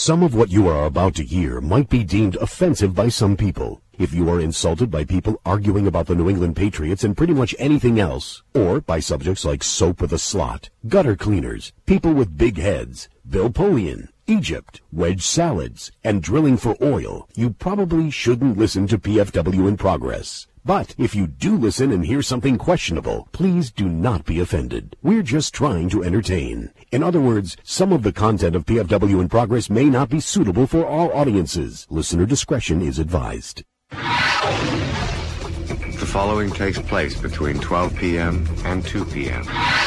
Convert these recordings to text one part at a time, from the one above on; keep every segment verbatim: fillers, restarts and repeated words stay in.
Some of what you are about to hear might be deemed offensive by some people. If you are insulted by people arguing about the New England Patriots and pretty much anything else, or by subjects like soap with a slot, gutter cleaners, people with big heads, Bill Polian, Egypt, wedge salads, and drilling for oil, you probably shouldn't listen to P F W in Progress. But if you do listen and hear something questionable, please do not be offended. We're just trying to entertain. In other words, some of the content of P F W in Progress may not be suitable for all audiences. Listener discretion is advised. The following takes place between twelve p.m. and two p.m.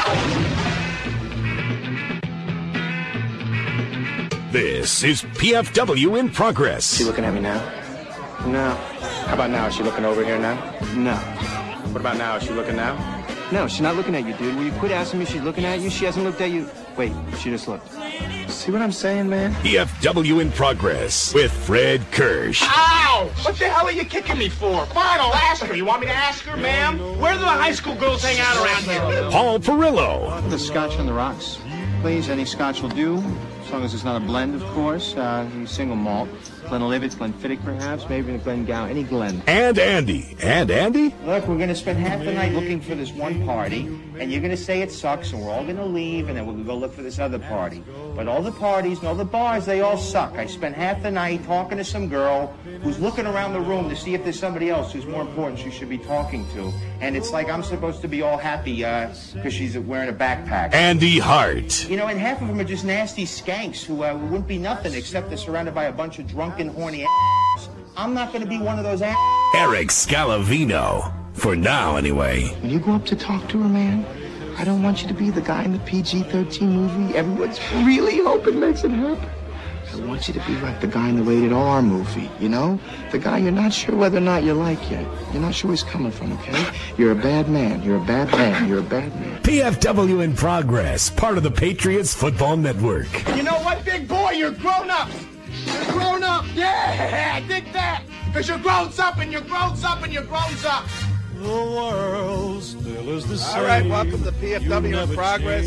This is P F W in Progress. Is she looking at me now? No. How about now? Is she looking over here now? No. What about now? Is she looking now? No, she's not looking at you, dude. Will you quit asking me if she's looking at you? She hasn't looked at you. Wait, she just looked. See what I'm saying, man? P F W in Progress with Fred Kirsch. Ow! What the hell are you kicking me for? Fine, I'll ask her. You want me to ask her, ma'am? Where do the high school girls hang out around here? Paul Perillo. The scotch on the rocks. Please, any scotch will do. As long as it's not a blend, of course. Uh, single malt. Glenlivet, Glenfiddich, perhaps. Maybe a Glengow. Any Glen. And Andy. And Andy? Look, we're going to spend half the night looking for this one party, and you're going to say it sucks, and we're all going to leave, and then we're going to go look for this other party. But all the parties and all the bars, they all suck. I spent half the night talking to some girl who's looking around the room to see if there's somebody else who's more important she should be talking to. And it's like I'm supposed to be all happy because uh, she's wearing a backpack. Andy Hart. You know, and half of them are just nasty skanks who uh, wouldn't be nothing except they're surrounded by a bunch of drunken, horny ass. I'm not going to be one of those ass. Eric Scalavino. For now, anyway. When you go up to talk to her, man, I don't want you to be the guy in the P G thirteen movie everyone's really hoping makes it happen. I want you to be like the guy in the rated R movie, you know? The guy you're not sure whether or not you like yet. You're not sure where he's coming from, okay? You're a bad man. You're a bad man. You're a bad man. P F W in Progress, part of the Patriots Football Network. You know what, big boy? You're grown up. You're grown up. Yeah, I dig that. Because you're grown up and you're grown up and you're grown up. The world still is the same. All right, welcome to P F W in Progress.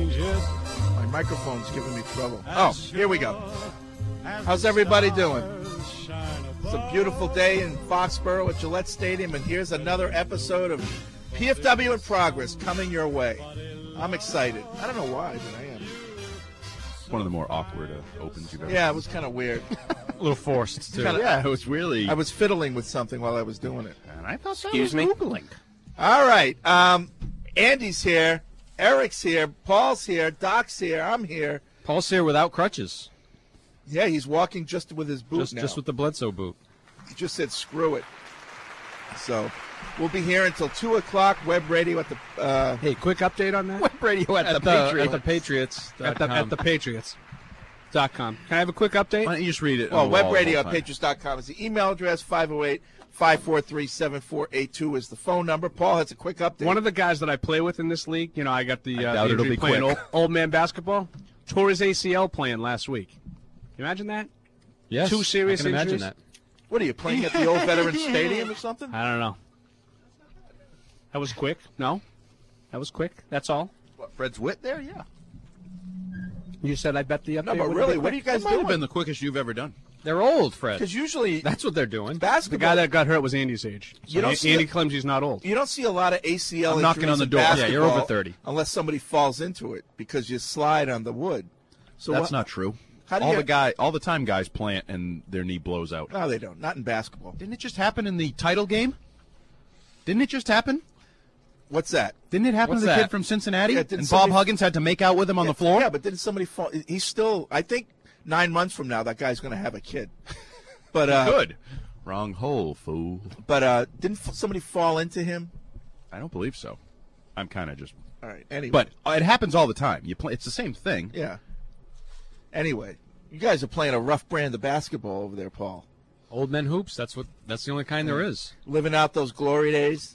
My microphone's giving me trouble. Oh, here we go. How's everybody doing? It's a beautiful day in Foxborough at Gillette Stadium, and here's another episode of P F W in Progress coming your way. I'm excited. I don't know why, but I am. One of the more awkward uh, opens you've ever Yeah, seen. it was kind of weird. A little forced, too. Kinda, yeah, it was really... I was fiddling with something while I was doing it. And I thought Excuse that was me? Googling. All right. Um, Andy's here. Eric's here. Paul's here. Doc's here. I'm here. Paul's here without crutches. Yeah, he's walking just with his boot Just, now. just with the Bledsoe boot. He just said screw it. So we'll be here until two o'clock. Web radio at the... Uh, Hey, quick update on that? Web radio at, At the, the, Patriots. at the Patriots. At the, at the Patriots. Dot com. Can I have a quick update? Why don't you just read it? well, on the wall web radio the at whole time? patriots dot com is the email address. five oh eight, five four three, seven four eight two is the phone number. Paul has a quick update. One of the guys that I play with in this league, you know, I got the I uh, doubt it'll injury be playing quick. old, old man basketball. Tore his A C L playing last week. Can you imagine that? Yes. Two serious I can imagine injuries. that. What are you, playing at the old Veterans Stadium or something? I don't know. That was quick. No? That was quick. That's all. What, Fred's wit there? Yeah. You said I bet the update. No, but would really, be what are you quick. guys That might have been doing? the quickest you've ever done. They're old, Fred. Because usually That's what they're doing. Basketball- The guy that got hurt was Andy's age. So You don't An- see Andy it- claims he's not old. you don't see a lot of A C L I'm injuries knocking on the in door. Yeah, basketball you're over thirty. unless somebody falls into it because you slide on the wood. So That's what, not true. How do all you- the guy, all the time, guys plant and their knee blows out. No, they don't. Not in basketball. Didn't it just happen in the title game? Didn't it just happen? What's that? Didn't it happen What's to the that? kid from Cincinnati? Yeah, didn't and somebody- Bob Huggins had to make out with him on the floor? Yeah, but didn't somebody fall? He's still. I think nine months from now, that guy's going to have a kid. But uh, Good. Wrong hole, fool. But uh, didn't f- somebody fall into him? I don't believe so. I'm kind of just. All right. Anyway. But uh, it happens all the time. You play. It's the same thing. yeah. Anyway, you guys are playing a rough brand of basketball over there, Paul. Old men hoops. That's what. That's the only kind there is. Living out those glory days.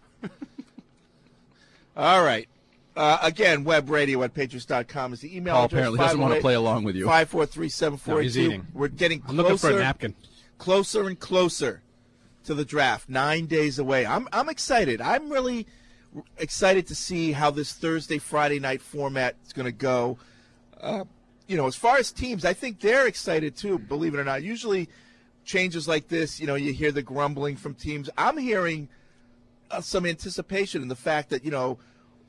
All right. Uh, again, web radio at patriots dot com is the email Paul address. apparently doesn't want to play along with you. five four three, seven four No, eight he's two. eating. We're getting I'm closer, looking for a napkin. closer and closer to the draft. Nine days away. I'm I'm excited. I'm really excited to see how this Thursday, Friday night format is going to go. Uh, you know, as far as teams, I think they're excited too, believe it or not. Usually changes like this, you know, you hear the grumbling from teams. I'm hearing uh, some anticipation in the fact that, you know,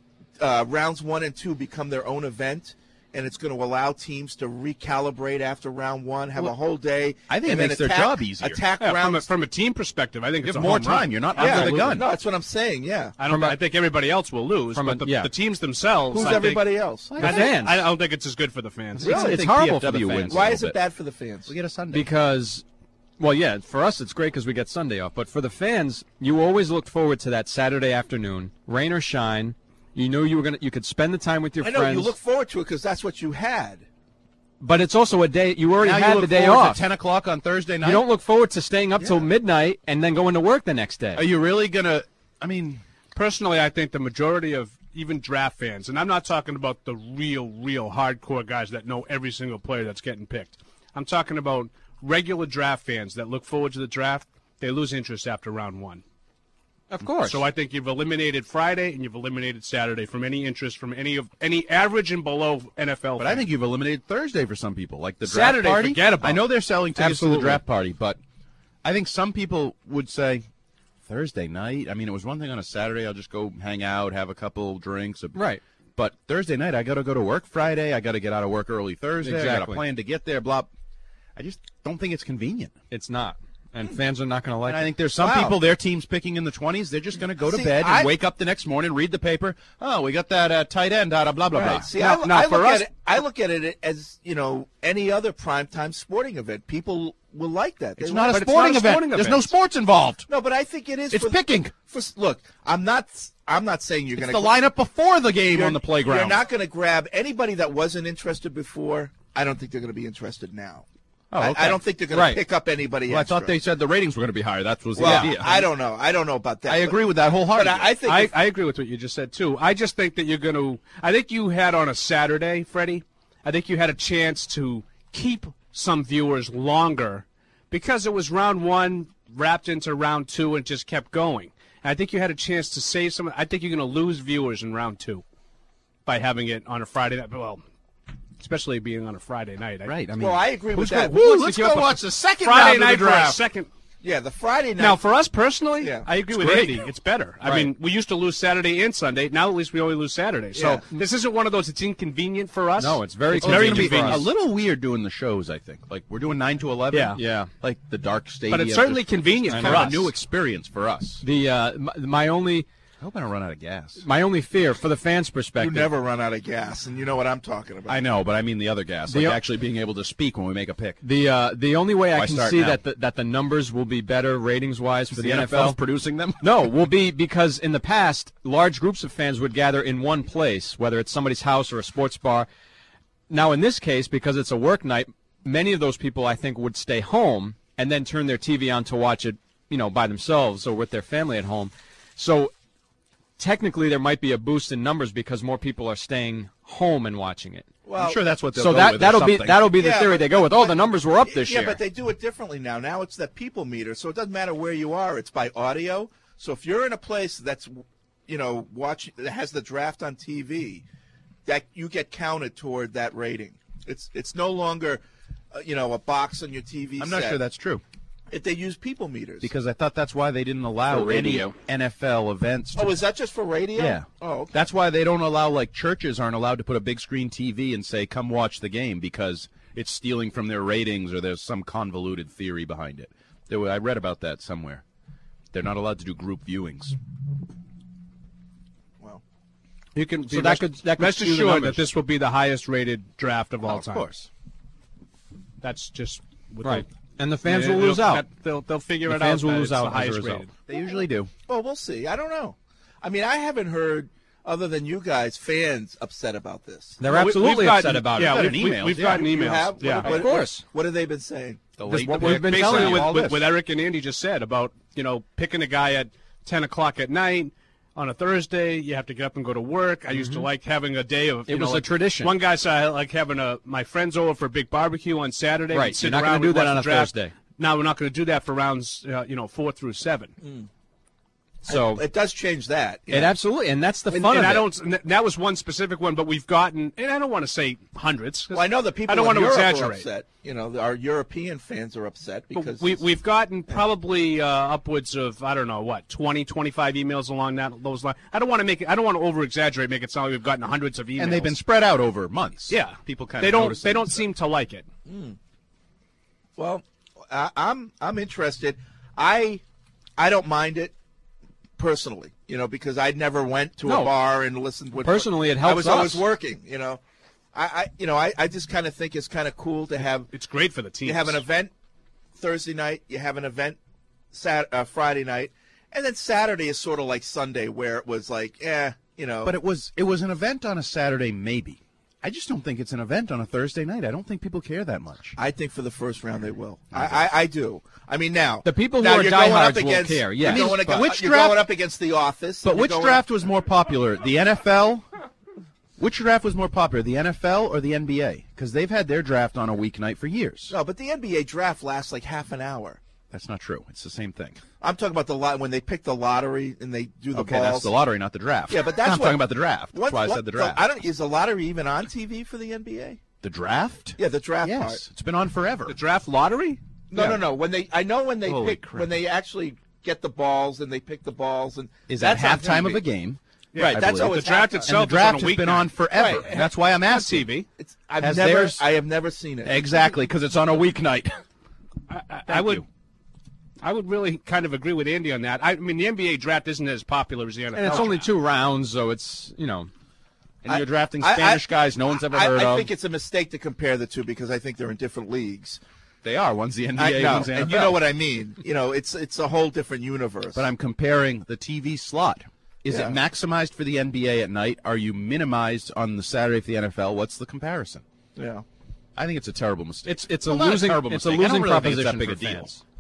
uh, rounds one and two become their own event, and it's going to allow teams to recalibrate after round one, have well, a whole day. I think and it makes attack, their job easier. Attack yeah, rounds. From a, from a team perspective, I think you it's have a more home time. run. You're not yeah, under the gun. No, that's what I'm saying, yeah. I don't. A, I think everybody else will lose, from but a, the, yeah. the teams themselves. Who's I everybody think, else? The I fans. I don't think it's as good for the fans. Really? It's horrible for the P F W fans. wins. Why is it bit. bad for the fans? We get a Sunday. Because, well, yeah, for us it's great because we get Sunday off. But for the fans, you always looked forward to that Saturday afternoon, rain or shine. You knew you were gonna, you could spend the time with your I know, friends. you look forward to it because that's what you had. But it's also a day you already now had you the look day forward off. to ten o'clock on Thursday night. You don't look forward to staying up Yeah. till midnight and then going to work the next day. Are you really gonna? I mean, Personally, I think the majority of even draft fans, and I'm not talking about the real, real hardcore guys that know every single player that's getting picked. I'm talking about regular draft fans that look forward to the draft. They lose interest after round one. Of course. So I think you've eliminated Friday and you've eliminated Saturday from any interest from any of any average and below N F L. but fans. I think you've eliminated Thursday for some people, like the draft Saturday, party. forget about I know it. they're selling tickets Absolutely. to the draft party, but I think some people would say Thursday night. I mean, it was one thing on a Saturday. I'll just go hang out, have a couple drinks. Right. But Thursday night, I got to go to work Friday. I got to get out of work early Thursday. I got a Exactly. plan to get there. Blah. I just don't think it's convenient. It's not. And fans are not going to like And I it. think there's some Wow. people, their team's picking in the twenties. They're just going to go to See, bed and I- wake up the next morning, read the paper. Oh, we got that uh, tight end out of blah, blah, blah. Right. See, Now- I, now I for look us- at it. I look at it as, you know, any other primetime sporting event. People will like that. They It's like- not a but it's sporting not a event. sporting There's event. no sports involved. No, but I think it is. It's for, picking. For, look, I'm not. I'm not saying you're It's going the lineup before the game on the playground. You're not going to grab anybody that wasn't interested before. I don't think they're going to be interested now. Oh, I- okay. I, don't think they're going Right. to pick up anybody. Well, I extra. thought they said the ratings were going to be higher. That was the Well, idea. I don't know. I don't know about that. I but- agree with that But wholeheartedly. I, I think. I, if- I agree with what you just said too. I just think that you're going to. I think you had on a Saturday, Freddie. I think you had a chance to keep some viewers longer because it was round one wrapped into round two and just kept going. And I think you had a chance to save some. I think you're going to lose viewers in round two by having it on a Friday night. Well, especially being on a Friday night. I, right. I mean, well, I agree with who's that. gonna- Woo, wants to let's give go up a watch the second Friday round of night the for a draft. second. yeah, the Friday night. Now, for us personally, Yeah. I agree It's with great. Andy. It's better. I Right. mean, we used to lose Saturday and Sunday. Now at least we only lose Saturday. So Yeah. this isn't one of those. It's inconvenient for us. No, it's very it's It's very convenient gonna be for a us. little weird doing the shows, I think. Like, we're doing nine to eleven. Yeah. Yeah. Like the dark stadium. But it's certainly Just- convenient it's for kind of us. a new experience for us. The uh, my, my only I hope I don't run out of gas. my only fear for the fans' You perspective. never run out of gas, and you know what I'm talking about. I know, but I mean the other gas. The Like o- actually being able to speak when we make a pick. The uh, the only way I Why can start see now? that the, that the numbers will be better ratings wise for the, the N N F F L's L producing them. No, will be because in the past, large groups of fans would gather in one place, whether it's somebody's house or a sports bar. Now, in this case, because it's a work night, many of those people, I think, would stay home and then turn their T V on to watch it, you know, by themselves or with their family at home. So technically, there might be a boost in numbers because more people are staying home and watching it. Well, I'm sure that's what they'll So go that with or that'll be something. that'll be the Yeah, theory but- they go with. Oh, but- the numbers were up this yeah, year. but they do it differently now. Now it's that people meter, so it doesn't matter where you are. It's by audio. So if you're in a place that's, you know, watching that has the draft on T V, that you get counted toward that rating. It's it's no longer, uh, you know, a box on your T V. I'm not set. sure that's true If they use people meters. because I thought that's why they didn't allow For any radio. N F L events. To oh, is that just for radio? Yeah. Oh, okay. That's why they don't allow, like, churches aren't allowed to put a big screen T V and say, come watch the game because it's stealing from their ratings or there's some convoluted theory behind it. There were, I read about that somewhere. They're not allowed to do group viewings. Well, You can So be that rest, could- that could rest skew the assured numbers. that this will be the highest rated draft of all Oh, of time. course. That's just what right. they'll- And the fans Yeah, will lose they'll- out. that- They'll, they'll figure The it fans out. will that lose it's out the as a highest result. rated. They usually do. well, we'll see. I don't know. I mean, I haven't heard other than you guys fans upset about this. They're Well, we- absolutely we've gotten- upset about yeah, it. we've, Gotten we- emails, we've yeah. gotten You emails. have? Yeah, What, what, Of course. What, what have they been saying? The This late what the we've pick. been basically telling you with, all with, this. with Eric and Andy just said about, you know, picking a guy at ten o'clock at night on a Thursday. You have to get up and go to work. I used to like having a day of. It you know, was a like, tradition. One guy said I like having a my friends over for a big barbecue on Saturday. Right, We'd sit you're not around, gonna do we'd that watch on the a draft. Thursday. Now we're not going to do that for rounds, uh, you know, four through seven. So it, it does change that. It yeah. absolutely, and that's the And, fun and of I it. don't. and That was one specific one, but we've gotten, and I don't want to say hundreds. 'cause Well, I know the people I don't in want to Europe are exaggerate. upset. You know, our European fans are upset But because we, we've gotten probably uh, upwards of, I don't know, what, twenty, twenty-five emails along that those lines. I don't want to make it, I don't want to over-exaggerate, make it sound like we've gotten hundreds of emails. And they've been spread out over months. Yeah. People kind They of don't, notice they it. don't seem to like it. Mm. Well, I, I'm I'm interested. I I don't mind it personally, you know, because I never went to No. a bar and listened. With, Personally, it I helps was us. always working, you know. I, I you know I, I just kind of think it's kind of cool to have. It's great for the teams. You have an event Thursday night. You have an event Sat uh, Friday night, and then Saturday is sort of like Sunday, where it was like, eh, you know. But it was it was an event on a Saturday, maybe. I just don't think it's an event on a Thursday night. I don't think people care that much. I think for the first round they will. I, I, I do. I mean, now The people who now are you're going up diehards will against, care, You're, yes. going, But- ag- Which you're draft- going up against The Office. But You're which going draft up- was more popular, the N F L? Which draft was more popular, the N F L or the N B A? Because they've had their draft on a weeknight for years. No, but the N B A draft lasts like half an hour. That's not true. It's the same thing. I'm talking about the lot when they pick the lottery and they do the Okay, balls. that's the lottery, not the draft. Yeah, but that's I'm what, talking about the draft. That's what- why I what- said the draft. I don't. Is the lottery even on T V for the N B A? The draft? Yeah, the draft Yes, part. it's been on forever. The draft lottery? No, Yeah. no, no. When they, I know when they Holy pick, crap. when they actually get the balls and they pick the balls and Is at that's on halftime of T V. a game. Right, I that's believe. always The draft halftime. itself And the draft is on a has been weeknight. on forever. Right. That's why I'm On asking. T V. It's, I've Has never, theirs- I have never seen it. Exactly, because it's on a weeknight. I, I, I would. you. I would really kind of agree with Andy on that. I mean, the N B A draft isn't as popular as the N F L. and it's only draft. two rounds, so it's, you know. And I- you're drafting I- Spanish I- guys no one's ever I, heard I of. think it's a mistake to compare the two because I think they're in different leagues. They are. One's the N B A, I know, one's the N F L. and you know what I mean. You know, it's it's a whole different universe. But I'm comparing the T V slot. Is Yeah. it maximized for the N B A at night? Are you minimized on the Saturday for the N F L? What's the comparison? yeah. I think it's a terrible mistake. It's it's a Well, not a losing terrible it's a mistake. I don't losing really think it's that proposition big for a deal. fans.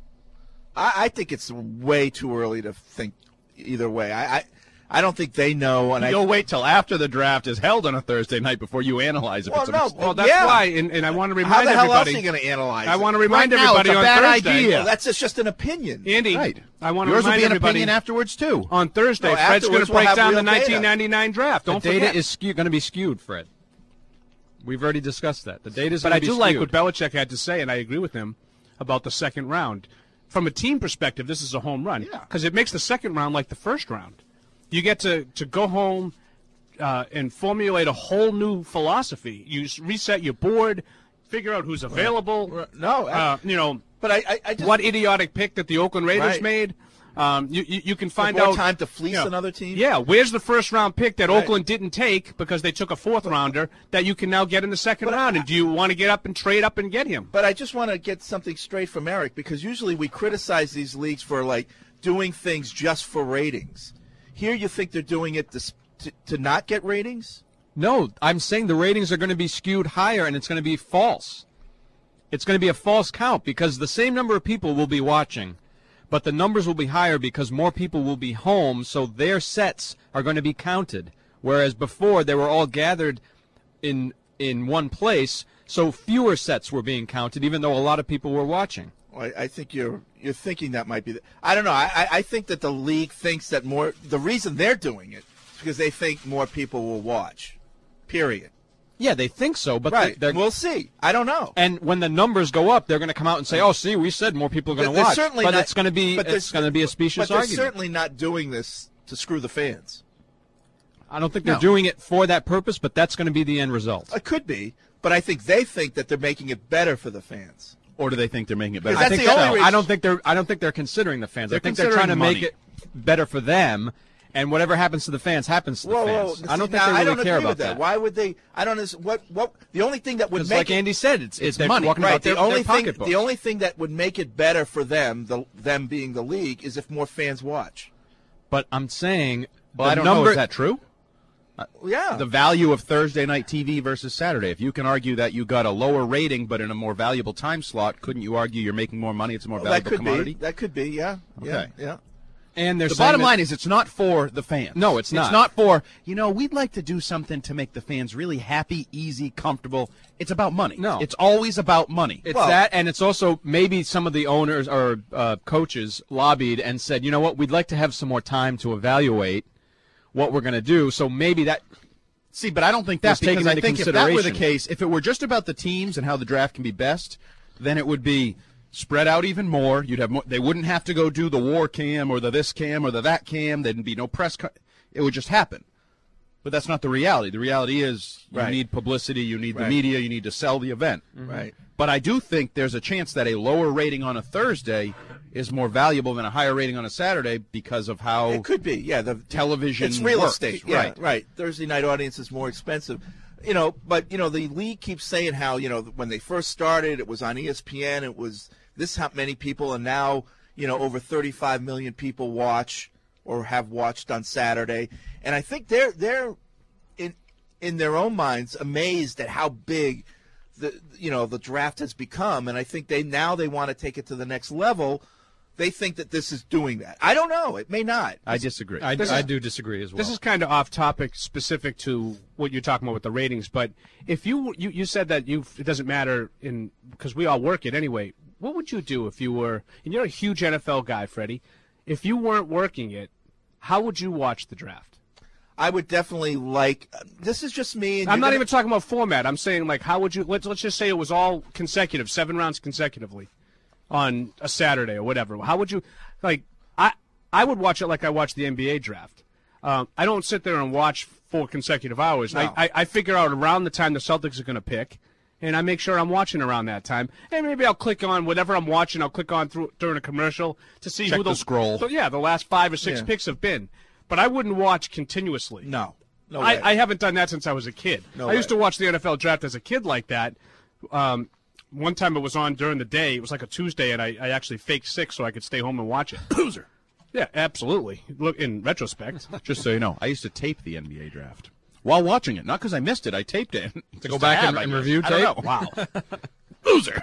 I, I think it's way too early to think either way. I I, I don't think they know. And You'll I, wait till after the draft is held on a Thursday night before you analyze if Well, it's a no, mistake. Well, that's Yeah. why, and, and I want to remind how the hell else everybody. are you going to analyze? I it? want to remind Right now, everybody it's a on bad Thursday. idea. Well, that's just, just an opinion. Andy, Right. I want to Yours will remind be an everybody opinion afterwards, too. on Thursday. No, Fred's going afterwards to we'll break have down the real data. nineteen ninety-nine draft. Don't the data forget. is skew- going to be skewed, Fred. We've already discussed that. The data is But going I to be do skewed. like what Belichick had to say, and I agree with him about the second round. From a team perspective, this is a home run Yeah. because it makes the second round like the first round. You get to, to go home uh, and formulate a whole new philosophy. You s- reset your board, figure out who's available. Right. No, uh, you know, but I, I, I just what idiotic pick that the Oakland Raiders Right. made. Um, you, you you can find more out time to fleece you know, another team. Yeah, where's the first round pick that Right. Oakland didn't take because they took a fourth rounder that you can now get in the second But round? I- And do you want to get up and trade up and get him? But I just want to get something straight from Eric because usually we criticize these leagues for like doing things just for ratings. Here, you think they're doing it to s- to, to not get ratings? No, I'm saying the ratings are going to be skewed higher, and it's going to be false. It's going to be a false count because the same number of people will be watching, but the numbers will be higher because more people will be home, so their sets are going to be counted. Whereas before, they were all gathered in in one place, so fewer sets were being counted, even though a lot of people were watching. Well, I, I think you're you're thinking that might be. The, I don't know. I, I I think that the league thinks that more. The reason they're doing it is because they think more people will watch. Period. Yeah, they think so, but Right. they're, We'll see. I don't know. and when the numbers go up, they're going to come out and say, "Oh, see, we said more people are going to They're watch." certainly But not- it's going to be but it's there's- going to be a specious But they're argument. certainly not doing this to screw the fans. I don't think they're No. doing it for that purpose, but that's going to be the end result. It could be, but I think they think that they're making it better for the fans. Or do they think they're making it better? Because I that's think the only so. reason- I don't think they're. I don't think they're considering the fans. They're I think they're trying to considering make money. it better for them, and whatever happens to the fans happens to the Whoa, fans. whoa! I don't see, think now, they really I don't care agree about with that. that. Why would they? I don't know what what the only thing that would Because, make like it, Andy said, it's, It's they're money. talking right. about The their, only their thing pocketbooks. the only thing that would make it better for them, the them being the league, is if more fans watch. But I'm saying, Well, the I don't number, know. Is that true? Yeah. The value of Thursday night T V versus Saturday. If you can argue that you got a lower rating but in a more valuable time slot, couldn't you argue you're making more money? It's a more Well, that valuable could commodity. be. That could be. Yeah. Yeah. Okay. Yeah. And they're the saying bottom that- line is it's not for the fans. No, it's not. It's not for, you know, we'd like to do something to make the fans really happy, easy, comfortable. It's about money. No. It's always about money. It's Well- that, and it's also maybe some of the owners or uh, coaches lobbied and said, you know what, we'd like to have some more time to evaluate what we're going to do. So maybe that. See, but I don't think that's Was taken because I into think if that were the consideration. case, if it were just about the teams and how the draft can be best, then it would be spread out even more. You'd have more, they wouldn't have to go do the war cam or the this cam or the that cam. There'd be no press. Co- it would just happen. But that's not the reality. The reality is you Right. need publicity, you need the Right. media, you need to sell the event. Right. But I do think there's a chance that a lower rating on a Thursday is more valuable than a higher rating on a Saturday because of how It could be, yeah. The television It's real works. estate, yeah, Right. right. Thursday night audience is more expensive, you know. But you know, the league keeps saying how you know when they first started, it was on E S P N. It was this how many people, and now you know over thirty-five million people watch or have watched on Saturday. And I think they're they're in in their own minds amazed at how big the you know the draft has become. And I think they now they want to take it to the next level. They think that this is doing that. I don't know. It may not. I disagree. I, This I is- do disagree as well. This is kind of off topic, specific to what you're talking about with the ratings. But if you you, you said that you it doesn't matter in because we all work it anyway. What would you do if you were? And you're a huge N F L guy, Freddie. If you weren't working it, how would you watch the draft? I would definitely like. This is just me. And I'm you're not gonna- even talking about format. I'm saying like how would you? Let's let's just say it was all consecutive, seven rounds consecutively, on a Saturday or whatever. How would you? Like I I would watch it like I watch the N B A draft. Um, I don't sit there and watch four consecutive hours. No. I, I I figure out around the time the Celtics are going to pick, and I make sure I'm watching around that time. And maybe I'll click on whatever I'm watching. I'll click on through during a commercial to see Check who the those scroll. So, yeah, the last five or six Yeah. picks have been. But I wouldn't watch continuously. No. No way. I, I haven't done that since I was a kid. No I used way. to watch the N F L draft as a kid like that. Um, one time it was on during the day. It was like a Tuesday, and I, I actually faked sick so I could stay home and watch it. Loser. Yeah, absolutely. Look, in retrospect. Just so you know, I used to tape the N B A draft while watching it. Not because I missed it. I taped it. To go back and, and review I don't tape? know. Wow. Loser.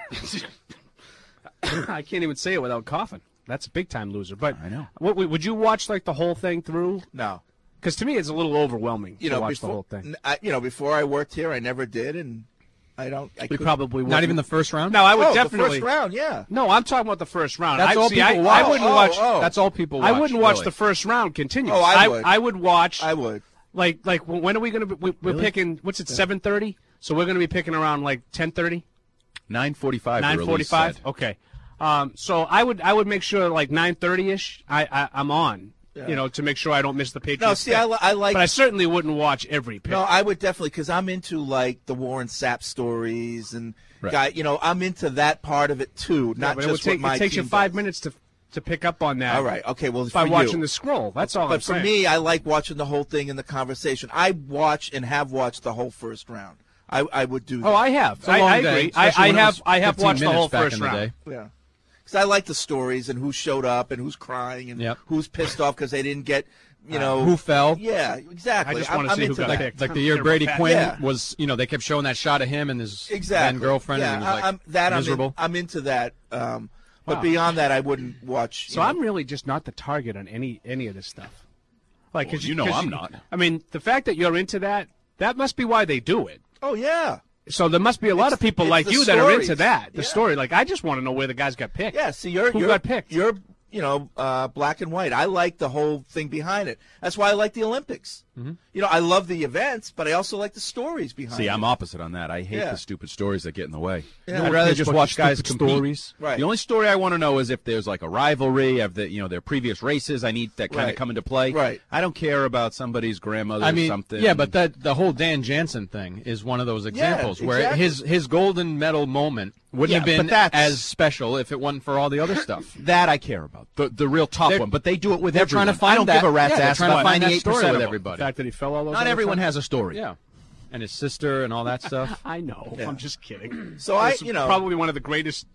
I can't even say it without coughing. That's a big-time loser. But I know. What, would you watch, like, the whole thing through? No. Because to me, it's a little overwhelming You to know, watch before, the whole thing. n- I, you know, before I worked here, I never did, and I don't. I We couldn't- probably Not wouldn't. even the first round? No, I would oh, definitely. the first round, yeah. No, I'm talking about the first round. That's I, all see, people I, watch. I wouldn't Oh, watch. oh. That's all people watch. I wouldn't watch really. the first round continuous. Oh, I would. I, would watch. I would. Like, like when are we going to? be we, We're Really? picking. What's it? Seven thirty. So we're going to be picking around like ten thirty. nine forty-five. Nine forty-five. Okay. Um. So I would. I would make sure like nine thirty ish. I, I. I'm on. Yeah. You know, to make sure I don't miss the Patriots. No, see, pick. I, li- I like. But I certainly wouldn't watch every pick. No, I would definitely because I'm into like the Warren Sapp stories and Right. guy. You know, I'm into that part of it too. Yeah, Not but it would just what take. my It takes you team five does. minutes to to pick up on that. All right. Okay. Well, By for watching you. the scroll. That's all. But I'm for saying. me, I like watching the whole thing in the conversation. I watch and have watched the whole first round. I, I would do that. Oh, I have. It's a I, long I day, agree. I, especially I when it have. was I have fifteen watched the minutes whole back first in the round. day. Yeah. Because I like the stories and who showed up and who's crying and Yep. who's pissed off because they didn't get, you know. Who fell? Yeah, exactly. I just I'm- wanna I'm see who into got that. picked. Like the I year don't care Brady about Quinn that. Yeah. was, you know, they kept showing that shot of him and his Exactly. then girlfriend, Yeah, and he was like I, I'm, that miserable. I'm, in, I'm into that. Um, but Wow. beyond that, I wouldn't watch. you So know. I'm really just not the target on any any of this stuff. Like, 'cause Well, you know 'cause I'm not. I mean, the fact that you're into that, that must be why they do it. Oh yeah. So there must be a lot It's- of people it's like the you that are into stories. that. The Yeah. story, like I just want to know where the guys got picked. Yeah. See, you're Who you're, got picked? You're you know uh, black and white. I like the whole thing behind it. That's why I like the Olympics. Mm-hmm. You know, I love the events, but I also like the stories behind See, it. I'm opposite on that. I hate Yeah. the stupid stories that get in the way. Yeah. I'd rather Kids just watch watch guys stupid compete. stories. Right. The only story I want to know is if there's like a rivalry of the, you know, their previous races. I need that kind Right. of come into play. Right. I don't care about somebody's grandmother I or mean, something. yeah, but that the whole Dan Jansen thing is one of those examples where exactly. his his golden medal moment wouldn't Yeah, have been but that's- as special if it wasn't for all the other stuff. that I care about. The the real top They're- one. But they do it with they're everyone. trying to find I don't that. give a rat's yeah, they're ass trying to about find that ninety-eight story percent with of them. everybody. The fact that he fell all those. Not other everyone times? has a story. Yeah, and his sister and all that stuff. I know. Yeah. I'm just kidding. So I, It's you know, probably one of the greatest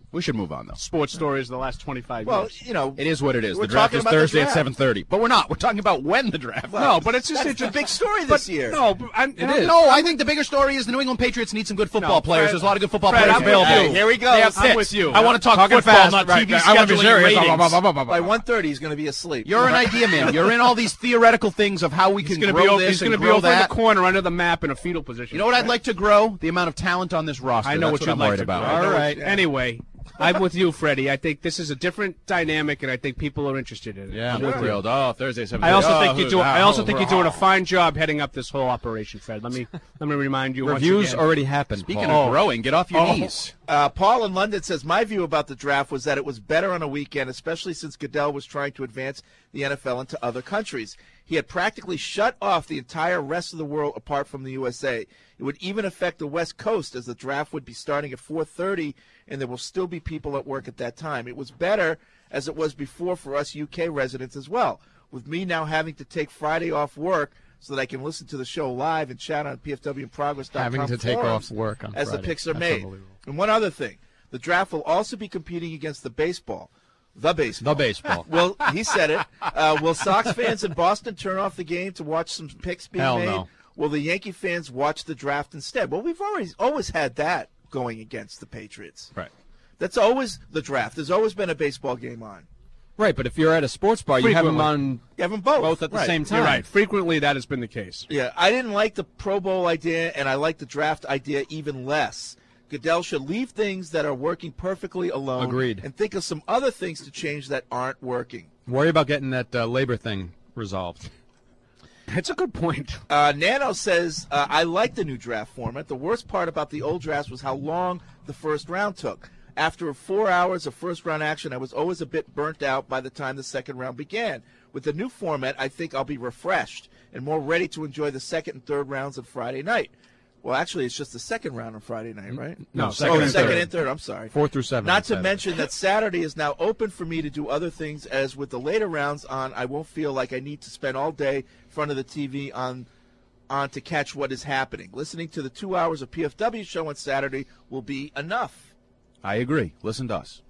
We should move on, though. Sports stories of the last twenty-five Well, years. you know, It is what it is. We're The draft talking is about the Thursday at draft. seven thirty. But we're not. We're talking about when the draft. no, but it's just that's it's the big story but, this year. No, but I'm, It I'm- is. No, I think the bigger story is the New England Patriots need some good football No, players. Fred- There's a lot of good football Fred, players I'm with available. you. Here we go. They have I'm picks. with you. I want to talk Talking football, fast, not right, T V right. I wanna be scheduling serious. and ratings. Blah, blah, blah, blah, blah. By one thirty, he's going to be asleep. You're an idea man. You're in all these theoretical things of how we He's can going to grow be, o- this he's gonna and be grow over that. in the corner under the map in a fetal position. You know what I'd like to grow? The amount of talent on this roster. I know That's what you'd I'm like worried to about. grow. All I know right. what- Anyway, I'm with you, Freddie. I think this is a different dynamic, and I think people are interested in it. Yeah, I'm I'm with you. thrilled. Oh, Thursday, seven I also oh, think you're who's doing. that? I also Oh, think you're oh. doing a fine job heading up this whole operation, Fred. Let me let me remind you. once Reviews again. already happened. Speaking Paul. of growing, get off your Oh. knees. Uh, Paul in London says, my view about the draft was that it was better on a weekend, especially since Goodell was trying to advance the N F L into other countries. He had practically shut off the entire rest of the world apart from the U S A. It would even affect the West Coast, as the draft would be starting at four thirty, and there will still be people at work at that time. It was better, as it was before, for us U K residents as well. With me now having to take Friday off work so that I can listen to the show live and chat on P F W in progress dot com Having to take forums off work on as Friday. the picks are That's made. unbelievable. And one other thing, the draft will also be competing against the baseball. The baseball. The baseball. Well, he said it. Uh, will Sox fans in Boston turn off the game to watch some picks being Hell made? no. Will the Yankee fans watch the draft instead? Well, we've always always had that going against the Patriots. Right. That's always the draft. There's always been a baseball game on. Right, but if you're at a sports bar, you have them Frequently. on You have them both. both at the Right. same time. You're right. Frequently, that has been the case. Yeah, I didn't like the Pro Bowl idea, and I like the draft idea even less. Goodell should leave things that are working perfectly alone. Agreed. And think of some other things to change that aren't working. Worry about getting that uh, labor thing resolved. That's a good point. Uh, Nano says, uh, I like the new draft format. The worst part about the old drafts was how long the first round took. After four hours of first-round action, I was always a bit burnt out by the time the second round began. With the new format, I think I'll be refreshed and more ready to enjoy the second and third rounds on Friday night. Well, actually, it's just the second round on Friday night, right? No, oh, second and second third. and third. I'm sorry. Four through seven. Not on to Saturday. mention that Saturday is now open for me to do other things, as with the later rounds on, I won't feel like I need to spend all day in front of the T V on on to catch what is happening. Listening to the two hours of P F W show on Saturday will be enough. I agree. Listen to us.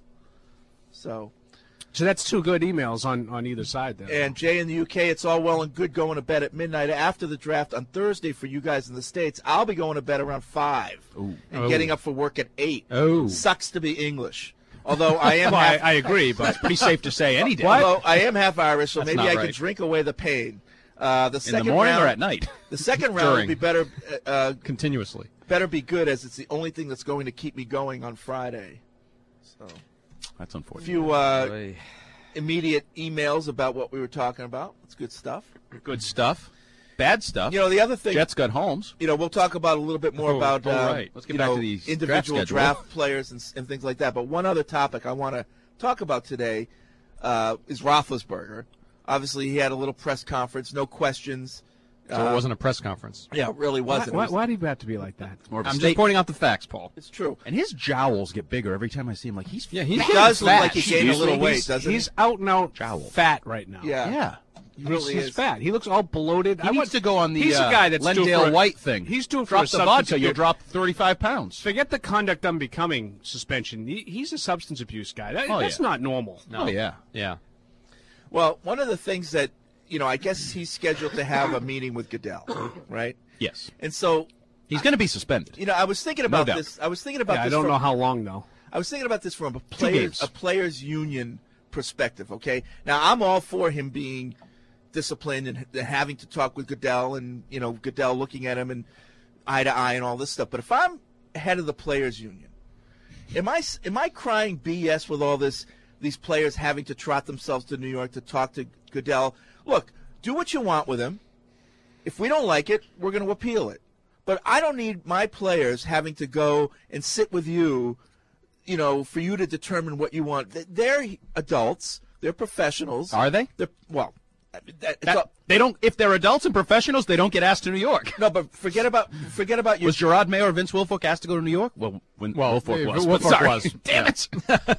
So, So that's two good emails on, on either side there. and Jay in the U K, it's all well and good going to bed at midnight after the draft on Thursday for you guys in the States. I'll be going to bed around five and Oh. getting up for work at eight. Oh. Sucks to be English. Although I am Well, I, half, I agree, but Pretty safe to say any day. although I am half Irish, so That's maybe not I can right. drink away the pain. Uh, the In second the morning round, or at night? The second round During. will be better. Uh, uh, Continuously. better be good, as it's the only thing that's going to keep me going on Friday. So, That's a unfortunate. few uh, immediate emails about what we were talking about. It's good stuff. Good stuff. Bad stuff. You know, the other thing. Jets got Holmes. You know, we'll talk about a little bit more Oh, about all uh, right. Let's get you back know, to the draft individual schedule. draft players and, and things like that. But one other topic I want to talk about today uh, is Roethlisberger. Obviously, he had a little press conference, no questions. So Uh, it wasn't a press conference. Yeah, it really why, wasn't. It why, was- why do you have to be like that? More of a I'm just state- pointing out the facts, Paul. It's true. And his jowls get bigger every time I see him. Like he's Yeah, he's He does look fat. like he gained a little Seriously? weight, He's- doesn't He's out and out Jowl. fat right now. he? Yeah. yeah. He really he's is. fat. He looks all bloated. He I needs want to go on the he's uh, a guy that's due Lendale for a- White thing. He's doing for Drop a the substance vodka, abuse. you'll drop thirty-five pounds. Forget the conduct unbecoming suspension. He, he's a substance abuse guy. That, Oh, that's yeah. not normal. Oh yeah. Yeah. Well, one of the things that, you know, I guess he's scheduled to have a meeting with Goodell, right? Yes. And so, He's going to be suspended. you know, I was thinking about doubt. this. I was thinking about Yeah, I this. don't from, know how long though. I was thinking about this from a players games. a players union perspective. Okay, now I'm all for him being disciplined and h- having to talk with Goodell, and you know Goodell looking at him and eye to eye and all this stuff. But if I'm head of the players union, am I s- am I crying B S with all this? These players having to trot themselves to New York to talk to Goodell. Look, do what you want with him. If we don't like it, we're going to appeal it. But I don't need my players having to go and sit with you, you know, for you to determine what you want. Th- They're adults. They're professionals. Are they? They're, well, I mean, that, it's That- all- they don't. If they're adults and professionals, they don't get asked to New York. no, but forget about forget about your. Was Gerard Mayer or Vince Wilfork asked to go to New York? Well, when Well, Wilfork uh, was. Wilfork but sorry. was, Damn yeah. it.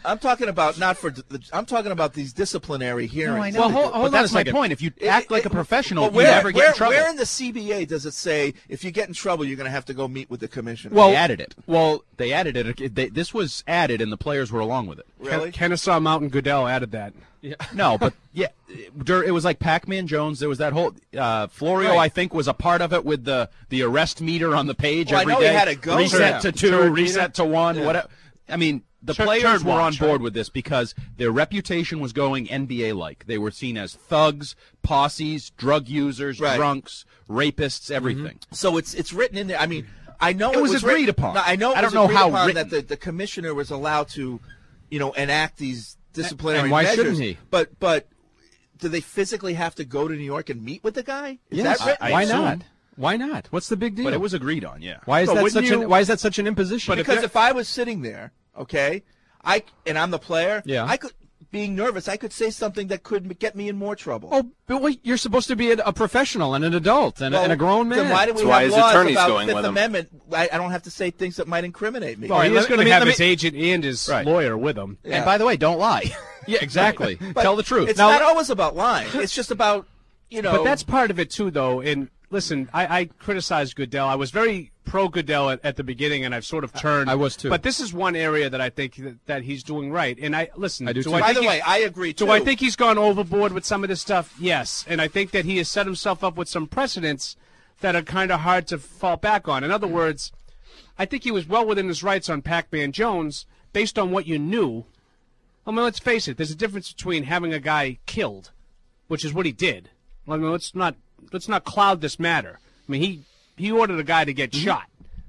I'm talking about not for. The, I'm talking about these disciplinary hearings. No, I know. Well, hold, hold but on that's a second. my point. If you act like a professional, where, you never get where, in trouble. Where in the C B A does it say if you get in trouble, you're going to have to go meet with the commissioner? Well, they added it. Well, they added it. They, this was added, and the players were along with it. Really? Ken- Kennesaw Mountain Goodell added that. Yeah. No, but yeah, it, it was like Pac-Man Jones. There was that whole uh, Florio. Right. I think was a part of it with the the arrest meter on the page well, every I know day. He had to go reset yeah. to two, Turd reset meter. to one. Yeah. Whatever. I mean, the Turd- players turd were on watch, board right? with this because their reputation was going N B A-like. They were seen as thugs, posses, drug users, Right. drunks, rapists, everything. So it's it's written in there. I mean, I know It it, was agreed written, upon. No, I know. It I don't was know agreed how upon written. that the, the commissioner was allowed to, you know, enact these disciplinary And why measures. shouldn't he? But but do they physically have to go to New York and meet with the guy? Is Yes. that written? I Why assume. not? Why not? What's the big deal? But it was agreed on, yeah. Why is But that wouldn't such you- an Why is that such an imposition? But if because they're- if I was sitting there, okay, I and I'm the player, Yeah. I could, being nervous, I could say something that could get me in more trouble. oh, but wait, you're supposed to be a, a professional and an adult and, a, Well, and a grown man. Then why do we That's why have his laws attorney's about going Fifth with him. Amendment? I, I don't have to say things that might incriminate me. All right, He's let- going let to me- have let his me- agent and his Right. lawyer with him. Yeah. And by the way, don't lie. Yeah, exactly. But Tell the truth. It's Now- not always about lying. It's just about, you know. But that's part of it too, though. And listen, I, I criticized Goodell. I was very pro Goodell at, at the beginning, and I've sort of turned. I was too. But this is one area that I think that, that he's doing right. And I listen. I do too. I By think the he- way, I agree too. Do I think he's gone overboard with some of this stuff? Yes. And I think that he has set himself up with some precedents that are kind of hard to fall back on. In other words, I think he was well within his rights on Pac-Man Jones based on what you knew. I mean, let's face it. There's a difference between having a guy killed, which is what he did. I mean, let's not let's not cloud this matter. I mean, he he ordered a guy to get Mm-hmm. shot,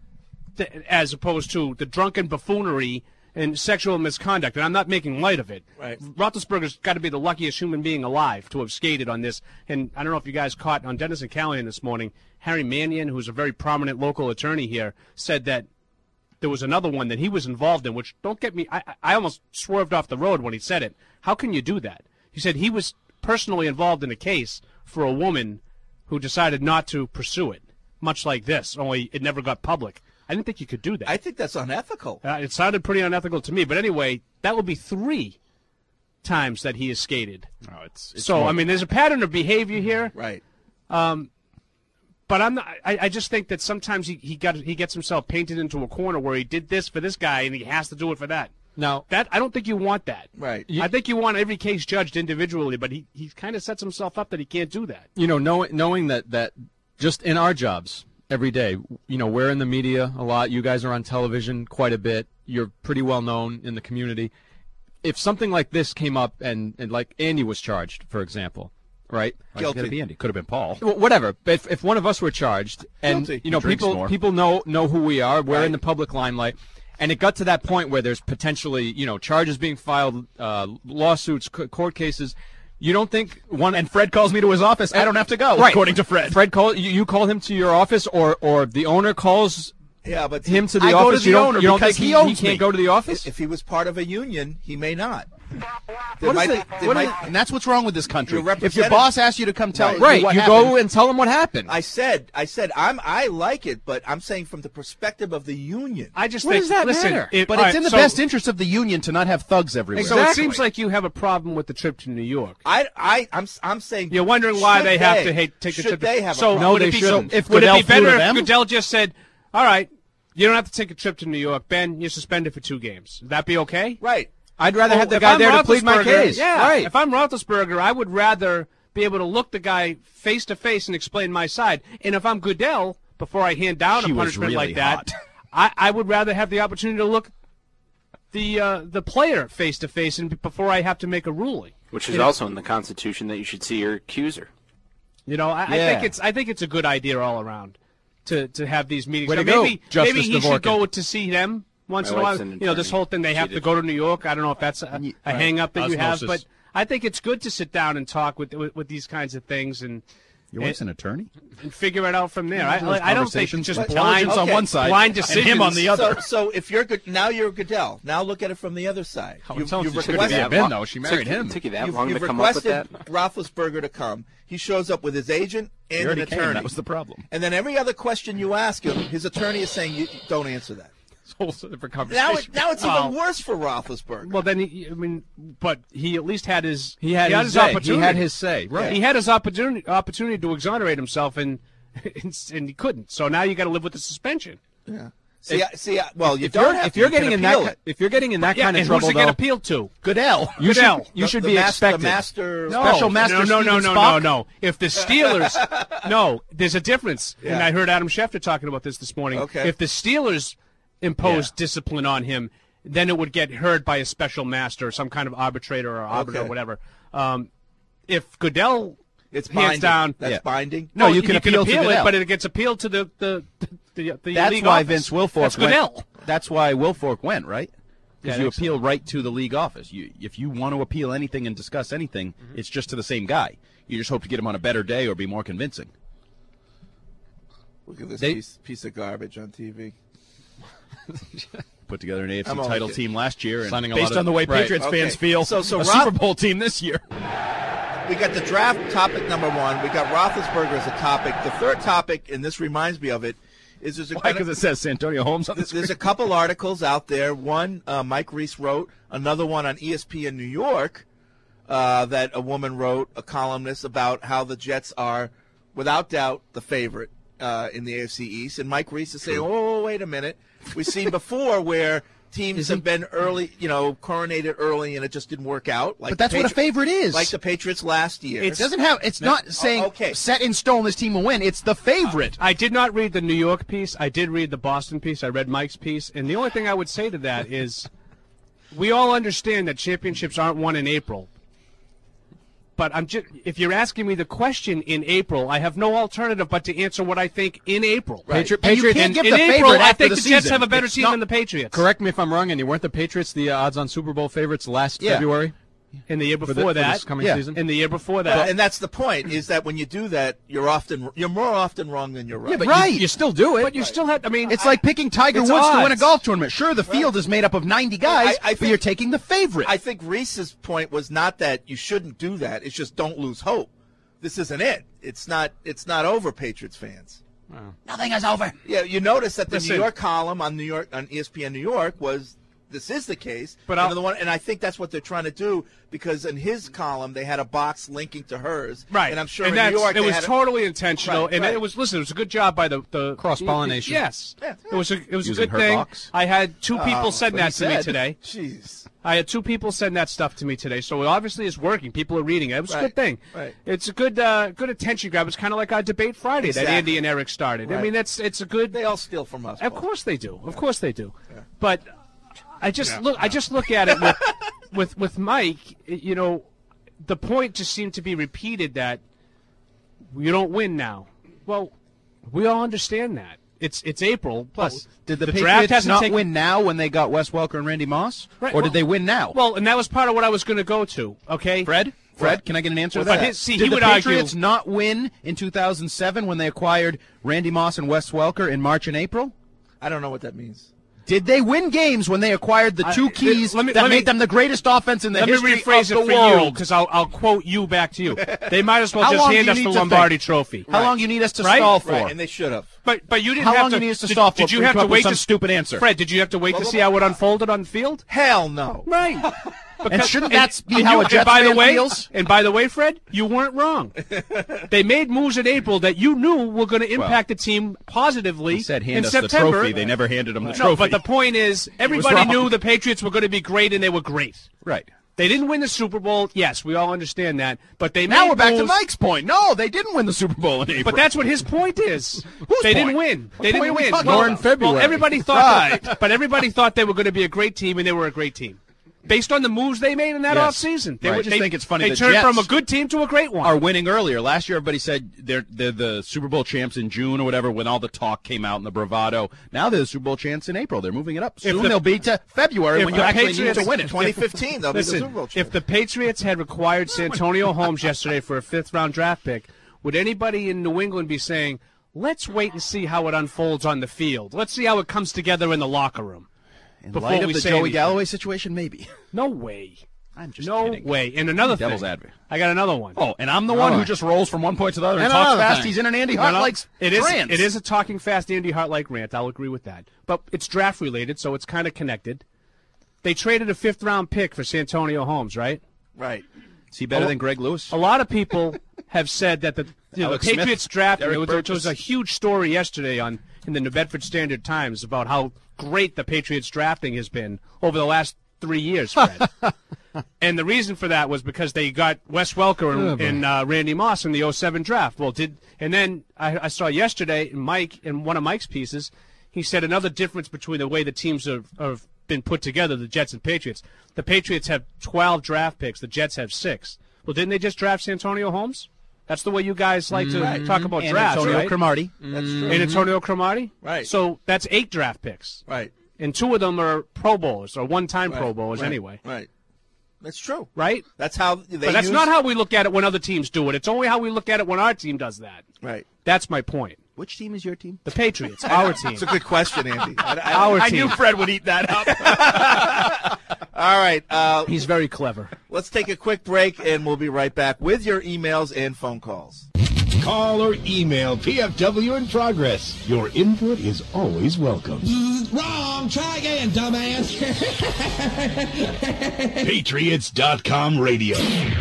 th- as opposed to the drunken buffoonery and sexual misconduct. And I'm not making light of it. Right. Roethlisberger's got to be the luckiest human being alive to have skated on this. And I don't know if you guys caught on Dennis and Callahan this morning, Harry Mannion, who's a very prominent local attorney here, said that there was another one that he was involved in, which, don't get me, I, I almost swerved off the road when he said it. How can you do that? He said he was personally involved in a case for a woman who decided not to pursue it, much like this, only it never got public. I didn't think you could do that. I think that's unethical. Uh, it sounded pretty unethical to me. But anyway, that would be three times that he has skated. No, it's, it's So, more- I mean, there's a pattern of behavior here. Right. But I'm not, I, I just think that sometimes he, he got he gets himself painted into a corner where he did this for this guy and he has to do it for that. Now, That I don't think you want that. Right. I think you want every case judged individually, but he, he kind of sets himself up that he can't do that. you know, knowing knowing that that just in our jobs every day, you know, we're in the media a lot. You guys are on television quite a bit. You're pretty well known in the community. If something like this came up and, and like Andy was charged, for example, right? Guilty. Could have been Andy. Could have been Paul. Well, whatever. But if, if one of us were charged, and Guilty. you know, He drinks people more. people know know who we are. We're Right. in the public limelight, and it got to that point where there's potentially, you know, charges being filed, uh, lawsuits, c- court cases. You don't think one And Fred calls me to his office. I don't have to go, right. according to Fred. Fred call you, you call him to your office, or or the owner calls Yeah, but him to the I go office. to the you don't, owner you don't because think he he, owns can't me. go to the office? if he was part of a union, he may not. There What might is be- it? there What might- is- and that's what's wrong with this country. Your If your representative- boss asks you to come tell Right. you right. what You happened, go and tell him what happened. I said, I said, I'm, I like it, but I'm saying from the perspective of the union. I just What think, does that listen, matter? if- but all it's right, in the so- best interest of the union to not have thugs everywhere. So it Exactly. seems like you have a problem with the trip to New York. I, I, I'm, I'm saying. You're wondering why should they have to hate, take the should trip. they have? so a No, would they it be, shouldn't. So, If would it Goodell be flew to better if them? Goodell just said, "All right, you don't have to take a trip to New York, Ben. You're suspended for two games. Would that be okay?" Right. I'd rather Well, have the if guy I'm there to plead my Roethlisberger- case. Yeah, right. if I'm Roethlisberger, I would rather be able to look the guy face to face and explain my side. And if I'm Goodell, before I hand down She a was punishment really like that, hot. I, I would rather have the opportunity to look the uh, the player face to face and before I have to make a ruling. Which is You know- also in the Constitution that you should see your accuser. You know, I, I Yeah. think it's I think it's a good idea all around to, to have these meetings. Way Now, to go, maybe Justice maybe he Dvorkin. should go to see them once My in a while. wife's an You know, this attorney. whole thing they have to Cheated. go to New York. I don't know if that's a, a Right. hang up that you have, Osmosis. but I think it's good to sit down and talk with with, with these kinds of things and Your wife's an attorney? and figure it out from there. I, Those I don't think conversations, just but blind intelligence on okay, one side blind and decisions him on the other. So, so if you're good, now you're Goodell. Now look at it from the other side. How You've- intelligent you've should it requested- have been, though? She married took, him. Took you that You've, long you've to come up with requested that? Roethlisberger to come. He shows up with his agent He and an already attorney. came. That was the problem. And then every other question you ask him, his attorney is saying, you, "Don't answer that." It's a whole different Now, conversation. it, now it's Well- even worse for Roethlisberger. Well, then he, I mean, but he at least had his He had his his say. He opportunity. had his say, right. He had his opportunity opportunity to exonerate himself, and and, and he couldn't. So now you got to live with the suspension. yeah. See, I, see, I, well, you if don't you're, have if to. you're You can getting in appeal that, it. ki- if you're getting in that Yeah, kind of and trouble, who's it get though, appealed to? Goodell. you Goodell. should, you should the be mas- expected. The master. No. Special Master No, no, no, Steven no, Spock? no, no. If the Steelers, no, there's a difference. And Yeah. I heard Adam Schefter talking about this this morning. Okay. If the Steelers imposed Yeah. discipline on him, then it would get heard by a special master, some kind of arbitrator or arbiter Okay. or whatever. Um, if Goodell It's hands binding. down, That's Yeah. binding. No, you can appeal to it, Goodell. but it gets appealed to the the the, the That's league why office. Vince Wilfork That's went. Goodell. That's why Wilfork went, right? Because Yeah, I you think so. appeal right to the league office. You, if you want to appeal anything and discuss anything, Mm-hmm. it's just to the same guy. You just hope to get him on a better day or be more convincing. Look at this They- piece, piece of garbage on T V. Put together an A F C I'm only title kidding. team last year, and Signing a based lot of- on the way right. Patriots Okay. fans feel, So- so a Roth- Super Bowl team this year. We got the draft topic number one. We got Roethlisberger as a topic. The third topic, and this reminds me of it, is there's a Why? Because it says Santonio Holmes on the screen. there's a couple articles out there. One uh, Mike Reese wrote, another one on E S P N New York uh, that a woman wrote, a columnist, about how the Jets are, without doubt, the favorite uh, in the A F C East. And Mike Reese is saying, oh, wait a minute. We've seen before where teams have been early, you know, coronated early, and it just didn't work out. Like But that's the what a Patri- favorite is. Like the Patriots last year. It doesn't have. It's not saying Oh, okay. set in stone this team will win. It's the favorite. I did not read the New York piece. I did read the Boston piece. I read Mike's piece. And the only thing I would say to that is we all understand that championships aren't won in April. But I'm just, if you're asking me the question in April, I have no alternative but to answer what I think in April. Patri- And you Patriots. can't give in the April, favorite I after think the the, Jets season. have a better It's team not- than the Patriots. Correct me if I'm wrong, Andy. Weren't the Patriots the uh, odds-on Super Bowl favorites last Yeah. February? In the year For before the- for that, this coming Yeah. season? in the year before Well, that, and that's the point, is that when you do that, you're often you're more often wrong than you're right. Yeah, but Right. you, you still do it. but you still have. I mean, It's like picking Tiger It's Woods to win a odds. golf tournament. Sure, the field is made up of ninety guys, I- I but think- you're taking the favorite. I think Reese's point was not that you shouldn't do that. It's just don't lose hope. This isn't it. It's not. It's not over, Patriots fans. Nothing is over. Yeah, you notice that the Listen. New York column on New York on E S P N New York was this is the case. But and I'll- the one, and I think that's what they're trying to do because in his column they had a box linking to hers. right. And I'm sure and in New that's- York it they was had a- totally intentional, Right, and right. it was. Listen, it was a good job by the, the Cross-pollination. Yes, Yeah. it was a it was a Using good her thing. box. I had two people send what he that to me said. today. Jeez. I had two people send that stuff to me today, so it obviously is working. People are reading it. It was a Right, good thing. right. It's a good uh, good attention grab. It's kind of like our debate Friday Exactly. that Andy and Eric started. I Right. mean, that's it's a good. They all steal from us. Of Paul. course they do. Of course they do. But I just look. I just look at it with, with with Mike. You know, the point just seemed to be repeated that you don't win now. Well, we all understand that. It's it's April. Plus, did the, the draft Patriots hasn't not taken- win now when they got Wes Welker and Randy Moss? Right, Or well- did they win now? Well, and that was part of what I was going to go to. Okay, Fred? Fred, can I get an answer to Well, that? but his- see, Did he the would argue- Patriots not win in two thousand seven when they acquired Randy Moss and Wes Welker in March and April? I don't know what that means. Did they win games when they acquired the I- two it- keys let me- that let me- made them the greatest offense in the Let me history rephrase of it the for world? you because I'll I'll quote you back to you. They might as well How just long do hand you us need the to Lombardi think? Trophy. How long do you need us to Right? stall for? Right, and they should have. But but you didn't How have long to. do you need us to did, stall for Did you before we have come to up with wait some to stupid answer? Fred, did you have to wait Well, to well, see how it unfolded on the field? Hell no. Right. And shouldn't that be and how you- a and Jets by the fan way, feels? And by the way, Fred, you weren't wrong. They made moves in April that you knew were going to impact the team positively He said hand in us September. the trophy. They never handed him the No, trophy. but the point is, everybody wrong. knew the Patriots were going to be great, and they were great. Right. They didn't win the Super Bowl. Yes, we all understand that. But they Now made we're back to moves- Mike's point. No, they didn't win the Super Bowl in April. But that's what his point is. Whose they point? didn't win. What They point didn't are we win. talking Well, about? In February. well, everybody thought, Right. that, but everybody thought they were going to be a great team, and they were a great team, based on the moves they made in that Yes. offseason. They Right. were- I just they, think it's funny They the turned Jets from a good team to a great one. Are winning earlier. Last year, everybody said they're, they're the Super Bowl champs in June or whatever when all the talk came out and the bravado. Now they're the Super Bowl champs in April. They're moving it up. Soon the- they'll be to February if when the you actually Patriots- need to win it. twenty fifteen, they'll be the Listen, Super Bowl if champions. the Patriots had required Santonio Holmes yesterday for a fifth-round draft pick, would anybody in New England be saying, let's wait and see how it unfolds on the field. Let's see how it comes together in the locker room. In before light of we the say Joey anything. Galloway situation, maybe. No way. I'm just no kidding. way. And another Devil's thing. advocate. I got another one. Oh, and I'm the All one right. who just rolls from one point to the other and, And talks another fast. thing. He's in an Andy No, Hart no, like it is. trance. It is a talking fast Andy Hart like rant. I'll agree with that. But it's draft related, so it's kind of connected. They traded a fifth round pick for Santonio Holmes, right? Right. Is he better A- than Greg Lewis? A lot of people have said that the, you know, the Alex Smith, Patriots draft. Derek There was, there was Burgess. a huge story yesterday on in the New Bedford Standard Times about how great the Patriots drafting has been over the last three years, Fred. And the reason for that was because they got Wes Welker and, Oh, boy. and uh, Randy Moss in the oh seven draft. Well, did and then I, I saw yesterday Mike in one of Mike's pieces, he said another difference between the way the teams have, have been put together, the Jets and Patriots. The Patriots have twelve draft picks. The Jets have six. Well, didn't they just draft Santonio Holmes? That's the way you guys like to Mhm. talk about And drafts, Antonio right? Cromartie. That's true. And Antonio Cromartie? Right. So that's eight draft picks. Right. And two of them are Pro Bowlers or one-time Right. Pro Bowlers Right. anyway. Right. That's true. Right? That's how they But that's use- not how we look at it when other teams do it. It's only how we look at it when our team does that. Right. That's my point. Which team is your team? The Patriots, our team. It's a good question, Andy. I, I, Our I team. knew Fred would eat that up. All right. Uh, He's very clever. let's take a quick break, and we'll be right back with your emails and phone calls. Call or email P F W in progress. Your input is always welcome. Wrong. Try again, dumbass. Patriots dot com radio.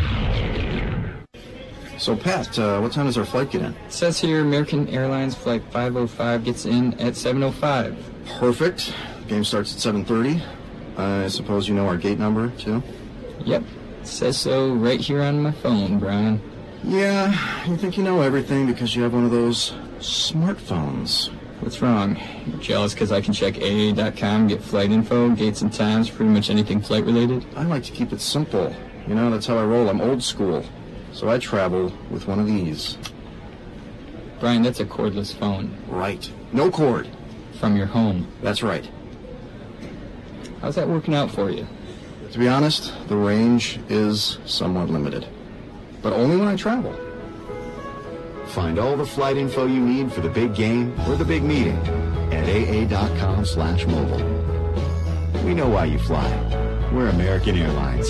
So, Pat, uh, what time does our flight get in? It says here American Airlines Flight five oh five gets in at seven oh five. Perfect. Game starts at seven thirty. I suppose you know our gate number, too? Yep. It says so right here on my phone, Brian. Yeah, you think you know everything because you have one of those smartphones. What's wrong? You jealous because I can check A A dot com, get flight info, gates and times, pretty much anything flight related? I like to keep it simple. You know, that's how I roll. I'm old school. So I travel with one of these. Brian, that's a cordless phone. Right. No cord. From your home. That's right. How's that working out for you? To be honest, the range is somewhat limited. But only when I travel. Find all the flight info you need for the big game or the big meeting at A A dot com slash mobile. We know why you fly. We're American Airlines.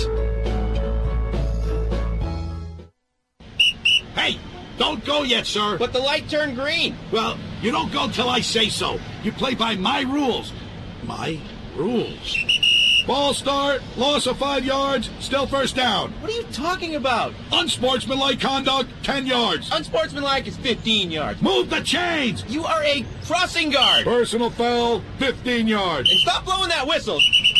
Hey, don't go yet, sir. But the light turned green. Well, you don't go till I say so. You play by my rules. My rules. Ball start, loss of five yards, still first down. What are you talking about? Unsportsmanlike conduct, ten yards. Unsportsmanlike is fifteen yards. Move the chains. You are a crossing guard. Personal foul, fifteen yards. And stop blowing that whistle.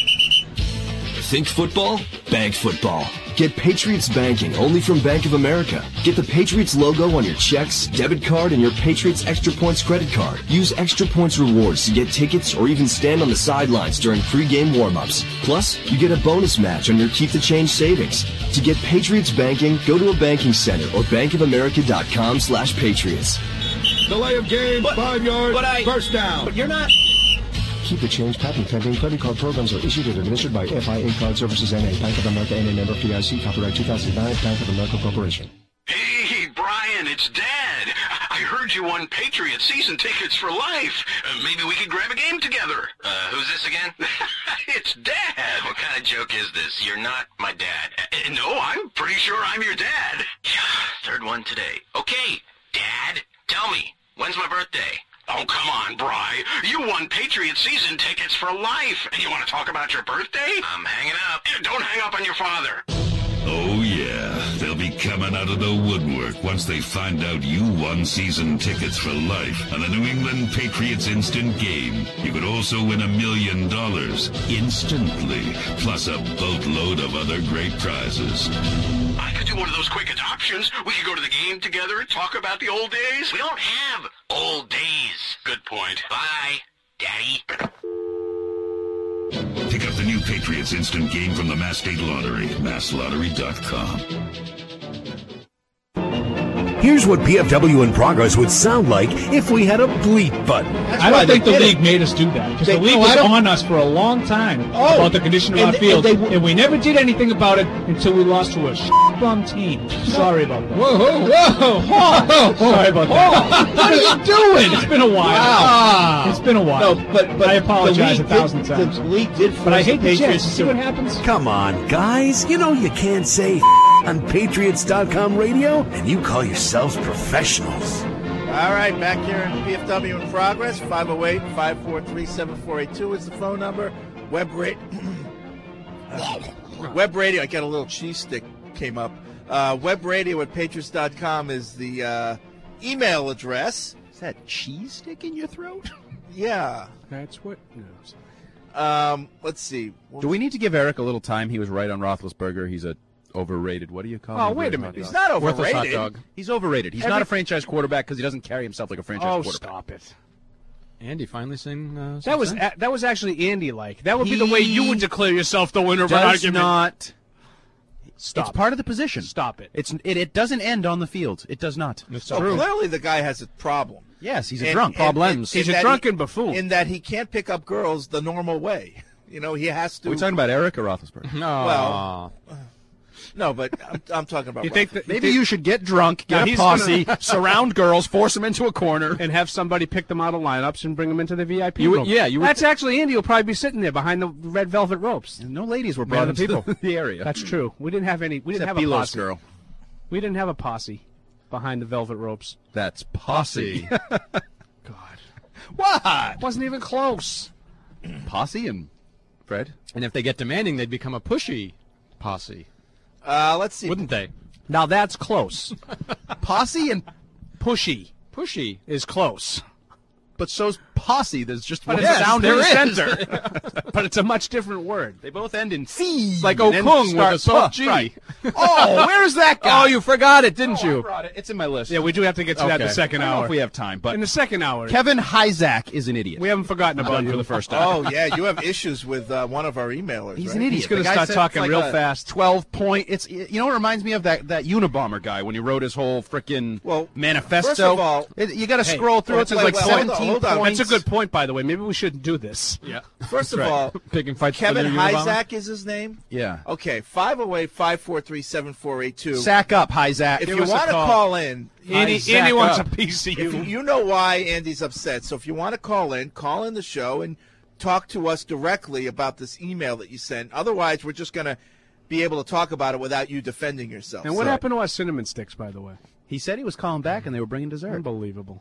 Think football? Bank football. Get Patriots banking only from Bank of America. Get the Patriots logo on your checks, debit card, and your Patriots Extra Points credit card. Use Extra Points rewards to get tickets or even stand on the sidelines during pregame warm-ups. Plus, you get a bonus match on your Keep the Change savings. To get Patriots banking, go to a banking center or bankofamerica.com slash Patriots. Delay of game, But- five yards, but I- first down. But you're not... Keep the Change patent pending. Credit card programs are issued and administered by F I A Card Services N A. Bank of America N A member F D I C. Copyright two thousand nine. Bank of America Corporation. Hey, Brian, it's Dad. I heard you won Patriot season tickets for life. Uh, maybe we could grab a game together. Uh, who's this again? It's Dad. What kind of joke is this? You're not my dad. Uh, no, I'm pretty sure I'm your dad. Yeah, third one today. Okay, Dad, tell me, when's my birthday? Oh, come on, Bri. You won Patriot season tickets for life. And you want to talk about your birthday? I'm hanging up. Don't hang up on your father. Oh, yeah. They'll be coming out of the woodwork once they find out you won season tickets for life on the New England Patriots Instant Game. You could also win a million dollars instantly, plus a boatload of other great prizes. I could do one of those quick adoptions. We could go to the game together and talk about the old days. We don't have old days. Good point. Bye, Daddy. Pick up the new Patriots Instant Game from the Mass State Lottery, mass lottery dot com. Here's what P F W in Progress would sound like if we had a bleep button. I don't think the league made us do that because the league was on us for a long time Oh, about the condition of and our they- field, and they- and we never did anything about it until we lost to a bum team. Sorry about that. Whoa, whoa, whoa, whoa, whoa. Sorry about that. What are you doing? It's been a while. Wow. It's been a while. No, but, but I apologize the a league thousand did, times. The league did But I force hate the the Jets. Patriots See to- what happens? Come on, guys. You know you can't say on Patriots dot com radio, and you call yourselves professionals. All right, back here in P F W in Progress. five oh eight, five four three, seven four eight two is the phone number. Web rate. Web radio. I got a little cheese stick came up. Uh, web radio at patriots dot com is the uh, email address. Is that cheese stick in your throat? Yeah. That's what. No. Um, let's see. Do we need to give Eric a little time? He was right on Roethlisberger. He's a overrated. What do you call him? Oh, wait a Hot minute. dog. He's not overrated. Worthless hot dog. He's overrated. He's Every- not a franchise quarterback because he doesn't carry himself like a franchise Oh, quarterback. stop it. Andy finally saying uh, That was a, that was actually Andy-like. That would be the way you would declare yourself the winner of an Does argument. not. Stop. It's part of the position. Stop it. It's it, it doesn't end on the field. It does not. So clearly the guy has a problem. Yes, he's a And- drunk. and- Problems. and- He's in a that drunken he- buffoon. In that he can't pick up girls the normal way. You know, he has to. Are we talking about Eric or Roethlisberger? Well, no, but I'm, I'm talking about. You think that- Roethlisberger. maybe you should get drunk, Now get a he's posse, gonna- surround girls, force them into a corner, and have somebody pick them out of lineups and bring them into the V I P You would- room. yeah, you would- That's actually Andy will probably be sitting there behind the red velvet ropes. No ladies were Man brought of the into people. the area. That's true. We didn't have any. We didn't Except have a Belo's posse. girl. We didn't have a posse behind the velvet ropes. That's posse. God, what? Wasn't even close. Posse and Fred. And if they get demanding, they'd become a pushy posse. Uh, let's see. Wouldn't they? Now that's close. Posse and pushy. Pushy is close. But so's posse. There's just But one it's sound there in the is. center. But it's a much different word. They both end in C. Like and then Okung with start a soft puh. G. Right. Oh, where's that guy? Oh, you forgot it, didn't you? brought it. It's in my list. Yeah, we do have to get to that in the Okay. second I don't know hour. if we have time, but in the second hour, Kevin Hyzak is an idiot. we haven't forgotten I'm about done you for the first time. Oh yeah, you have issues with uh, one of our emailers. He's right? an idiot. He's gonna The guy start said talking it's like real a fast. Twelve point. It's you know what it reminds me of that that Unabomber guy when he wrote his whole frickin' Well, manifesto. first of all- It- you got to Hey, scroll through. wait, It says wait, like wait, hold on, seventeen hold on. points. That's a good point, by the way. Maybe we shouldn't do this. Yeah. First of Right. all, Picking fights Kevin for the Unabomber? Hyzak is his name. Yeah. Okay, five oh eight, five four three, seven four eight two. Sack up, Hyzak. If Give you us a want to call. call in, Andy, Hyzak Andy wants a up. piece of if you, you. you know why Andy's upset. So if you want to call in, call in the show and talk to us directly about this email that you sent. Otherwise, we're just going to be able to talk about it without you defending yourself. And what So- happened to our cinnamon sticks, by the way? He said he was calling back and they were bringing dessert. Unbelievable.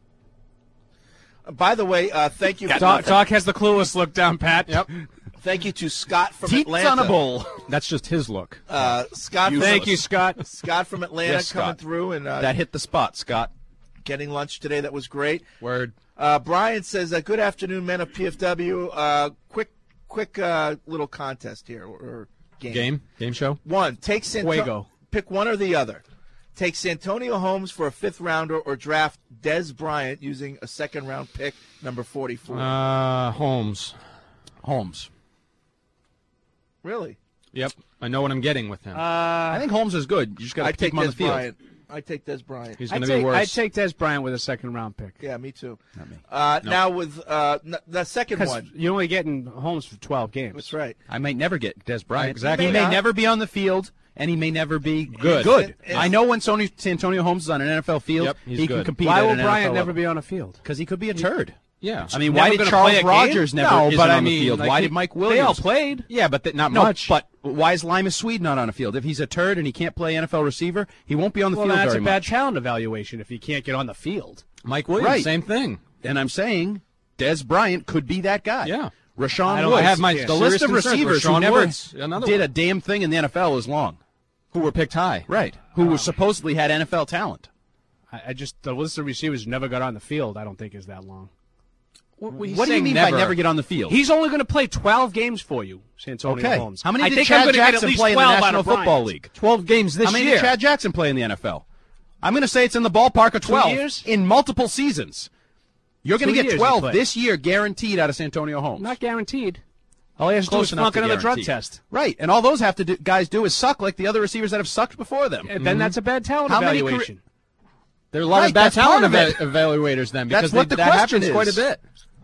By the way, uh, thank you. Doc, Doc has the clueless look down, Pat. Yep. Thank you to Scott from Teats Atlanta. on a bowl. That's just his look. Uh, Scott. You from, Thank you, Scott. Scott from Atlanta Yes, coming Scott. through and uh, That hit the spot, Scott. getting lunch today. That was great. Word. Uh, Brian says, uh, "Good afternoon, men of P F W. Uh, quick, quick uh, little contest here or, or game. Game? Game show? One. Take Santo- Fuego. Pick one or the other. Take Santonio Holmes for a fifth rounder or draft Des Bryant using a second round pick, number forty-four. Uh, Holmes. Holmes. Really? Yep. I know what I'm getting with him. Uh, I think Holmes is good. You just got I to take take him on Des the field. Bryant. I take Des Bryant. He's I'd going to be take, worse. I'd take Des Bryant with a second round pick. Yeah, me too. Not me. Uh, Nope. Now with uh, n- the second Because one. you're only getting Holmes for twelve games. That's right. I might never get Des Bryant. Exactly. He may may not. never be on the field, and he may never be Good. Good. And- and- I know when Sony Santonio Holmes is on an N F L field, Yep, he's he can good. compete. Why at will an Bryant N F L never level. be on a field? Because he could be a turd. yeah. I mean, Never why did gonna Charles play a game? Rogers never No, isn't but I on the mean, field? like, why he- did Mike They Williams? all played. Yeah, but th- not No, much. but why is Lima Swede not on a field? If he's a turd and he can't play N F L receiver, he won't be on the Well, field that's very a bad much. talent evaluation if he can't get on the field. Mike Williams, Right. same thing. And I'm saying Des Bryant could be that guy. Yeah. Rashawn I don't- Woods. I have my the serious list of concerns. receivers who Rashawn never Woods, another did one. a damn thing in the N F L is long. Who were picked high. Right. Who was supposedly had N F L talent. I, I just the list of receivers who never got on the field. I don't think is that long. What do you mean by never get on the field? He's only going to play twelve games for you, Santonio okay. Holmes. How many I did think Chad I'm gonna get at Jackson least play in the twelve out National of Bryant. Football League? twelve games this How many year. did Chad Jackson play in the N F L? I'm going to say it's in the ballpark of twelve years? in multiple seasons. You're going Two to get years he twelve played. this year guaranteed out of Santonio Holmes. Not guaranteed. All he has to do Close is enough flunk to another drug guarantee. test. Right, and all those have to do, guys do is suck like the other receivers that have sucked before them. And then that's a bad talent How many evaluation. There are a lot Right, of bad that's talent part of eva- it. evaluators then because That's what they, the that question happens is. quite a bit.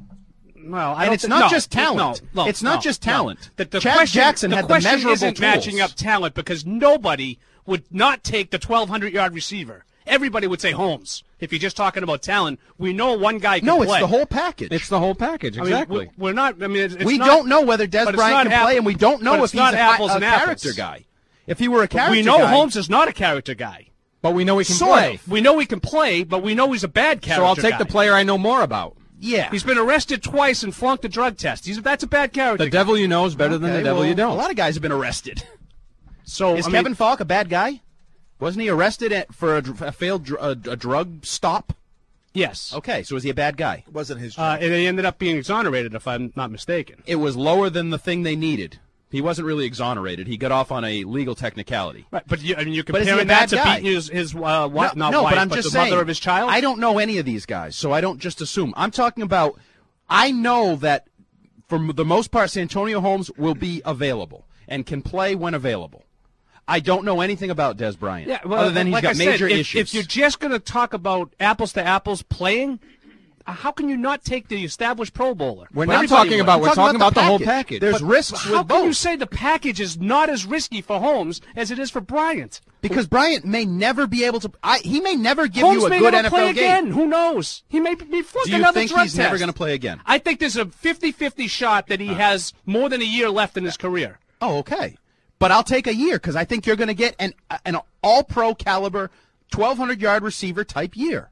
Well, I And don't it's thi- not no, just talent. No, no, It's not no, just no. talent. The, the Chad question, Jackson the had the question measurable isn't matching tools. up talent because nobody would not take the twelve hundred yard receiver. Everybody would say Holmes. If you're just talking about talent, we know one guy can No, play. it's the whole package. It's the whole package, I mean, exactly. we- we're not. I mean, it's, it's we not, don't know whether Des but it's Bryant not can app- play, and we don't know but if it's he's not a, apples a and character apples. guy. If he were a character we know guy, Holmes is not a character guy. But we know he can Sort play. of. We know he can play, but we know he's a bad character So I'll take guy. the player I know more about. Yeah. He's been arrested twice and flunked a drug test. He's that's a bad character. The devil you know is better than the Okay, devil well, you don't. A lot of guys have been arrested. So Is I mean, Kevin Falk a bad guy? Wasn't he arrested at, for a, dr- a failed dr- a, a drug stop? Yes. Okay, so is he a bad guy? It wasn't his Uh, job. and he ended up being exonerated, if I'm not mistaken. It was lower than the thing they needed. He wasn't really exonerated. He got off on a legal technicality. Right, but you, I mean, you're But is he a comparing bad that to guy? beating his his uh, what, no, not no, wife, but I'm just the saying, mother of his child. I don't know any of these guys, so I don't just assume. I'm talking about. I know that for the most part, Santonio Holmes will be available and can play when available. I don't know anything about Des Bryant, Yeah, well, other than he's like got I said, major if, issues. If you're just going to talk about apples to apples playing, uh, how can you not take the established Pro Bowler? We're Well, not everybody talking would. about. I'm We're talking talking about about the the whole package. package. There's But risks how with can both. you say the package is not as risky for Holmes as it is for Bryant? Because Bryant may never be able to. I, he may never give Holmes you a may good never N F L play game. again. Who knows? He may be flunked Do you another think drug he's never test. going to play again? I think there's a fifty-fifty shot that he has more than a year left in his career. Oh, okay. But I'll take a year because I think you're going to get an an all-pro caliber, twelve hundred yard receiver type year.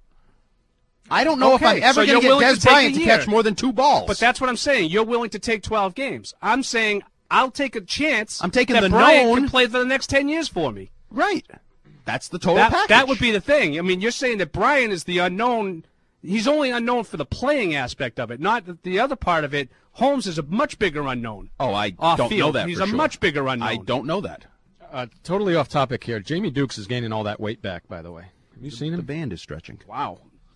I don't know Okay, if I'm ever so going you're to get willing Des to take a Bryant to year. catch more than two balls. But that's what I'm saying. You're willing to take twelve games. I'm saying I'll take a chance. I'm taking that the Bryant known- can play for the next ten years for me. Right. That's the total That, package. that would be the thing. I mean, you're saying that Bryant is the unknown. He's only unknown for the playing aspect of it, not the- the other part of it. Holmes is a much bigger unknown. Oh, I Off don't field. know that He's for a sure. much bigger unknown. I don't know that. Uh, totally off topic here. Jamie Dukes is gaining all that weight back. By the way, have you seen The him? band is stretching. Wow.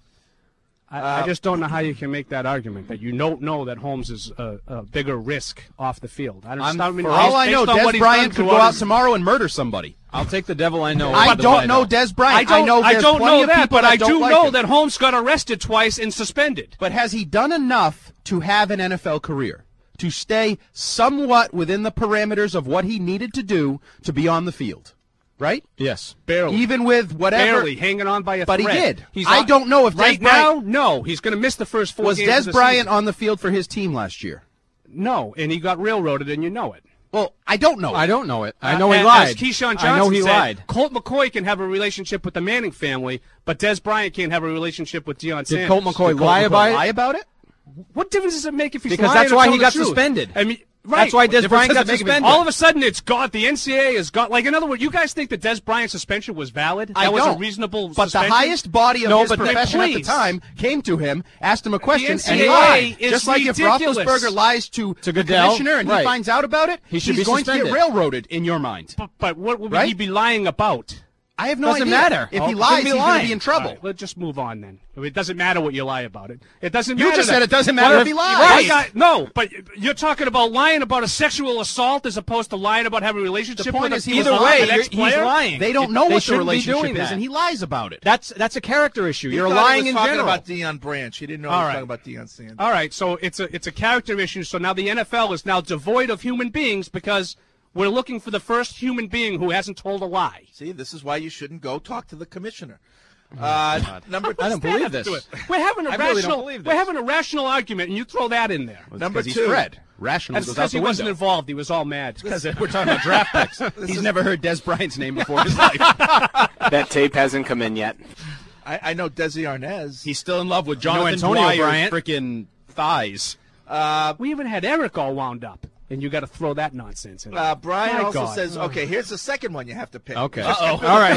I, I just don't know how you can make that argument that you don't know that Holmes is a, a bigger risk off the field. I don't. I'm, I mean, for all based- I know, based on Des what he's Bryant done could throughout go out his- tomorrow and murder somebody. I'll take the devil I know. I over the don't I know know. Des I Bryant. don't, know I there's don't plenty know of that, people but I don't do like know him. that Holmes got arrested twice and suspended. But has he done enough to have an N F L career? To stay somewhat within the parameters of what he needed to do to be on the field? Right? Yes. Barely. Even with whatever. Barely hanging on by a But he thread. did. He's I on- don't know if Des right Bryant- now. No, he's going to miss the first four Was games. Des of the Bryant season. on the field for his team last year? No, and he got railroaded, and you know it. Well, I don't know. I don't know it. I Uh, know he as- lied. As Keyshawn Johnson I know he said, lied. Colt McCoy can have a relationship with the Manning family, but Des Bryant can't have a relationship with Deion Did Sanders. Colt McCoy Did Colt lie McCoy about it? lie about it? What difference does it make if he's Because lying that's or why telling he got the truth? suspended. I mean, right. That's why Des What Bryant got difference does it make if he- suspended. All of a sudden, it's got the N C A A has got like in other words, you guys think that Des Bryant's suspension was valid? That I was don't. a reasonable But suspension? the highest body of No, his but then profession at the please. time came to him, asked him a question, N C and he A A lied. is Just like ridiculous. if Roethlisberger lies to, To the Goodell, commissioner and right. he finds out about it, He should he's be going to suspended. get railroaded in your mind. But, but what would Right? he be lying about? I have no Doesn't idea. matter. If Oh, he shouldn't lies, be he's going lying. to be in trouble. All right, let's just move on then. I mean, it doesn't matter what you lie about it. It doesn't You matter. just that- said it doesn't matter What if he lies. Why Right. not- no, but you're talking about lying about a sexual assault as opposed to lying about having a relationship The point with is a, he was Either lying. way, an you're- ex-player? he's lying. They don't know They what the shouldn't be relationship doing is, that. and he lies about it. That's that's a character issue. He You're thought lying he in was talking general. about Deion Branch. He didn't know All he was right. talking about Deion Sanders. All right, so it's a it's a character issue. So now the N F L is now devoid of human beings because we're looking for the first human being who hasn't told a lie. See, this is why you shouldn't go talk to the commissioner. Uh, number I don't That believe has to this. do it. We're having a I really don't rational. believe we're this. having a rational argument, and you throw that in there. Number Because two. he's Fred. Rational That's goes out because the he wasn't window. involved. He was all mad. Because we're talking about draft picks. He's never heard Des Bryant's name before in his life. That tape hasn't come in yet. I, I know Desi Arnaz. He's still in love with know Jonathan Antonio Dwyer's Bryant. freaking thighs. Uh, We even had Eric all wound up, and you got to throw that nonsense in. uh, Brian My also God. says, okay, here's the second one you have to pick. Okay. Uh-oh. All right.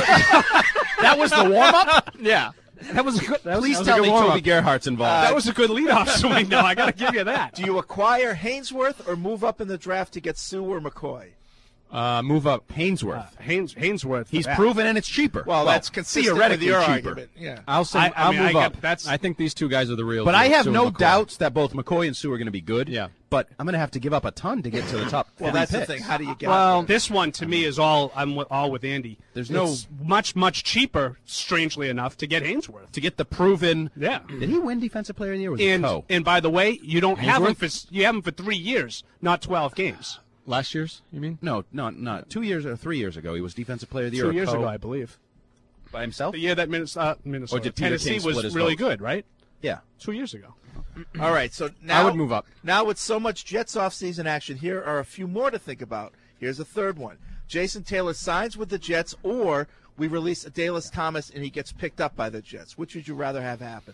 That was the warm-up? Yeah. That was a good. That was, Please that was a tell good me warm-up. Toby Gerhardt's involved. That was a good leadoff swing, though. I got to give you that. Do you acquire Hainsworth or move up in the draft to get Sue or McCoy? Uh, move up. Hainsworth. Uh, Hains, Hainsworth. He's that. proven and it's cheaper. Well, that's consistent theoretically with your cheaper. argument. Yeah. I'll say I- I I'll mean, move I up. get- that's- I think these two guys are the real. But deal, I have Sue no and McCoy. doubts that both McCoy and Sue are going to be good. Yeah. But I'm going to have to give up a ton to get to the top. Well, three that's the picks. thing. How do you get? Well, out this one to me is all I'm with, all with Andy. There's no- It's much much cheaper, strangely enough, to get Hainsworth. to get the proven. Yeah. Did he win Defensive Player of the Year? Or was And he co? and by the way, you don't have him Hainsworth? for you have him for three years, not twelve games. Last year's, you mean? No, no, not two years or three years ago. He was Defensive Player of the Year. Two or years co. ago, I believe. by himself. The year that Minnesota, Minnesota Or did Peter Tennessee King split was his really votes? good, right? Yeah. Two years ago. All right, so now I would move up. Now with so much Jets off-season action, here are a few more to think about. Here's a third one: Jason Taylor signs with the Jets, or we release Adalys Thomas and he gets picked up by the Jets. Which would you rather have happen?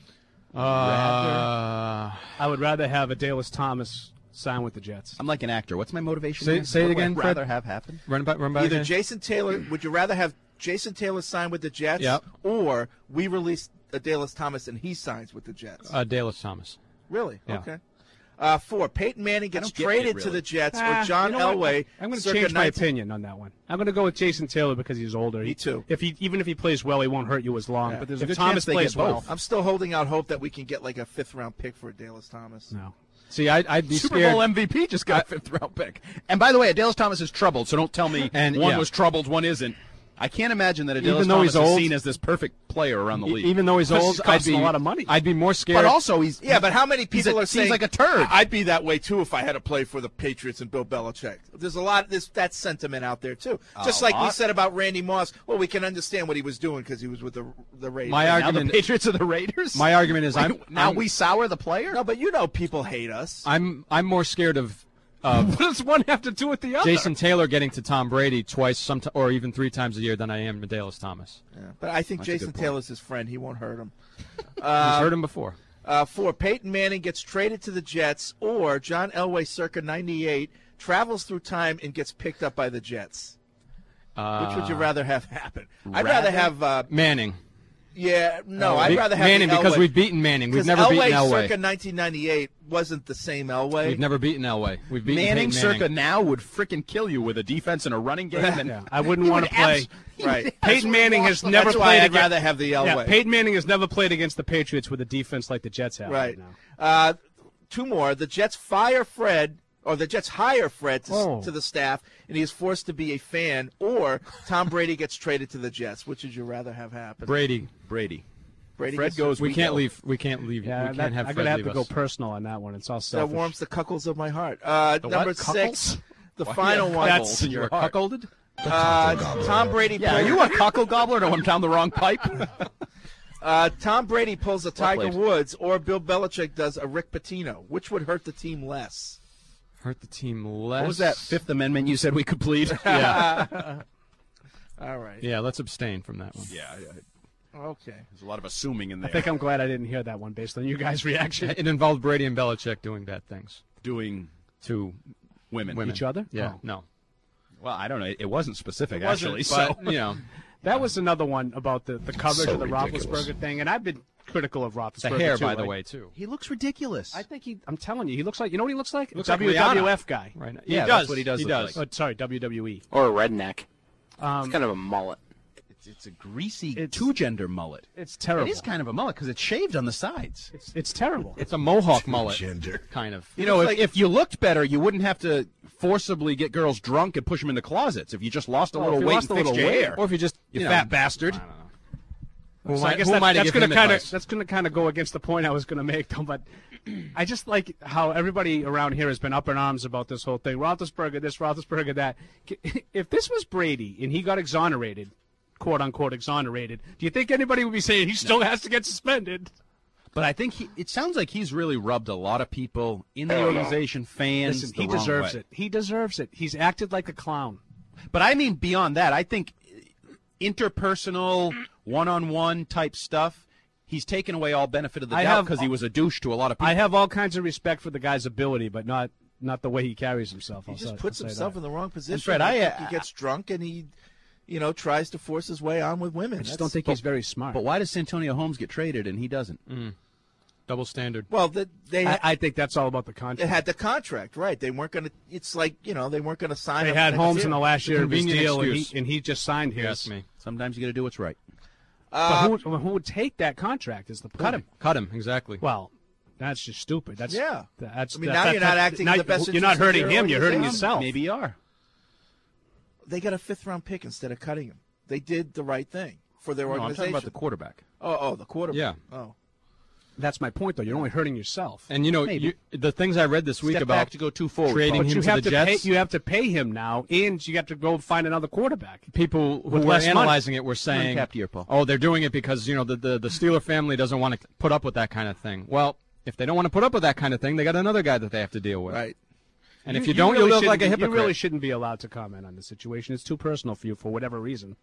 Uh, I would rather have Adalys Thomas sign with the Jets. I'm like an actor. What's my motivation? Say- again? say it What would again, I Fred. rather have happen? run by, run by Either again. Jason Taylor. Would you rather have Jason Taylor sign with the Jets, Yep. or we release Adalys Thomas and he signs with the Jets? Uh, Dallas Thomas. Really? Yeah. Okay. Uh, four, Peyton Manning gets don't get traded it, to really. the Jets, Ah, or John you know what? Elway. I'm going to circa change my nineteen opinion on that one. I'm going to go with Jason Taylor because he's older. Me He- too. If he even if he plays well, he won't hurt you as long. Yeah. But there's a if good Thomas chance they plays get both. well, I'm still holding out hope that we can get like a fifth round pick for Adalys Thomas. no. See, I, I'd be Super scared. Bowl M V P just got a fifth round pick. And by the way, Adalys Thomas is troubled, so don't tell me And, one yeah. was troubled, one isn't. I can't imagine that Adalys Even though Thomas he's is old- seen as this perfect player around the E- league. Even though he's Plus, old, he's I'd costing be a lot of money. I'd be more scared. but also he's Yeah, but how many he's people a- are saying seems like a turd? I'd be that way too if I had to play for the Patriots and Bill Belichick. There's a lot of this that sentiment out there too. Just A like we lot? said about Randy Moss. Well, we can understand what he was doing because he was with the the Raiders. My now argument. the Patriots are the Raiders. My argument is I'm now I'm, we sour the player. No, but you know people hate us. I'm I'm more scared of of What does one have to do with the other? Jason Taylor getting to Tom Brady twice, some or even three times a year than I am Adalys Thomas. Yeah, but I think That's a Jason good point. Taylor's his friend. He won't hurt him. He's Uh, heard him before. Uh, four, Peyton Manning gets traded to the Jets, or John Elway, circa ninety-eight, travels through time and gets picked up by the Jets. Uh, Which would you rather have happen? I'd rather? rather have. Uh, Manning. yeah, no, Uh, I'd Be- rather have Manning the because Elway. we've beaten Manning. We've 'Cause never Elway, beaten Elway. circa nineteen ninety-eight wasn't the same Elway. We've never beaten Elway. We've beaten Manning, Peyton circa Manning. now would freaking kill you with a defense and a running game. And Yeah, I wouldn't he want would to play. abs- he Right. would Peyton Manning has absolutely never That's why played I'd against. rather have the Yeah, Elway. Peyton Manning has never played against the Patriots with a defense like the Jets have Right. right, now. Uh, two more. The Jets fire Fred, or the Jets hire Fred to, Oh. to the staff, and he is forced to be a fan, or Tom Brady gets traded to the Jets. Which would you rather have happen? Brady. Brady. Brady Fred gets- goes. We can't go. leave. We can't leave. Yeah, we that, can't have I'm Fred gonna have leave to go us. personal on that one. It's all That selfish. warms the cuckles of my heart. Uh, The number what? six, the Why final you have one. cuckolds in your You're heart? cuckolded? Uh, Tom Brady. Yeah, are pulls- you a cockle gobbler? No, I'm down the wrong pipe. Uh, Tom Brady pulls a Tiger played. Woods, or Bill Belichick does a Rick Pitino. Which would hurt the team less? Hurt the team less. What was that Fifth Amendment you said we could plead? Yeah. All right. Yeah. Let's abstain from that one. yeah, yeah. Okay. There's a lot of assuming in I there. think I'm glad I didn't hear that one based on you guys' reaction. It involved Brady and Belichick doing bad things doing to women. women. Each other? Yeah. Oh. No. Well, I don't know. It, it wasn't specific, It wasn't, actually. but, so you know, That was another one about the, the coverage So of the ridiculous. Roethlisberger thing, and I've been critical of Roethlisberger. the hair, too. by the Like, way, too. he looks ridiculous. I think he. I'm telling you, he looks like. You know what he looks like? Looks like W W F Rihanna. guy. Right. Yeah, he that's does. what he does He look does. like. Oh, sorry, W W E. Or a redneck. Um, It's kind of a mullet. It's, it's a greasy It's- two-gender mullet. It's terrible. It is kind of a mullet because it's shaved on the sides. It's, it's terrible. It's a mohawk mullet, Gender. kind of. You know, if, like- if you looked better, you wouldn't have to forcibly get girls drunk and push them into closets. If you just lost a Well, if little you weight lost and a fixed little your weight, hair, Or if you just, you you know, fat bastard. Who So am I I- guess who that, am I to that's give going him to kind of advice? that's going to kind of go against the point I was going to make, though. But I just like how everybody around here has been up in arms about this whole thing. Roethlisberger this, Roethlisberger that. If this was Brady and he got exonerated, quote unquote exonerated, do you think anybody would be saying he still has to get suspended? But I think he, it sounds like he's really rubbed a lot of people in the organization, fans. Listen, the he wrong deserves way. it. He deserves it. He's acted like a clown. But I mean, beyond that, I think interpersonal, one-on-one type stuff, he's taken away all benefit of the I doubt have- because he was a douche to a lot of people. I have all kinds of respect for the guy's ability, but not not the way he carries himself. He I'll just say- puts I'll say himself that. in the wrong position. Fred, I, think uh, he gets drunk and he, you know, tries to force his way on with women. I just That's- don't think he's very smart. But why does Santonio Holmes get traded and he doesn't? Don't Double standard. Well, the, they I, I think that's all about the contract. They had the contract, right? They weren't going to. It's like you know, they weren't going to sign. They him had next Holmes year. in the last year of his Convenient deal, and excuse. he, and he just signed his. Yes, me. Sometimes you got to do what's right. Uh, but who, who would take that contract? Is the point? Cut him. Cut him. Exactly. Well, that's just stupid. That's Yeah. That's. I mean, that- now that- you're not that- acting now in the best You're not interest of hurting your him. You're hurting organization. yourself. Maybe you are. They got a fifth round pick instead of cutting him. They did the right thing for their No, I'm organization. talking about the quarterback. Oh, oh, the quarterback. Yeah. Oh. That's my point, though. You're only hurting yourself. And you know, Maybe. you, the things I read this week Step about back to go too forward. trading But him you to have the to Jets. pay. You have to pay him now, and you have to go find another quarterback. People who With were less money. analyzing it were saying, Uncap year, Paul. "Oh, they're doing it because you know the, the the Steeler family doesn't want to put up with that kind of thing." Well, if they don't want to put up with that kind of thing, they got another guy that they have to deal with. Right. And if you, don't, really you look shouldn't like a be- hypocrite. You really shouldn't be allowed to comment on the situation. It's too personal for you for whatever reason.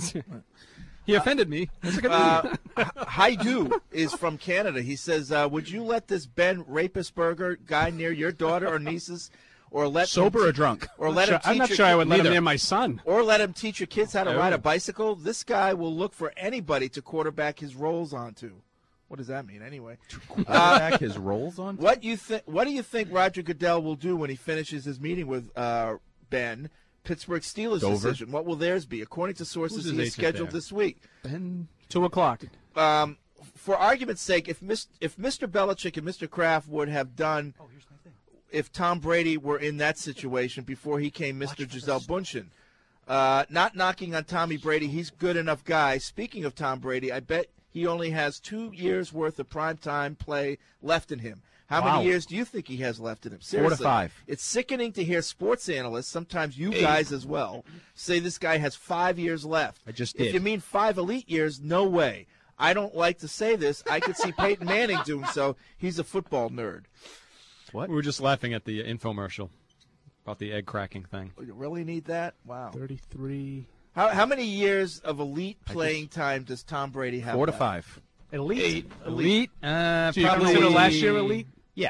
He offended me. That's a good Uh, Haidu is from Canada. He says, uh, "Would you let this Ben Rapisberger guy near your daughter or nieces, or let Sober him or drunk? or I'm let not him sure- I'm teach not your sure I kid- would let him neither. near my son. or let him teach your kids how to Oh. ride a bicycle? This guy will look for anybody to quarterback his rolls onto." What does that mean, anyway? Quarterback his rolls on. What you think? What do you think Roger Goodell will do when he finishes his meeting with uh, Ben? Pittsburgh Steelers Dover. decision. What will theirs be? According to sources, Who's his he is agent scheduled there? this week. Ben. Two o'clock. Um, for argument's sake, if Mis- if Mister Belichick and Mister Kraft would have done, if Tom Brady were in that situation before he came Mister Giselle Bundchen, uh, not knocking on Tommy Brady, he's a good enough guy. Speaking of Tom Brady, I bet he only has two years worth of primetime play left in him. How Wow. many years do you think he has left in him? Four to Seriously, five. It's sickening to hear sports analysts, sometimes you guys as well, say this guy has five years left. I just If did. you mean five elite years, no way. I don't like to say this. I could see Peyton Manning doing so. He's a football nerd. What? We were just laughing at the infomercial about the egg cracking thing. You really need that? Wow. Thirty-three. How how many years of elite playing time does Tom Brady have? Four to left? five. Elite. Elite. Uh, Do you probably consider last year elite? Yeah.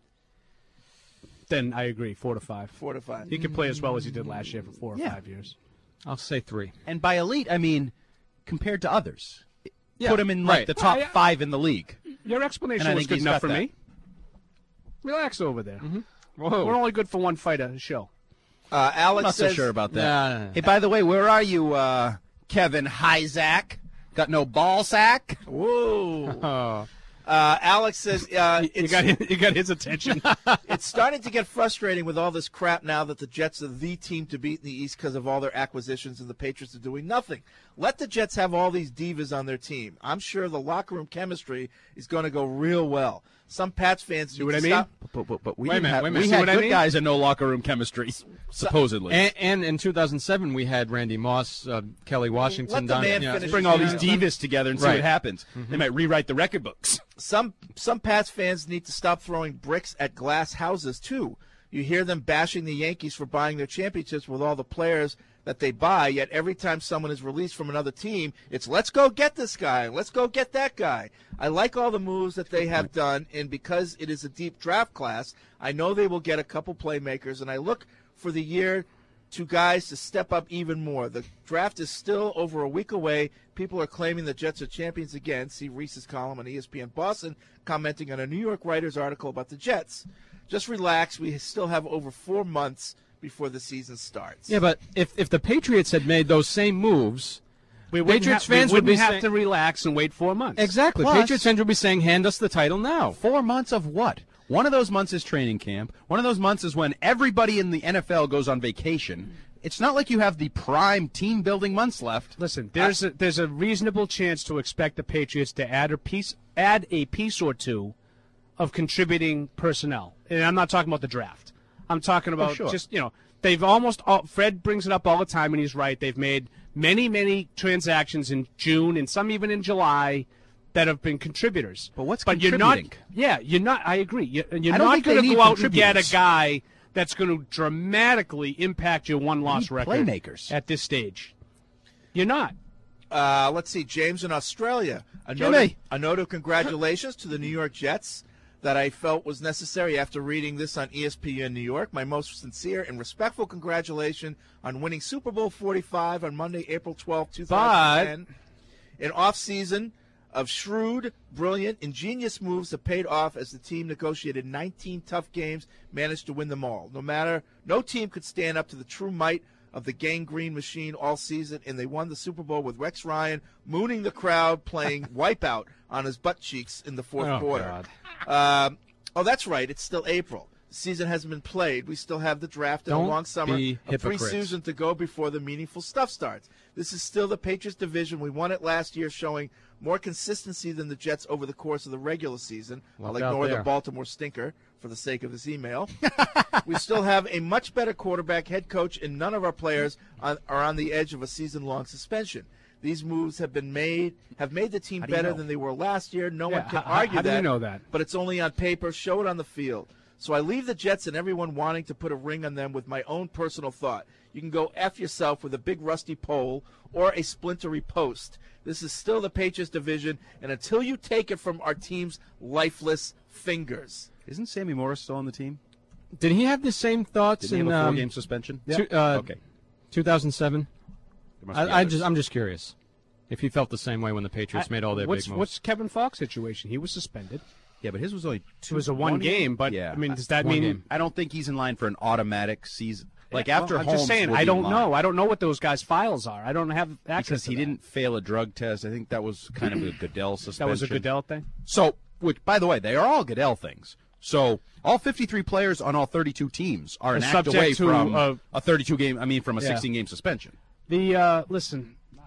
Then I agree. Four to five. Four to five. He could play as well as he did last year for four or Yeah. five years. I'll say three. And by elite, I mean compared to others. Yeah, Put him in like right. the top Well, I- five in the league. Your explanation And I was think good he's enough got for that. me. Relax over there. Whoa. We're only good for one fight a show. Uh, Alex I'm not says, so sure about that. Nah, nah, nah. Hey, by the way, where are you, uh, Kevin Hyzak? Got no ball sack? Whoa. Oh. Uh, Alex says uh, You it's, got you got his attention. it's starting to get frustrating with all this crap now that the Jets are the team to beat in the East because of all their acquisitions and the Patriots are doing nothing. Let the Jets have all these divas on their team. I'm sure the locker room chemistry is going to go real well. Some Pats fans See need what to I mean? stop. But, but, but we Wait a didn't minute, have, wait a we minute. See had what I good mean? guys and no locker room chemistry, supposedly. And, and in two thousand seven, we had Randy Moss, uh, Kelly Washington. Let the Don- man yeah. finish Bring his all these season. divas together and see Right. what happens. They might rewrite the record books. Some some Pats fans need to stop throwing bricks at glass houses too. You hear them bashing the Yankees for buying their championships with all the players that they buy, yet every time someone is released from another team, it's let's go get this guy, let's go get that guy. I like all the moves that they have done, and because it is a deep draft class, I know they will get a couple playmakers, and I look for the year to guys to step up even more. The draft is still over a week away. People are claiming the Jets are champions again. See Reese's column on E S P N Boston commenting on a New York writer's article about the Jets. Just relax. We still have over four months before the season starts. Yeah, but if if the Patriots had made those same moves, We wouldn't Patriots ha- we fans would wouldn't be have saying, to relax and wait four months. exactly. Plus- Patriots fans would be saying, "Hand us the title now." Four months of what? One of those months is training camp. One of those months is when everybody in the N F L goes on vacation. It's not like you have the prime team-building months left. Listen, there's a, there's a reasonable chance to expect the Patriots to add a piece add a piece or two of contributing personnel, and I'm not talking about the draft. I'm talking about sure. just you know they've almost all, Fred brings it up all the time, and he's right. They've made many many transactions in June and some even in July that have been contributors. But what's but you're not? contributing? Yeah, you're not. I agree. You're, you're I don't not think they going to need go out and get contributors. a guy that's going to dramatically impact your one-loss need record playmakers. at this stage. You're not. Uh, let's see, James in Australia. A note, Jimmy. of, a note of congratulations to the New York Jets that I felt was necessary after reading this on E S P N New York. My most sincere and respectful congratulations on winning Super Bowl forty-five on Monday, April twelfth, two thousand ten. In off-season, of shrewd, brilliant, ingenious moves have paid off as the team negotiated nineteen tough games, managed to win them all. No matter, no team could stand up to the true might of the gangrene machine all season, and they won the Super Bowl with Rex Ryan mooning the crowd, playing Wipeout on his butt cheeks in the fourth Oh, quarter. Um, oh, that's right. It's still April. The season hasn't been played. We still have the draft and Don't a long summer, be a hypocrites. preseason to go before the meaningful stuff starts. This is still the Patriots division. We won it last year, showing more consistency than the Jets over the course of the regular season. Look I'll out ignore the there. Baltimore stinker for the sake of this email. We still have a much better quarterback, head coach, and none of our players on, are on the edge of a season-long suspension. These moves have been made, have made the team How do you better know? than they were last year. No Yeah, one can how- argue how do that. you know that? But it's only on paper. Show it on the field. So I leave the Jets and everyone wanting to put a ring on them with my own personal thought. You can go F yourself with a big rusty pole or a splintery post. This is still the Patriots division, and until you take it from our team's lifeless fingers. Isn't Sammy Morris still on the team? Did he have the same thoughts Did he in have a um, four-game suspension? two- uh, Okay. two thousand seven? There must be I, I others. just, I'm just curious if he felt the same way when the Patriots I- made all their what's, big moves. What's Kevin Fox's situation? He was suspended. Yeah, but his was only two. It was a one game, but yeah. I mean, does that One mean? game. I don't think he's in line for an automatic season. Like Yeah, after well, I'm Holmes, just saying, will I be don't in line. know. I don't know what those guys' files are. I don't have access because to he that. didn't fail a drug test. I think that was kind of a Goodell suspension. That was a Goodell thing. So, which by the way, they are all Goodell things. So all fifty-three players on all thirty-two teams are Are an act subject away to, from uh, a thirty-two game. I mean, from a Yeah. sixteen-game suspension. The uh, listen, uh,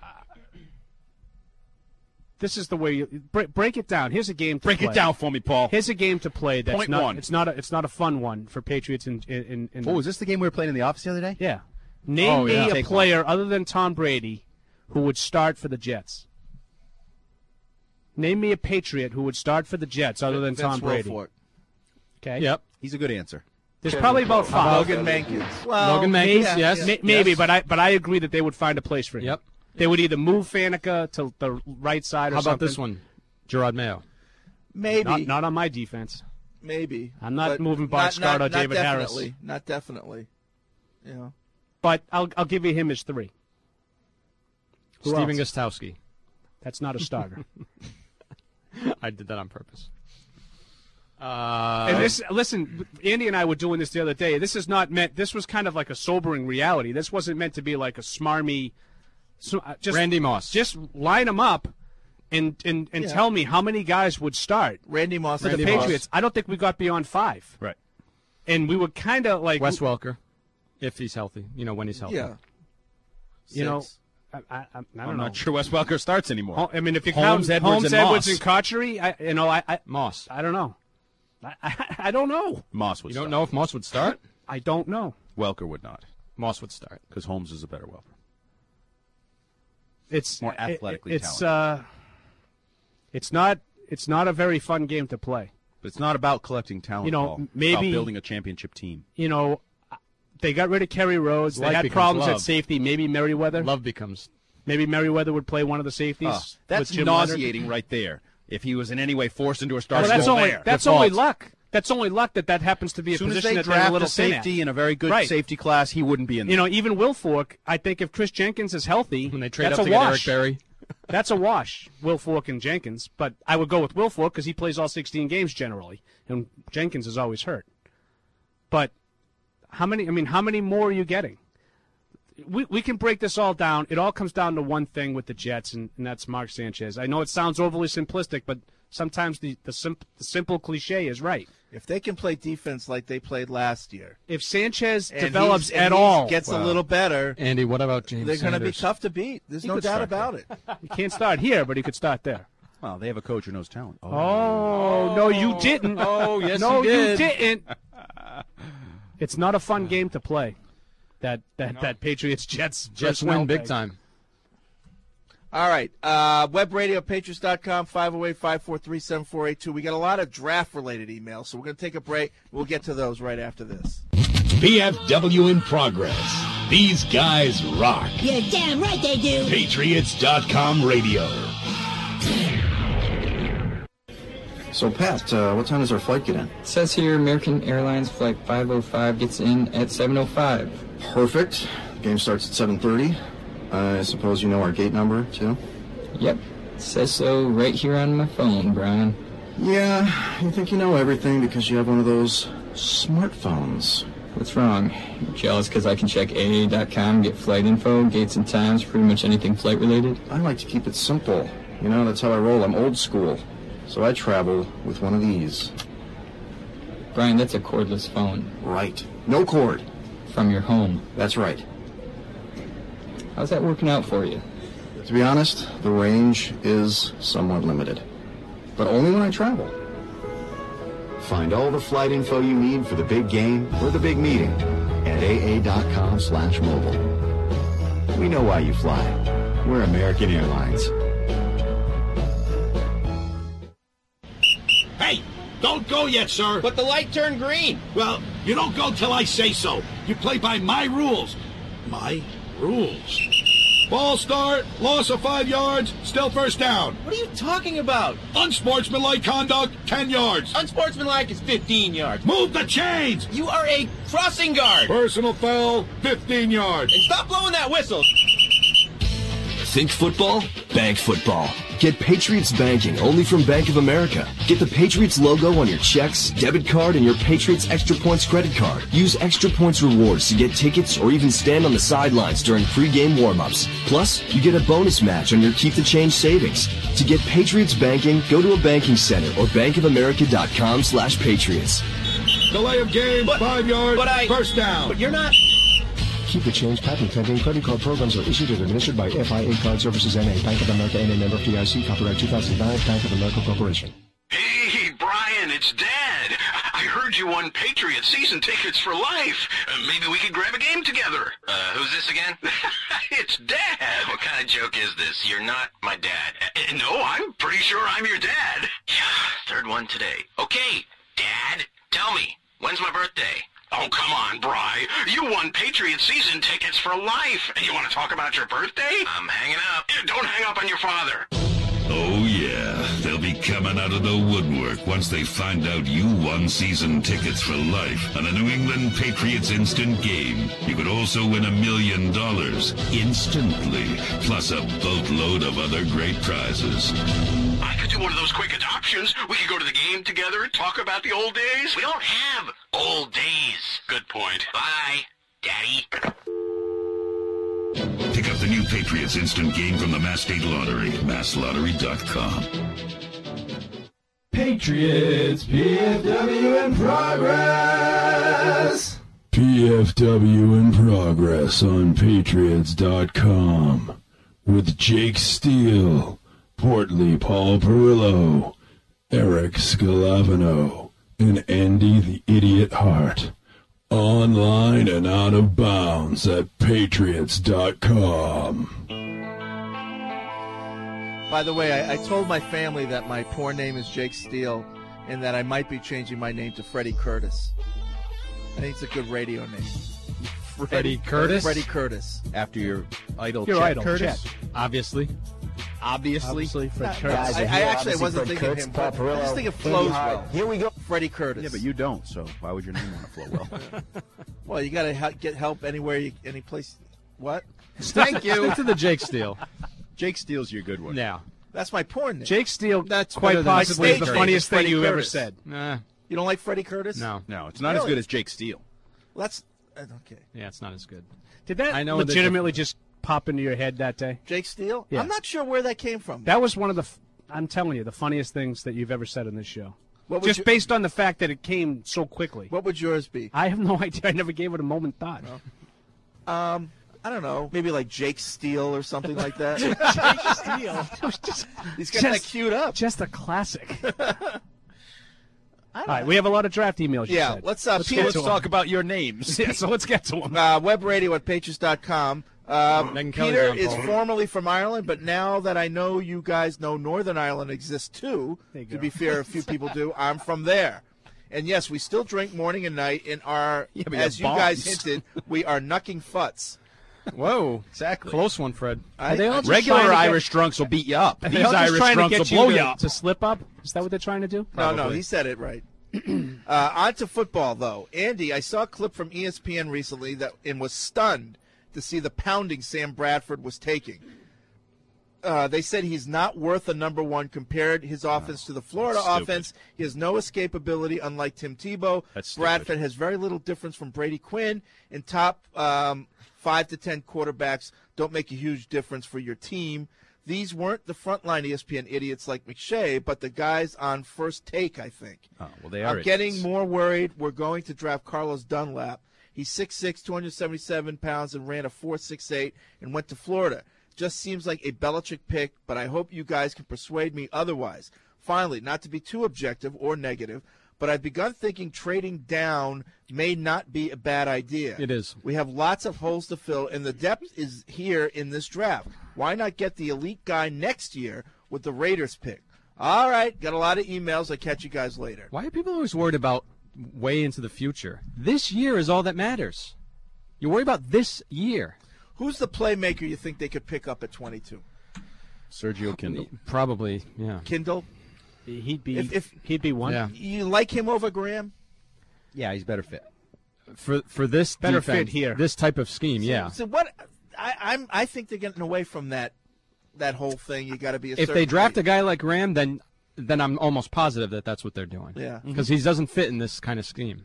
this is the way you break, break it down. Here's a game. To Break play. it down for me, Paul. Here's a game to play. That's Point not. one. It's not. A, it's not a fun one for Patriots. In, in, in, Oh, is this the game we were playing in the office the other day? Yeah. Name Oh, me yeah. a Take player other than Tom Brady who would start for the Jets. Name me a Patriot who would start for the Jets other than Vince Tom Brady. Wilfork. Okay. Yep. He's a good answer. There's probably about five. Logan Mankins. Well, Logan Maybe, Mankins, yes. may- maybe, yes. but I but I agree that they would find a place for him. Yep. They would either move Faneca to the right side or How about something. this one? Gerard Mayo. Maybe. Not, not on my defense. Maybe. I'm not But moving Bart not- Scott not- or David not Harris. definitely. Not definitely. You know. But I'll I'll give you him as three. Who Steven else? Gostowski. That's not a starter. I did that on purpose. Uh, and this, listen, Andy and I were doing this the other day. This is not meant. This was kind of like a sobering reality. This wasn't meant to be like a smarmy. So, uh, just Randy Moss. Just line them up, and and, and Yeah. tell me how many guys would start Randy Moss. for Randy the Moss. Patriots. I don't think we got beyond five. Right. And we were kind of like Wes Welker, if he's healthy. You know, when he's healthy. Yeah. you know. Six. I, I, I don't I'm know. not sure Wes Welker starts anymore. Ho- I mean, if you Holmes, count Edwards, Holmes, and Edwards, Moss. and Cotchery, I, you know, I, I, Moss. I don't know. I, I, I don't know. Moss would You don't start. know if Moss would start? I don't know. Welker would not, Moss would start. because Holmes is a better Welker. It's More it- athletically It's uh, it's not. It's not a very fun game to play. But it's not about collecting talent. You know, Paul. It's maybe- about building a championship team. You know, they got rid of Kerry Rhodes. Life they had becomes problems love. at safety. Maybe Merriweather. Love becomes. Maybe Merriweather would play one of the safeties. Ah, that's with Jim Leonard. nauseating right there. If he was in any way forced into a Well, starting that's role only there. that's Default. only luck. That's only luck that that happens to be a As soon as position they that they're a draft little a thin at. safety in a very good Right. safety class, he wouldn't be in there. You know, even Wilfork, I think if Chris Jenkins is healthy, When they trade that's up a to get wash. Eric Berry. That's a wash, Wilfork and Jenkins. But I would go with Wilfork because he plays all sixteen games generally, and Jenkins is always hurt. But how many? I mean, how many more are you getting? We we can break this all down. It all comes down to one thing with the Jets, and, and that's Mark Sanchez. I know it sounds overly simplistic, but sometimes the the, simp, the simple cliche is right. If they can play defense like they played last year, If Sanchez and develops he's- and at he all, gets Wow. a little better, Andy, what about James they're going to be Sanders? tough to beat. There's He no could doubt start about it. he can't start here, but he could start there. Well, they have a coach who knows talent. Oh, no, you didn't. Oh, yes, no, you did. didn't. It's not a fun game to play. That that that Patriots Jets Jets personnel win big thing. time. All right. Uh, web radio patriots dot com, five oh eight, five four three, seven four eight two. We got a lot of draft-related emails, so we're going to take a break. We'll get to those right after this. P F W in progress. These guys rock. You're damn right they do. Patriots dot com radio. So, Pat, uh, what time does our flight get in? It says here American Airlines Flight five oh five gets in at seven oh five. Perfect. Game starts at seven thirty. I suppose you know our gate number, too? Yep. It says so right here on my phone, Brian. Yeah, you think you know everything because you have one of those smartphones. What's wrong? You're jealous because I can check A A dot com, get flight info, gates and times, pretty much anything flight-related? I like to keep it simple. You know, that's how I roll. I'm old school. So I travel with one of these. Brian, that's a cordless phone. Right. No cord. From your home. That's right. How's that working out for you? To be honest, the range is somewhat limited. But only when I travel. Find all the flight info you need for the big game or the big meeting at A A dot com slash mobile. We know why you fly. We're American Airlines. Hey, don't go yet, sir. But the light turned green. Well, you don't go till I say so. You play by my rules. My rules. Ball start, loss of five yards, still first down. What are you talking about? Unsportsmanlike conduct, ten yards. Unsportsmanlike is fifteen yards. Move the chains. You are a crossing guard. Personal foul, fifteen yards. And stop blowing that whistle. Think football? Bank football. Get Patriots banking only from Bank of America. Get the Patriots logo on your checks, debit card, and your Patriots Extra Points credit card. Use Extra Points rewards to get tickets or even stand on the sidelines during pregame warm-ups. Plus, you get a bonus match on your Keep the Change savings. To get Patriots banking, go to a banking center or bankofamerica.com slash Patriots. Delay of game, but, five yards, but I, first down. But you're not... Keep the change patent pending. Credit card programs are issued and administered by F I A Card Services N A. Bank of America N A member F D I C. Copyright two thousand nine. Bank of America Corporation. Hey, Brian, it's Dad. I heard you won Patriots season tickets for life. Uh, maybe we could grab a game together. Uh, who's this again? It's Dad. What kind of joke is this? You're not my dad. Uh, no, I'm pretty sure I'm your dad. Yeah, third one today. Okay, Dad, tell me, when's my birthday? Oh, come on, Bri. You won Patriots season tickets for life. And you want to talk about your birthday? I'm hanging up. Don't hang up on your father. Oh, yeah. They'll be coming out of the woodwork once they find out you won season tickets for life on a New England Patriots instant game. You could also win a million dollars instantly, plus a boatload of other great prizes. I could do one of those quick adoptions. We could go to the game together and talk about the old days. We don't have old days. Good point. Bye, Daddy. Pick up the new Patriots instant game from the Mass State Lottery at mass lottery dot com. Patriots, P F W in progress. P F W in progress on patriots dot com with Jake Steele, Portly Paul Perillo, Eric Scalavino, and Andy the Idiot Hart. Online and out of bounds at patriots dot com. By the way, I, I told my family that my porn name is Jake Steele and that I might be changing my name to Freddie Curtis. I think it's a good radio name. Freddie Curtis? Freddie Curtis. After your idol, Your Chet idol, Curtis? Chet. Obviously. Obviously. Obviously, Fred I, Curtis. I, I actually wasn't thinking of him, but I just think it flows well. Here we go. Freddie Curtis. Yeah, but you don't, so why would your name want to flow well? Well, you got to ha- get help anywhere, you, any place. What? Thank you. Stick to the Jake Steele. Jake Steele's your good one. Yeah. That's my porn name. Jake Steele, That's quite better than possibly my the stage funniest name is thing you Freddie ever Curtis. said. Nah. You don't like Freddie Curtis? No. No, it's not as Really? good as Jake Steele. Well, that's uh, okay. Yeah, it's not as good. Did that I know legitimately just pop into your head that day? Jake Steele? Yeah. I'm not sure where that came from. That was one of the, f- I'm telling you, the funniest things that you've ever said in this show. What would Just you- based on the fact that it came so quickly. What would yours be? I have no idea. I never gave it a moment thought. Um, I don't know. Maybe like Jake Steele or something like that. Jake Steele. It was just, He's got that just- queued up. just a classic. All right, we have a lot of draft emails. You Yeah, said. let's, uh, let's, Pete, get let's to 'em. Talk about your names. Yeah, so let's get to them. Uh, web radio at patriots dot com. Uh, Megan Kelly's Peter on, is Paul. formerly from Ireland, but now that I know you guys know Northern Ireland exists too, There you to go. be fair, a few people do, I'm from there. And yes, we still drink morning and night in our, Yeah, but you as you have guys bombs. hinted, we are knucking futs. Whoa. Exactly. Close one, Fred. I, they all I- just Regular trying to get- Irish drunks will beat you up. Are These they all just Irish trying to drunks get will blow you you to, up. to slip up? Is that what they're trying to do? No, no, Probably. he said it right. uh, on to football, though. Andy, I saw a clip from E S P N recently that and was stunned to see the pounding Sam Bradford was taking. Uh, they said he's not worth a number one. Compared his offense to the Florida that's stupid. offense, he has no escapability, unlike Tim Tebow. That's stupid. Bradford has very little difference from Brady Quinn. In top um, five to ten quarterbacks don't make a huge difference for your team. These weren't the frontline E S P N idiots like McShay, but the guys on First Take, I think. Oh, well, they are I'm getting idiots. more worried. We're going to draft Carlos Dunlap. He's six six, two hundred seventy-seven pounds, and ran a four six eight and went to Florida. Just seems like a Belichick pick, but I hope you guys can persuade me otherwise. Finally, not to be too objective or negative, but I've begun thinking trading down may not be a bad idea. It is. We have lots of holes to fill, and the depth is here in this draft. Why not get the elite guy next year with the Raiders pick? All right, got a lot of emails. I'll catch you guys later. Why are people always worried about way into the future? This year is all that matters. You worry about this year. Who's the playmaker you think they could pick up at twenty-two? Sergio Kindle. Probably, yeah. Kindle? He'd be If, if he'd be one. Yeah. You like him over Graham? Yeah, he's better fit. For for this Better defense, fit here. this type of scheme, So, yeah. So what? I, I'm. I think they're getting away from that. That whole thing. You got to be. A If certain they draft weight. a guy like Graham, then then I'm almost positive that that's what they're doing. Yeah. Because he doesn't fit in this kind of scheme.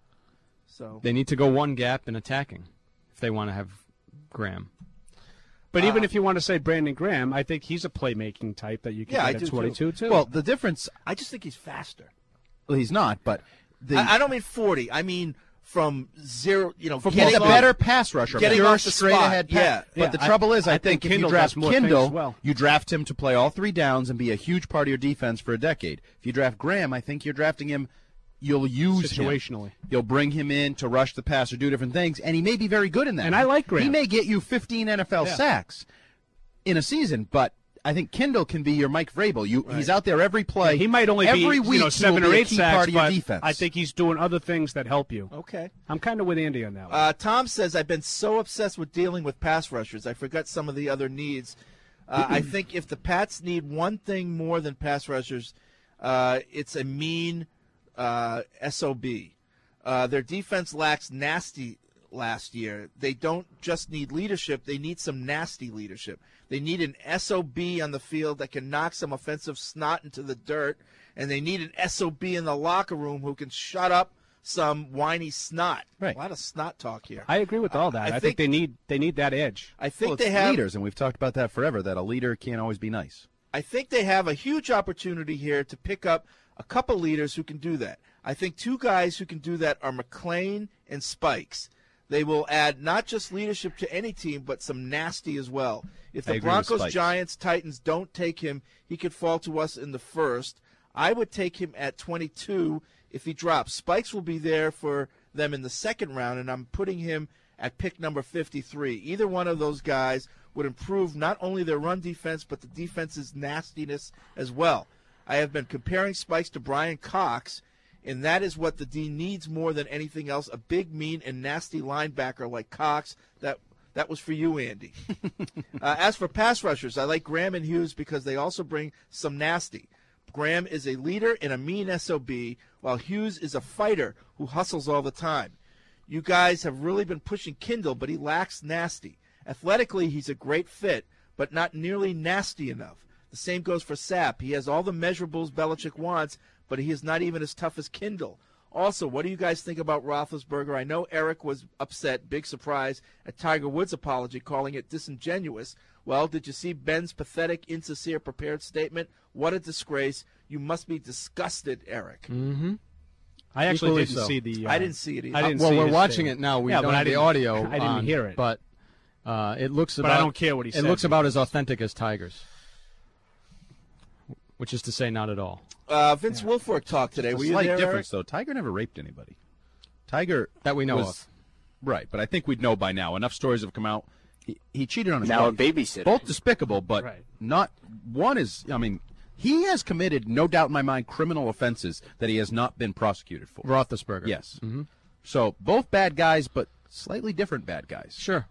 So They need to go one gap in attacking if they want to have Graham. But even Uh, if you want to say Brandon Graham, I think he's a playmaking type that you can Yeah, I get do, at twenty-two too. Well, the difference. I just think he's faster. Well, he's not, but the, I, I don't mean forty. I mean from zero. You know, he's getting a off- better pass rusher. Getting pure off the straight spot. ahead Yeah. pass. But Yeah, the I- trouble is, I, I think, think if you Kindle draft has more things Kindle, as well. you draft him to play all three downs and be a huge part of your defense for a decade. If you draft Graham, I think you're drafting him. You'll use him. Situationally. You'll bring him in to rush the pass or do different things, and he may be very good in that. And I like Graham. He may get you fifteen N F L Yeah. sacks in a season, but I think Kindle can be your Mike Vrabel. You, He's out there every play. he might only every be week. you know, seven he will or be a eight key sacks, part of your but defense. I think he's doing other things that help you. Okay. I'm kind of with Andy on that one. Uh, Tom says, I've been so obsessed with dealing with pass rushers, I forgot some of the other needs. Uh, I think if the Pats need one thing more than pass rushers, uh, it's a mean uh, S O B. Uh, their defense lacks nasty last year. They don't just need leadership, they need some nasty leadership. They need an S O B on the field that can knock some offensive snot into the dirt, and they need an S O B in the locker room who can shut up some whiny snot. Right. A lot of snot talk here. I agree with all that. I I, think, think- they need they need that edge. I think well, it's they have leaders, and we've talked about that forever, that a leader can't always be nice. I think they have a huge opportunity here to pick up a couple leaders who can do that. I think two guys who can do that are McClain and Spikes. They will add not just leadership to any team, but some nasty as well. If I the agree with Broncos, Spikes. Giants, Titans don't take him, he could fall to us in the first. I would take him at twenty-two if he drops. Spikes will be there for them in the second round, and I'm putting him at pick number fifty-three. Either one of those guys would improve not only their run defense, but the defense's nastiness as well. I have been comparing Spikes to Brian Cox, and that is what the D needs more than anything else, a big, mean, and nasty linebacker like Cox. That that was for you, Andy. uh, as for pass rushers, I like Graham and Hughes because they also bring some nasty. Graham is a leader and a mean S O B, while Hughes is a fighter who hustles all the time. You guys have really been pushing Kindle, but he lacks nasty. Athletically, he's a great fit, but not nearly nasty enough. The same goes for Sapp. He has all the measurables Belichick wants, but he is not even as tough as Kindle. Also, what do you guys think about Roethlisberger? I know Eric was upset, big surprise, at Tiger Woods' apology, calling it disingenuous. Well, did you see Ben's pathetic, insincere, prepared statement? What a disgrace. You must be disgusted, Eric. Mm-hmm. I actually Equally didn't so. see the. Uh, I didn't see it either. I didn't well, see we're his watching statement. it now. We yeah, don't but I have the didn't- audio. I didn't on, hear it. But uh, it looks But about. I don't care what he It said. looks about as authentic as Tiger's, which is to say, not at all. Uh, Vince Wilfork talked today. It's Were a you slight there, difference, though. Tiger never raped anybody. Tiger that we know was, of. Right, but I think we'd know by now. Enough stories have come out. He, he cheated on his Now a wife. babysitter. Both despicable, but Right. not one is. I mean, he has committed, no doubt in my mind, criminal offenses that he has not been prosecuted for. Roethlisberger. Yes. Mm-hmm. So both bad guys, but slightly different bad guys. Sure.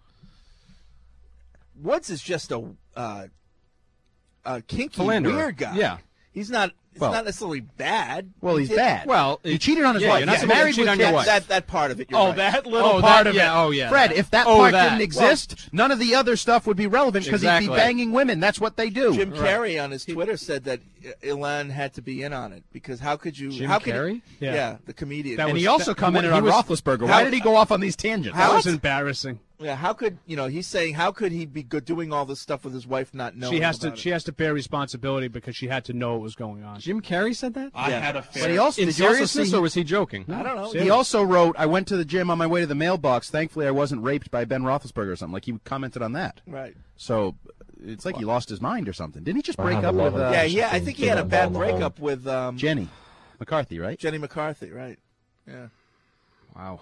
Woods is just a uh, a kinky, Philanderer. weird guy. Yeah. He's not. It's Well- not necessarily bad. Well, He he's did- bad. Well, he cheated on his yeah, wife. you're not He's supposed to married cheat with on your kids. wife. That that part of it. You're Oh, right. that little Oh, part that- of yeah, it. oh, yeah. Fred, if that Oh, part that. didn't exist, none of the other stuff would be relevant because he'd Exactly. be banging women. That's what they do. Jim Carrey on his Twitter said that Ilan had to be in on it because how could you? Jim how could Carrey? Yeah. Yeah. the comedian. That and was- he also that- commented he on was- Roethlisberger. Why how- did he go off on these tangents? That How- was embarrassing. yeah, how could you know? He's saying how could he be go- doing all this stuff with his wife not knowing? She has to about she has to bear responsibility because she had to know what was going on. Jim Carrey said that? I Yeah. had a But he also In did you also seriousness, see- or was he joking? it? I don't know. He also wrote, "I went to the gym on my way to the mailbox. Thankfully, I wasn't raped by Ben Roethlisberger or something." Like he commented on that. Right. So it's like he lost his mind or something. Didn't he just I break have a up lot with of uh, Yeah, yeah. I think he had a bad breakup with um, Jenny McCarthy? Right? Jenny McCarthy. Right. Yeah. Wow.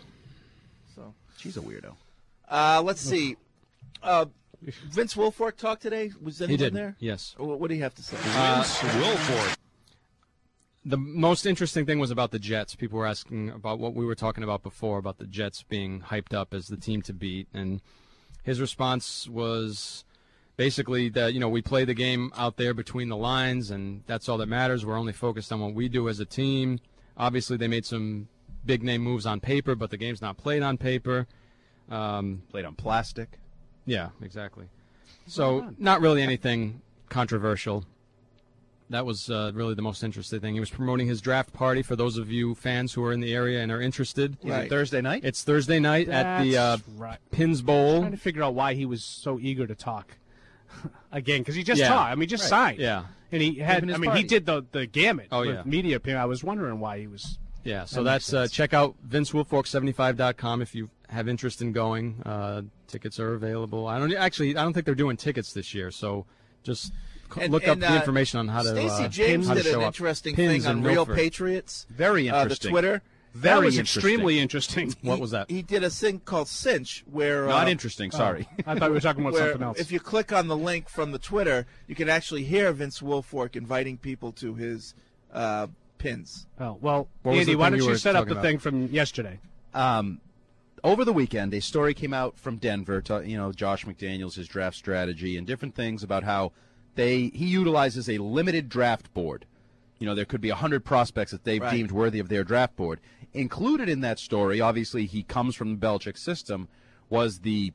So She's a weirdo. uh, let's see. Uh, Vince Wilfork talked today. Was anyone did, there? yes. What, what do you have to say? Vince Wilfork. The most interesting thing was about the Jets. People were asking about what we were talking about before, about the Jets being hyped up as the team to beat. And his response was basically that, you know, we play the game out there between the lines, and that's all that matters. We're only focused on what we do as a team. Obviously, they made some big-name moves on paper, but the game's not played on paper. Um, Played on plastic. yeah, exactly. So not really anything controversial. That was uh, really the most interesting thing. He was promoting his draft party for those of you fans who are in the area and are interested. Is it Thursday night? It's Thursday night at the uh, That's right. Pins I'm Bowl. trying to figure out why he was so eager to talk again because he just Yeah. talked. I mean, he just Right. signed. Yeah. and he had. Giving his I mean, party. he did the the gamut. Oh, with yeah. media appearance. I was wondering why he was. Yeah, so That that's makes uh, sense. check out vince wilfork seventy-five dot com if you have interest in going. Uh, tickets are available. I don't actually. I don't think they're doing tickets this year, so just c- And- look and, up the uh, information on how to. Stacey uh, James how to did show an up. interesting Pins thing on in Real Milford. Patriots. Very Uh, the interesting. Twitter. Very that was interesting. extremely interesting. What was that? He did a thing called Cinch, where Not uh, interesting. Sorry. I thought we were talking about where something else. if you click on the link from the Twitter, you can actually hear Vince Wilfork inviting people to his uh, pins. Oh well, What was Andy, the why thing don't you you were set up talking the about? thing from yesterday? Um, over the weekend, a story came out from Denver. To, you know, Josh McDaniels, his draft strategy, and different things about how they he utilizes a limited draft board. You know, there could be a hundred prospects that they've Right. deemed worthy of their draft board. Included in that story, obviously, he comes from the Belichick system, was the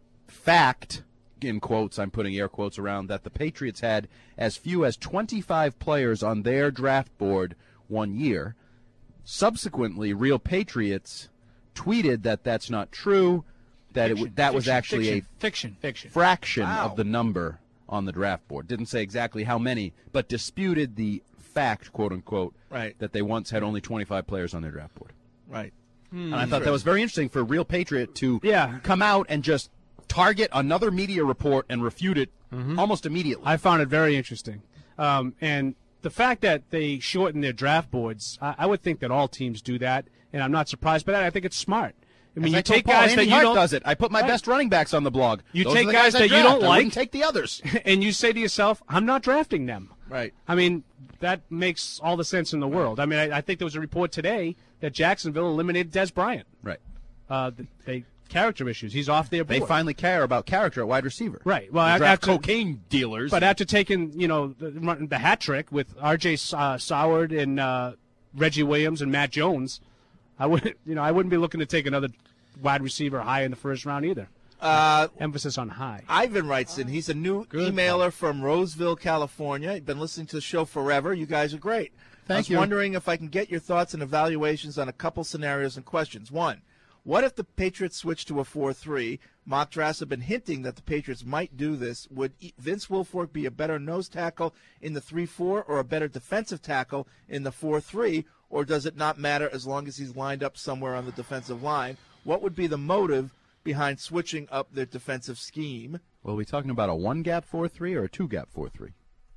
fact, in quotes, I'm putting air quotes around, that the Patriots had as few as twenty-five players on their draft board one year. Subsequently, Real Patriots tweeted that that's not true, that it w- that was Fiction, actually fiction, fiction, fiction. a fraction Wow. of the number on the draft board. Didn't say exactly how many, but disputed the fact, quote unquote, Right. that they once had only twenty-five players on their draft board. Right. And I thought that was very interesting for a Real Patriot to Yeah. come out and just target another media report and refute it almost immediately. I found it very interesting, um, and the fact that they shorten their draft boards, I, I would think that all teams do that, and I'm not surprised by that. I think it's smart. I mean, As you I told take Paul, guys Andy that you Hart don't does it. I put my Right. best running backs on the blog. You Those take are the guys I that you draft. don't I wouldn't like. take the others. and you say to yourself, "I'm not drafting them." Right. I mean, that makes all the sense in the world. I mean, I, I think there was a report today that Jacksonville eliminated Des Bryant. Right. Uh, th- they character issues. He's off their board. They finally care about character at wide receiver. Right. Well, They I- draft after- cocaine dealers. But after taking, you know, the, the hat trick with R J Uh, Soward and uh, Reggie Williams and Matt Jones, I would, you know, I wouldn't be looking to take another wide receiver high in the first round either. Uh, Emphasis on high. Ivan writes in. He's a new emailer from Roseville, California. He's been listening to the show forever. You guys are great. Thank I was you. wondering if I can get your thoughts and evaluations on a couple scenarios and questions. One, what if the Patriots switch to a four three? Mock drafts have been hinting that the Patriots might do this. Would E- Vince Wilfork be a better nose tackle in the three four or a better defensive tackle in the four three? Or does it not matter as long as he's lined up somewhere on the defensive line? What would be the motive behind switching up their defensive scheme? Well, are we talking about a one-gap four three or a two-gap four three?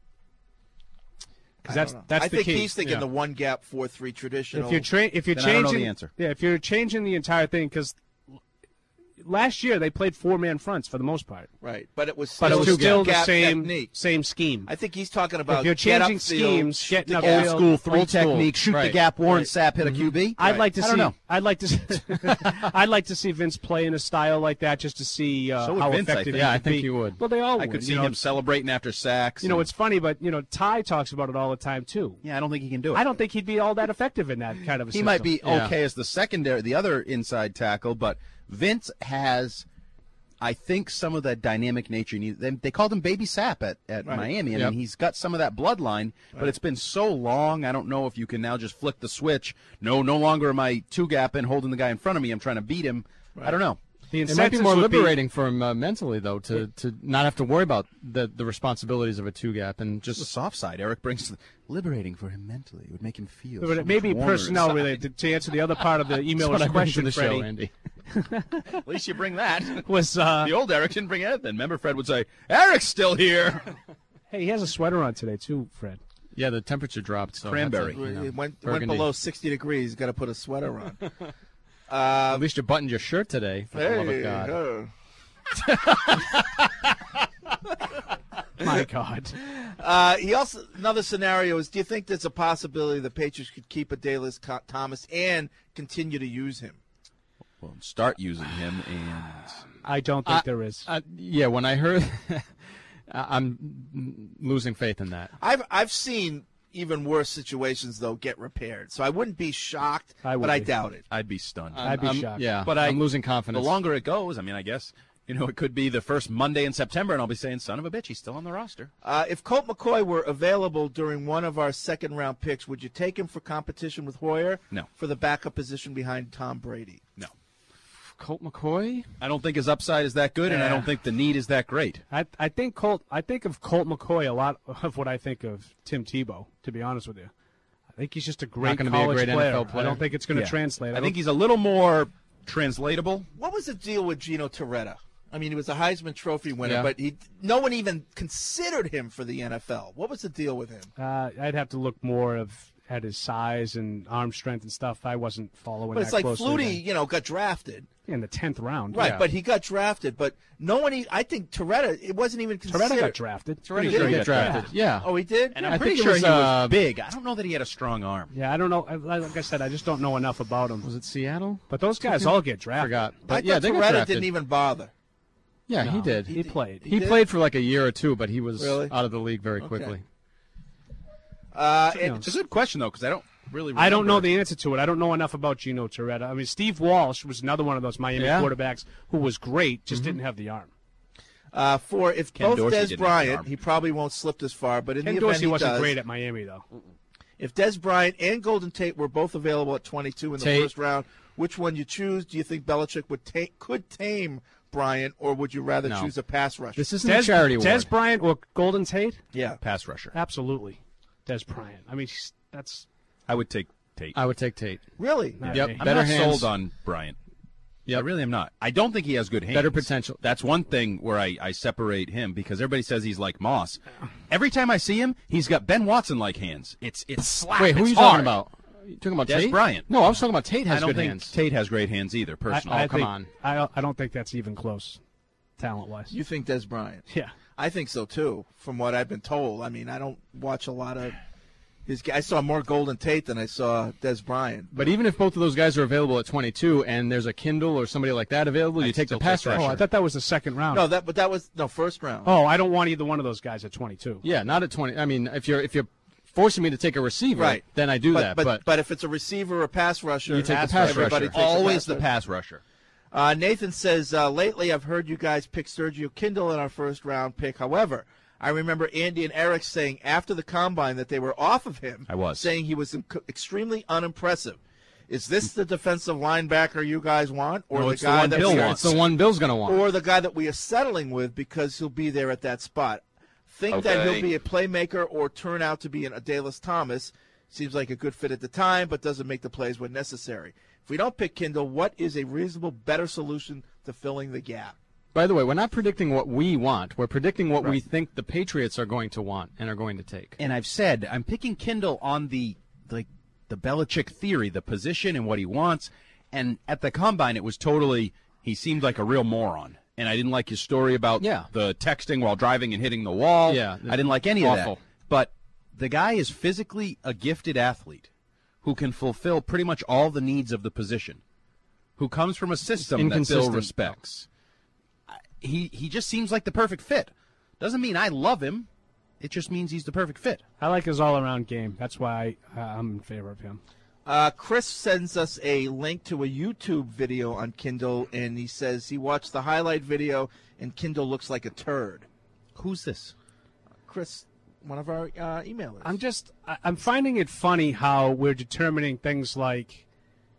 Because that's I don't know. that's I the think key. he's thinking Yeah. the one gap four three traditional. If you're tra- if you're Then I don't know changing, the answer. yeah, if you're changing the entire thing, because last year they played four-man fronts for the most part. Right, but it was But still, it was still the gap same technique. same scheme. I think he's talking about if you're get changing upfield, schemes, shoot getting the up gap. Old school three Old school. technique, shoot the Right. gap, Warren Right. Sapp, hit a Q B. I'd like to I see. don't know. I'd like to. I'd like to see Vince play in a style like that, just to see uh, So would how Vince, I effective. think. he Yeah, I could think be. he would. Well, they all I would. could see you know? him celebrating after sacks. You know, and- it's funny, but you know, Ty talks about it all the time too. yeah, I don't think he can do it. I don't think he'd be all that effective in that kind of a He system. might be Yeah. okay as the secondary, the other inside tackle, but Vince has, I think, some of that dynamic nature. He- They, they called him Baby Sapp at, at Right. Miami. I Yep. mean, he's got some of that bloodline, but it's been so long. I don't know if you can now just flick the switch. No, no longer am I two-gapping, holding the guy in front of me. I'm trying to beat him. I don't know. The It might be incentives more would liberating for him uh, mentally, though, to, to not have to worry about the, the responsibilities of a two gap and Just the just soft side. Eric brings the, liberating for him mentally. It would make him feel. But so it may be much warmer personnel inside. related. To answer the other part of the That's emailer's what I bring to question, the show, Freddie, Andy. At least you bring that. was uh, The old Eric didn't bring anything. Remember, Fred would say, "Eric's still here." hey, he has a sweater on today too, Fred. Yeah, the temperature dropped. So Cranberry. that's a, you know, It went, went burgundy. below sixty degrees. Got to put a sweater on. At least you buttoned your shirt today, for the love of Hey, God. oh. My God. Uh, he also another scenario is: do you think there's a possibility the Patriots could keep a Dallas Co- Thomas and continue to use him? Well, start using him, and I don't think Uh, there is. Uh, yeah, when I heard, I'm losing faith in that. I've I've seen even worse situations though get repaired, so I wouldn't be shocked, I would but I be. doubt it. I'd be stunned. I'd be I'm- shocked. Yeah, But but I- I'm losing confidence. The longer it goes, I mean, I guess, you know, it could be the first Monday in September, and I'll be saying, son of a bitch, he's still on the roster. Uh, if Colt McCoy were available during one of our second round picks, would you take him for competition with Hoyer? No. For the backup position behind Tom Brady? No. Colt McCoy? I don't think his upside is that good, and I Yeah. don't think the need is that great. I I think Colt. I think of Colt McCoy a lot of what I think of Tim Tebow. To be honest with you, I think he's just a great gonna be a college great N F player. L I player. don't think it's going to Yeah. translate. I don't- think he's a little more translatable. What was the deal with Gino Torretta? I mean, he was a Heisman Trophy winner, Yeah. but he no one even considered him for the N F L. What was the deal with him? Uh, I'd have to look more of at his size and arm strength and stuff. I wasn't following. But it's that like closely Flutie, then. you know, got drafted. in the tenth round. Right, Yeah. but he got drafted. But no one, e- I think Torretta, it wasn't even considered. Torretta got drafted. Torretta He did did get get drafted. Yeah. Oh, he did? And I'm I pretty think it sure was, he was uh, big. I don't know that he had a strong arm. Yeah, I don't know. I- Like I said, I just don't know enough about him. Was it Seattle? But those guys all get drafted. Forgot. I But yeah, thought they got Torretta drafted. didn't even bother. Yeah, he No, did. He played. He, did? played for like a year or two, but he was Really? out of the league very Okay. quickly. Uh, You and know, It's a good question, though, because I don't really I don't know remember. the answer to it. I don't know enough about Gino Torretta. I mean, Steve Walsh was another one of those Miami Yeah. quarterbacks who was great, just didn't have the arm. uh, for if Ken both Dorsey Des didn't have the Bryant, arm. he probably won't slip this far. But in Ken the Dorsey event he wasn't does, great at Miami, though. if Des Bryant and Golden Tate were both available at twenty-two in the Tate. first round, which one you choose? Do you think Belichick would take could tame Bryant, or would you rather No. choose a pass rusher? This isn't Des, a charity Des award. Bryant or Golden Tate? yeah. Pass rusher. Absolutely. Des Bryant. I mean, he's- that's I would take Tate. I would take Tate. Really? not Yep. me. I'm Better not hands. sold on Bryant. Yep. I really am not. I don't think he has good hands. Better potential. That's one thing where I, I separate him because everybody says he's like Moss. Every time I see him, he's got Ben Watson-like hands. It's it's slap. Wait, who are it's you hard. talking about? You talking about Des Tate? Bryant. No, I was talking about Tate has I don't good think hands. Tate has great hands either, I, personally. I Oh, come think, on. I, I don't think that's even close, talent-wise. You think Des Bryant? Yeah. I think so too. From what I've been told, I mean, I don't watch a lot of his. I saw more Golden Tate than I saw Des Bryant. But even if both of those guys are available at twenty-two and there's a Kindle or somebody like that available, you I'd take the still pass take that. rusher. Oh, I thought that was the second round. No, that but that was no first round. Oh, I don't want either one of those guys at twenty-two. Yeah, not at twenty. I mean, if you're if you're forcing me to take a receiver, Right. then I do but, that. But, But, but if it's a receiver or pass rusher, You take the pass pass everybody rusher. takes Always the the pass pass rusher. Uh, Nathan says, uh, lately I've heard you guys pick Sergio Kindle in our first round pick. However, I remember Andy and Eric saying after the combine that they were off of him. I was. Saying he was inc- extremely unimpressive. Is this the defensive linebacker you guys want? Or No, the it's the guy one that Bill we wants. It's the one Bill's going to want. Or the guy that we are settling with because he'll be there at that spot. Think that Okay. he'll be a playmaker or turn out to be an Adalys Thomas. Seems like a good fit at the time, but doesn't make the plays when necessary. If we don't pick Kindle, what is a reasonable, better solution to filling the gap? By the way, we're not predicting what we want. We're predicting what we Right. think the Patriots are going to want and are going to take. And I've said I'm picking Kindle on the like the Belichick theory, the position and what he wants. And at the combine, it was totally He seemed like a real moron. And I didn't like his story about Yeah. the texting while driving and hitting the wall. Yeah, I didn't like any awful. of that. But the guy is physically a gifted athlete who can fulfill pretty much all the needs of the position, who comes from a system that Bill Inconsistent. respects. He he just seems like the perfect fit. Doesn't mean I love him. It just means he's the perfect fit. I like his all-around game. That's why I, uh, I'm in favor of him. Uh, Chris sends us a link to a YouTube video on Kindle, and he says he watched the highlight video, and Kindle looks like a turd. Who's this? Chris, one of our uh, emailers. I'm just I- I'm finding it funny how we're determining things like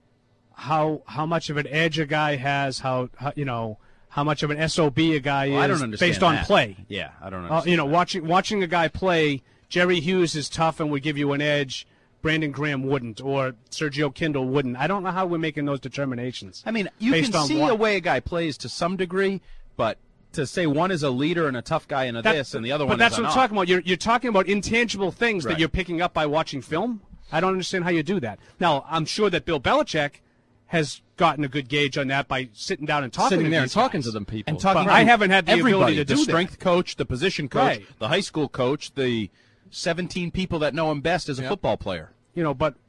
how how much of an edge a guy has, how, how you know how much of an S O B a guy Well, I is don't understand based on that. play. Yeah, I don't Uh, understand. you know, watching watching a guy play, Jerry Hughes is tough and would give you an edge. Brandon Graham wouldn't, or Sergio Kindle wouldn't. I don't know how we're making those determinations. I mean, you based can on see what. a way a guy plays to some degree, but to say one is a leader and a tough guy and a That- this and the other but one that's is a what I'm not. talking about. You're, you're talking about intangible things Right. that you're picking up by watching film. I don't understand how you do that. Now, I'm sure that Bill Belichick has gotten a good gauge on that by sitting down and talking Sitting to there these and talking guys. to them people. And talking But to I haven't had the everybody, ability to the do strength that. coach, the position coach, Right. the high school coach, the seventeen people that know him best as a Yep. football player. You know, but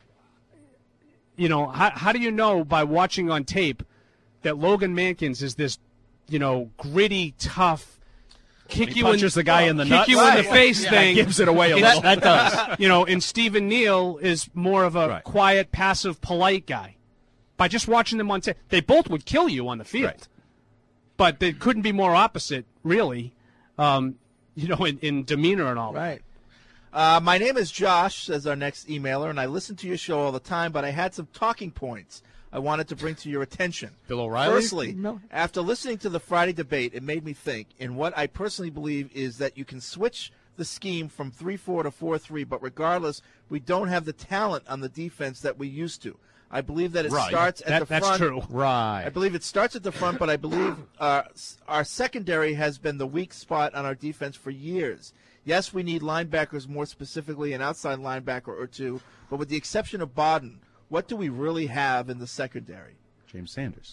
you know, how how do you know by watching on tape that Logan Mankins is this, you know, gritty, tough, kick He you in punches the guy in the kick nuts. you in the Right. face Yeah, thing? gives it away a And- little. That does. You know, and Stephen Neal is more of a Right. quiet, passive, polite guy. By just watching them on tape, they both would kill you on the field. Right. But they couldn't be more opposite, really. Um, you know, in, in demeanor and all. Right. Uh, my name is Josh, says our next emailer, and I listen to your show all the time, but I had some talking points I wanted to bring to your attention. Bill O'Reilly? Firstly, No. after listening to the Friday debate, it made me think, and what I personally believe is that you can switch the scheme from three four to four three, but regardless, we don't have the talent on the defense that we used to. I believe that it Right. starts at That- the that's front. true. Right. I believe it starts at the front, but I believe uh, our secondary has been the weak spot on our defense for years. Yes, we need linebackers, more specifically an outside linebacker or two, but with the exception of Bodden, what do we really have in the secondary? James Sanders.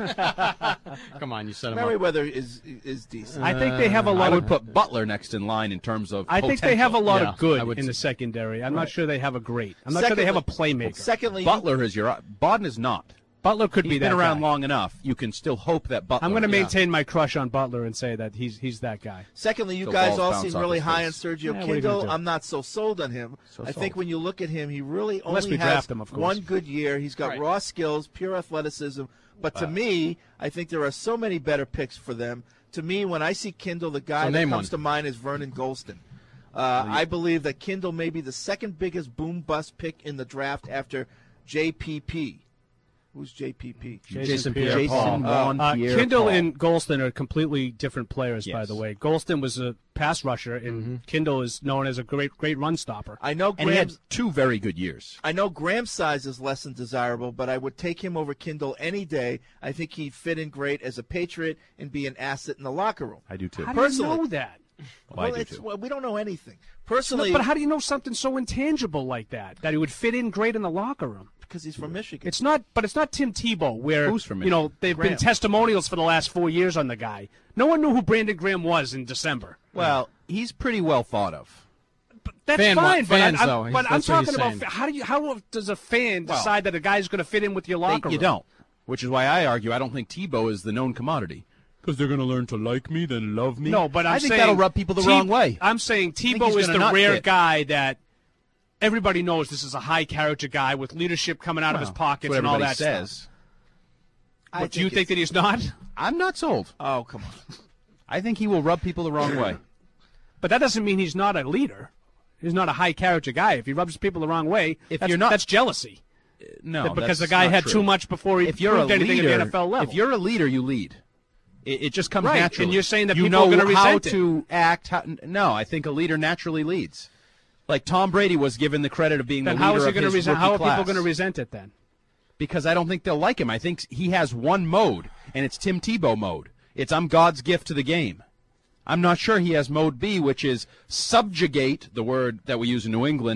Come on, you set him up. Merriweather is is decent. I think they have a lot I of. would put Butler next in line in terms of I think they have a potential. lot Yeah, of good I would in say- the secondary. I'm Right. not sure they have a great. I'm not sure they have a playmaker. Secondly, Butler is your Bodden is not. Butler could He's be been that around guy. long enough. You can still hope that Butler. I'm going to Yeah. maintain my crush on Butler and say that he's he's that guy. Secondly, you The guys balls all bounce seem off really his high on face. Sergio Yeah, what are you Kindle. gonna do? I'm not so sold on him. So I think sold. when you look at him, he really Unless only we has draft him, of course. one good year. He's got Right. raw skills, pure athleticism. But to me, I think there are so many better picks for them. To me, when I see Kindle, the guy So that name comes one. to mind is Vernon Golston. Uh, I believe that Kindle may be the second biggest boom bust pick in the draft after J P P. Who's J P P? Jason Pierre-Paul. Jason Juan Uh, Pierre Kindle Paul. and Golston are completely different players, by Yes. the way. Golston was a pass rusher, and Mm-hmm. Kindle is known as a great great run stopper. I know and he had Graham's, two very good years. I know Graham's size is less than desirable, but I would take him over Kindle any day. I think he'd fit in great as a Patriot and be an asset in the locker room. I do too. How do you Personally- know that? Well, I do it's, too. well, we don't know anything. Personally, No, but how do you know something so intangible like that? That he would fit in great in the locker room? because he's from Michigan. It's not, but it's not Tim Tebow, where Who's from you know they've Graham. been testimonials for the last four years on the guy. No one knew who Brandon Graham was in December. Well, he's pretty well thought of. That's Fan- fine, but, fans, I, though, I'm, he's- but I'm that's what he's talking about saying. fa- how do you how does a fan Well, decide that a guy's going to fit in with your They- locker you room? don't, which is why I argue I don't think Tebow is the known commodity. Because they're going to learn to like me, then love me. No, but I'm I think saying that'll rub people the Te- wrong way. I'm saying think Tebow he's is gonna the not rare fit. guy that everybody knows this is a high character guy with leadership coming out of his Well, pockets that's and what all everybody that says. stuff. I But do you think it's- that he's not? I'm not sold. Oh, come on. I think he will rub people the wrong way. But that doesn't mean he's not a leader. He's not a high character guy. If he rubs people the wrong way, If that's, you're not- that's jealousy. No, That because that's the guy not had true. too much before he If you're a proved anything leader, at the N F L level. if you're a leader, you lead. It, it just comes Right, naturally. and you're saying that you people are know gonna how resent it. to act. How, no, I think a leader naturally leads. Like Tom Brady was given the credit of being then the how leader is he of going to his resent? rookie How are class. people going to resent it then? Because I don't think they'll like him. I think he has one mode, and it's Tim Tebow mode. It's I'm God's gift to the game. I'm not sure he has mode B, which is subjugate, the word that we use in New England,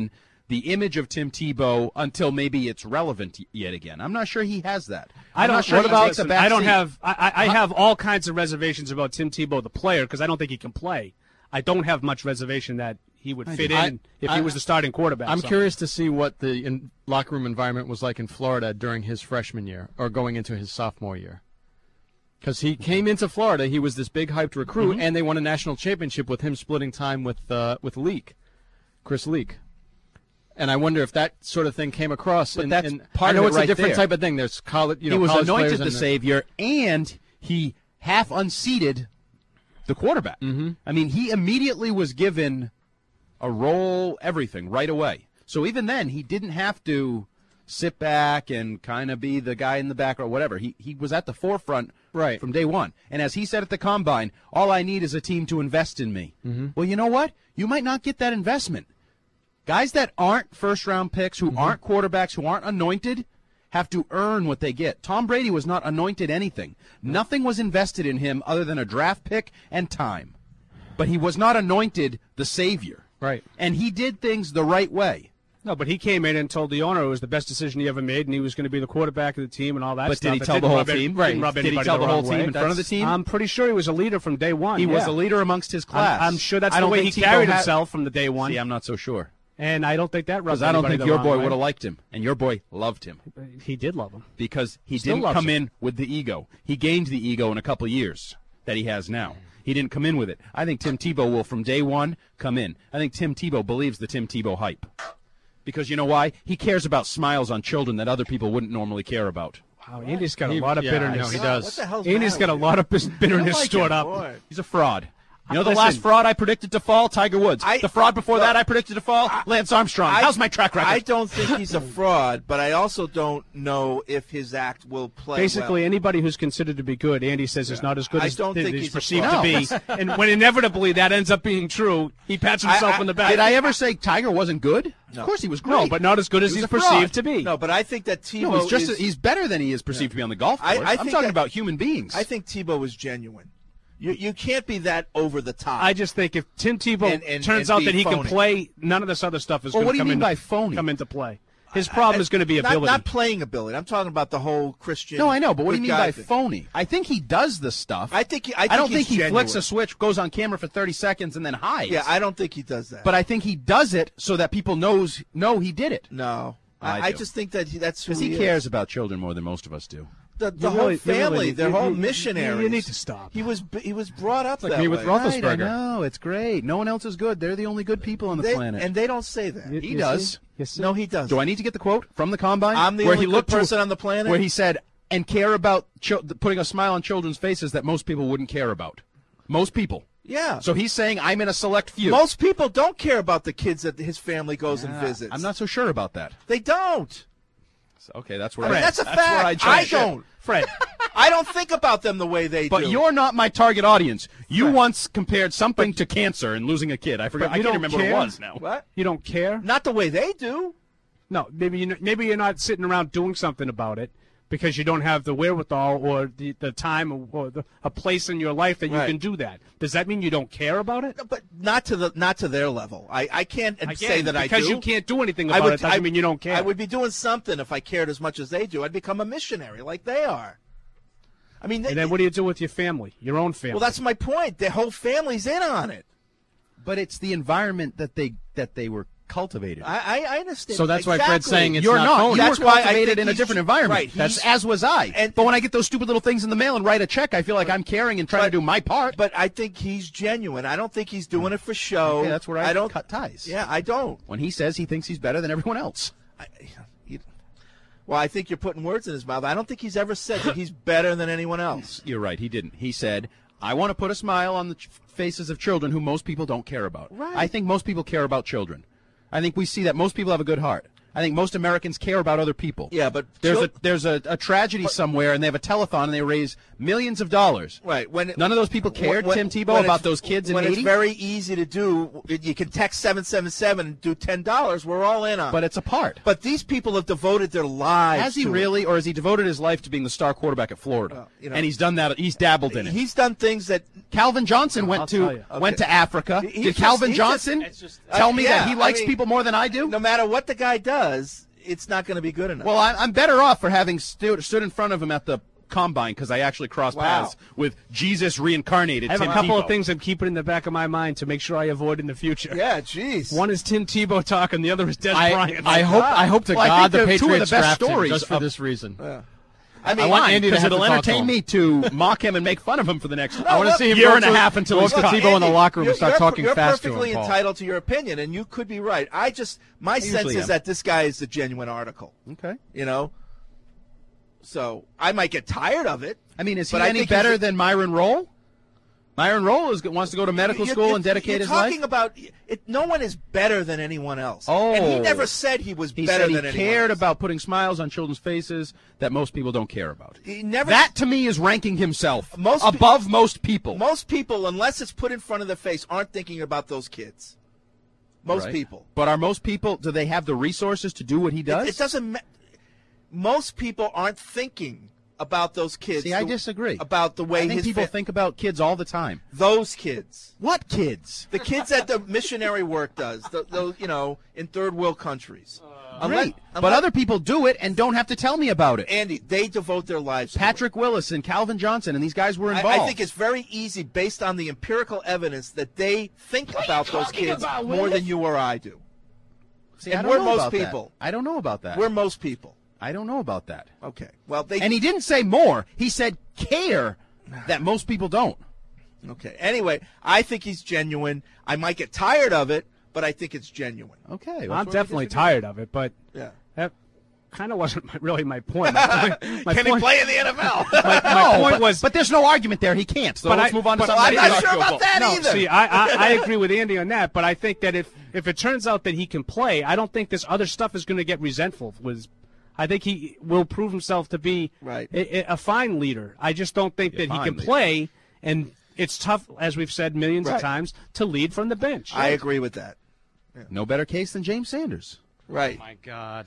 the image of Tim Tebow until maybe it's relevant yet again. I'm not sure he has that. I I'm don't. not sure what he about? takes a back I don't seat. have. I, I have all kinds of reservations about Tim Tebow, the player, because I don't think he can play. I don't have much reservation that he would fit I- in if I- he was the starting quarterback. I'm so. curious to see what the in, locker room environment was like in Florida during his freshman year or going into his sophomore year. Because he came into Florida, he was this big hyped recruit, Mm-hmm. and they won a national championship with him splitting time with uh, with Leak, Chris Leak. And I wonder if that sort of thing came across. But in, that's in, part I know of it it's right a different there. type of thing. There's college, you know, he was college anointed players the and savior, and he half unseated the quarterback. Mm-hmm. I mean, he immediately was given a role, everything, right away. So even then, he didn't have to sit back and kind of be the guy in the back or whatever. He he was at the forefront right from day one. And as he said at the Combine, all I need is a team to invest in me. Mm-hmm. Well, you know what? You might not get that investment. Guys that aren't first-round picks, who Mm-hmm. aren't quarterbacks, who aren't anointed, have to earn what they get. Tom Brady was not anointed anything. Nothing was invested in him other than a draft pick and time. But he was not anointed the savior. Right. And he did things the right way. No, but he came in and told the owner it was the best decision he ever made, and he was going to be the quarterback of the team and all that But stuff. did he It tell didn't the whole rub it- team? didn't Right. rub Did he anybody tell the the whole wrong team way. in front of the That's- team? I'm pretty sure he was a leader from day one. He was yeah. a leader amongst his class. I'm, I'm sure that's I the don't way he think Tebow carried had- himself from the day one. See, I'm not so sure. And I don't think that rubbed Because I don't anybody think the your wrong boy way. would have liked him, and your boy loved him. He did love him. Because he Still didn't loves come him. in with the ego. He gained the ego in a couple of years that he has now. He didn't come in with it. I think Tim Tebow will, from day one, come in. I think Tim Tebow believes the Tim Tebow hype. Because you know why? He cares about smiles on children that other people wouldn't normally care about. Wow, Andy's got a He- lot of yeah, bitterness. I know, he does. What the hell's Andy's the got a matter lot of bis- bitterness like stored him, up. boy. He's a fraud. You know the Listen. last fraud I predicted to fall? Tiger Woods. I- the fraud before look, that I predicted to fall? Lance Armstrong. I- How's my track record? I don't think he's a fraud, but I also don't know if his act will play Basically, well. anybody who's considered to be good, Andy says is not as good I as don't th- think he's he's a perceived fraud. to be. And when inevitably that ends up being true, he pats himself I- I- on the back. Did I ever say Tiger wasn't good? No. Of course he was great. No, but not as good as He he's was a fraud. perceived to be. No, but I think that Tebow No, he's just is, he's better than he is perceived to be on the golf I- course. I I'm think talking that- about human beings. I think Tebow is genuine. You you can't be that over the top. I just think if Tim Tebow And- and- turns and out be that he can phony. play, none of this other stuff is Well, going what to do you come, mean into, by phony? come into play. His problem is going to be not, ability. Not playing ability. I'm talking about the whole Christian. No, I know, but what do you good mean guy by thing. phony? I think he does the stuff. I think he, I, think don't he's think he genuine. flicks a switch, goes on camera for thirty seconds, and then hides. Yeah, I don't think he does that. But I think he does it so that people knows know he did it. no, I I, I do. just think that he, that's who Because he is. cares about children more than most of us do. The, the You whole really- you family, really- their you- whole you- missionaries. you need to stop. He was he was brought up like that me way. with Roethlisberger. Right, I know, it's great. No one else is good. They're the only good people on the They- planet. and they don't say that. You- he you does. see? You see? No, he doesn't. Do I need to get the quote from the Combine? I'm the where only he good looked to- person on the planet? Where he said, and care about chil- putting a smile on children's faces that most people wouldn't care about. Most people. Yeah. So he's saying, I'm in a select few. Most people don't care about the kids that his family goes and Yeah, visits. I'm not so sure about that. They don't. So, okay, that's where I mean, I, that's a where fact. I, I, jump ship. don't. Fred, I don't think about them the way they But do. you're not my target audience. You Right. once compared something to cancer and losing a kid. I forgot. But I you can't don't remember care? what it was now. What? you don't care? Not the way they do. No, maybe you maybe you're not sitting around doing something about it because you don't have the wherewithal or the, the time or the, a place in your life that you Right. can do that. Does that mean you don't care about it? No, but not to the not to their level. I, I can't Again, say that I do. because you can't do anything I about would, it doesn't I, mean you don't care. I would be doing something if I cared as much as they do. I'd become a missionary like they are. I mean, they, and then what do you do with your family, your own family? well, that's my point. Their whole family's in on it. But it's the environment that they that they were cultivated. I, I, I understand. So that's why exactly. Fred's saying it's You're not not. phony. You That's were why I cultivated think in a he's- different environment. right, That's he's- as was I. and- but when I get those stupid little things in the mail and write a check, I feel like I'm caring and trying to do my part. But I think he's genuine. I don't think he's doing it for show. Okay, that's where I, I don't cut ties. Yeah, I don't. When he says he thinks he's better than everyone else. I, you, well, I think you're putting words in his mouth. I don't think he's ever said that he's better than anyone else. You're right. He didn't. He said, I want to put a smile on the ch- faces of children who most people don't care about. Right. I think most people care about children. I think we see that most people have a good heart. I think most Americans care about other people. Yeah, but there's chil- a there's a, a tragedy somewhere, and they have a telethon, and they raise millions of dollars. Right. When none of those people cared, when, Tim Tebow, when about it's- those kids in when Haiti. it's very easy to do. You can text seven seven seven and do ten dollars. We're all in on. But it's a part. But these people have devoted their lives. Has he to really, or has he devoted his life to being the star quarterback at Florida? Well, you know, and he's done that. He's dabbled in it. He's done things that Calvin Johnson went I'll to tell you. went Okay. to Africa. He- he Did just- Calvin he Johnson just- it's just- tell uh, me yeah, that he I likes mean, people more than I do? No matter what the guy does, it's not going to be good enough. Well, I, I'm better off for having stood, stood in front of him at the combine because I actually crossed Wow. paths with Jesus reincarnated. I have Tim a couple Tebow. of things I'm keeping in the back of my mind to make sure I avoid in the future. Yeah, jeez. One is Tim Tebow talk, and the other is Des I, Bryant. I hope I hope to Well, I God think the they're two of Patriots the best draft him stories just for of- this reason. Yeah. I mean, I want fine, Andy to 'cause have it'll to talk entertain to me to mock him and make fun of him for the next I want to see him year go and a to- half until go he's up to cut. Tebow in the locker room You're, and start you're, talking you're fast to perfectly him, Paul. entitled to your opinion, and you could be right. I just my sense usually is am. that this guy is the genuine article. Okay. You know. So I might get tired of it. I mean, is he but I any think better he's a- than Myron Rolle? Myron Rolle is, wants to go to medical You're- school you're- and dedicate you're his talking life. about it. No one is better than anyone else. Oh, and he never said he was He better said he than anyone cared else. about putting smiles on children's faces that most people don't care about. He never. That to me is ranking himself Most pe- above most people. Most people, unless it's put in front of their face, aren't thinking about those kids. Most Right. people. But are most people? Do they have the resources to do what he does? It, it doesn't. Ma- most people aren't thinking about those kids. See, I the- disagree. About the way I think his people fa- think about kids all the time. those kids. What kids? The kids that the missionary work does. The, the, you know, in third world countries. Unless- Great. But unless- other people do it and don't have to tell me about it. Andy, they devote their lives. to Patrick Willis and Calvin Johnson and these guys were I, involved. I think it's very easy, based on the empirical evidence, that they think about those talking kids about, more Willis? than you or I do. See, and I don't we're know most about that. people. I don't know about that. We're most people. I don't know about that. Okay. Well, they. And he didn't say more. He said care that most people don't. Okay. Anyway, I think he's genuine. I might get tired of it, but I think it's genuine. Okay. I'm definitely tired of it, but Yeah. that kind of wasn't my, really my point. My, point- my Can point, he play in the N F L? My, my No, point but, was, but there's no argument there. He can't. So But let's I- move on to but something. I'm not else. sure about that no, either. see, I, I I agree with Andy on that, but I think that if if it turns out that he can play, I don't think this other stuff is going to get resentful. Was I think he will prove himself to be Right. a, a fine leader. I just don't think that he fine can leader. play, and it's tough, as we've said millions Right. of times, to lead from the bench. I agree with that. No better case than James Sanders. Right. My God.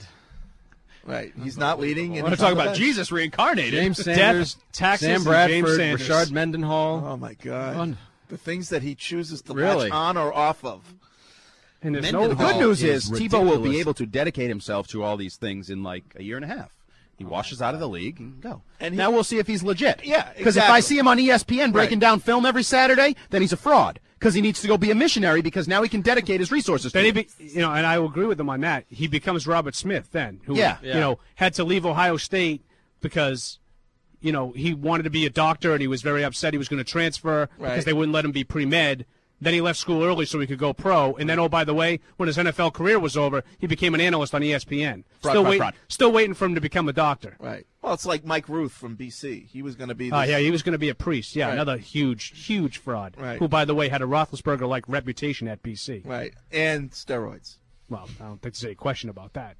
Right. He's not leading. I want to talk about Jesus reincarnated. James Sanders, taxes, Sam and Bradford, James Sanders. Rashard Mendenhall. Oh my God. Un- The things that he chooses to Really? latch on or off of. And there's The no good news is is, Tebow will be ridiculous. able to dedicate himself to all these things in like a year and a half. He washes out of the league and go. And he- now we'll see if he's legit. Yeah, Because if I exactly. see him on E S P N breaking Right. down film every Saturday, then he's a fraud. Because he needs to go be a missionary because now he can dedicate his resources to Then he, it. be, you know, and I will agree with him on that. He becomes Robert Smith then, who, Yeah. you know, had to leave Ohio State because, you know, he wanted to be a doctor and he was very upset he was going to transfer Right. because they wouldn't let him be pre-med. Then he left school early so he could go pro. And then, oh, by the way, when his N F L career was over, he became an analyst on E S P N. Fraud, still, fraud, wait, fraud. still waiting for him to become a doctor. Right. Well, it's like Mike Ruth from B C. He was going to be. This, Uh, yeah, he was going to be a priest. Yeah, Right. another huge, huge fraud. Right. Who, by the way, had a Roethlisberger-like reputation at B C. Right. And steroids. Well, I don't think there's any question about that.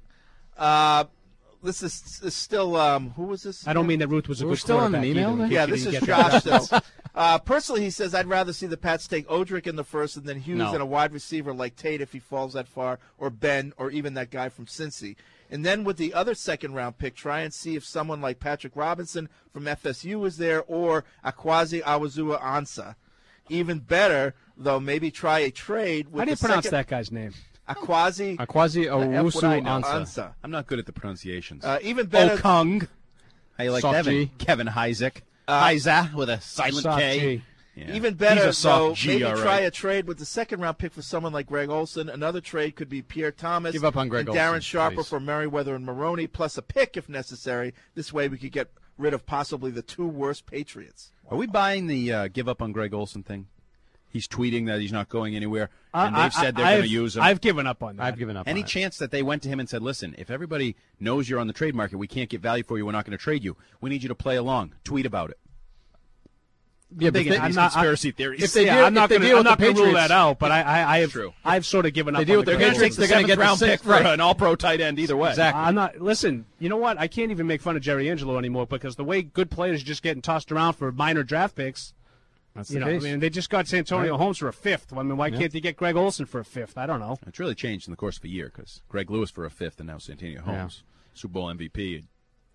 Uh, this is, is still. Um, who was this? I don't mean that Ruth was a We're good still on quarterback an email either, then? in case Yeah, you this is didn't get Josh that. still. Uh, personally, he says, I'd rather see the Pats take Odrick in the first and then Hughes No. and a wide receiver like Tate if he falls that far, or Ben, or even that guy from Cincy. And then with the other second-round pick, try and see if someone like Patrick Robinson from F S U is there, or Akwazi Awazua Ansah. Even better, though, maybe try a trade with How do you the pronounce second- that guy's name? Akwazi Akwazi F would I Owusu know? Ansah. Ansah. I'm not good at the pronunciations. Uh, even better. Oh, Kung. How you like Soft Kevin? G. Kevin Heisek. Uh, Heisa with a silent Soft K. G. Yeah. Even better, He's a soft though, G, maybe all try right. a trade with the second-round pick for someone like Greg Olson. Another trade could be Pierre Thomas Give up on Greg and Darren Olson, Sharper please. for Merriweather and Maroney, plus a pick if necessary. This way we could get rid of possibly the two worst Patriots. Are we buying the uh, give up on Greg Olson thing? He's tweeting that he's not going anywhere, I- and they've I- said they're I've- going to use him. I've given up on that. I've given up Any on it. chance that they went to him and said, listen, if everybody knows you're on the trade market, we can't get value for you, we're not going to trade you. We need you to play along. Tweet about it. Yeah, big but into they- these I'm not- conspiracy I- theories. if they yeah, deal- I'm not if they going deal to with the rule Patriots- that out, but I, I, I have, True. I've sort of given up. They deal on with the Greg Patriots, Olsen. they're going to get round the pick sixth, for right. an all-pro tight end either way. Exactly. I'm not. Listen, you know what? I can't even make fun of Jerry Angelo anymore because the way good players are just getting tossed around for minor draft picks. That's you the know, case. I mean, they just got Santonio Right. Holmes for a fifth. I mean, why Yeah. can't they get Greg Olsen for a fifth? I don't know. It's really changed in the course of a year because Greg Lewis for a fifth and now Santonio Holmes, Super Bowl M V P,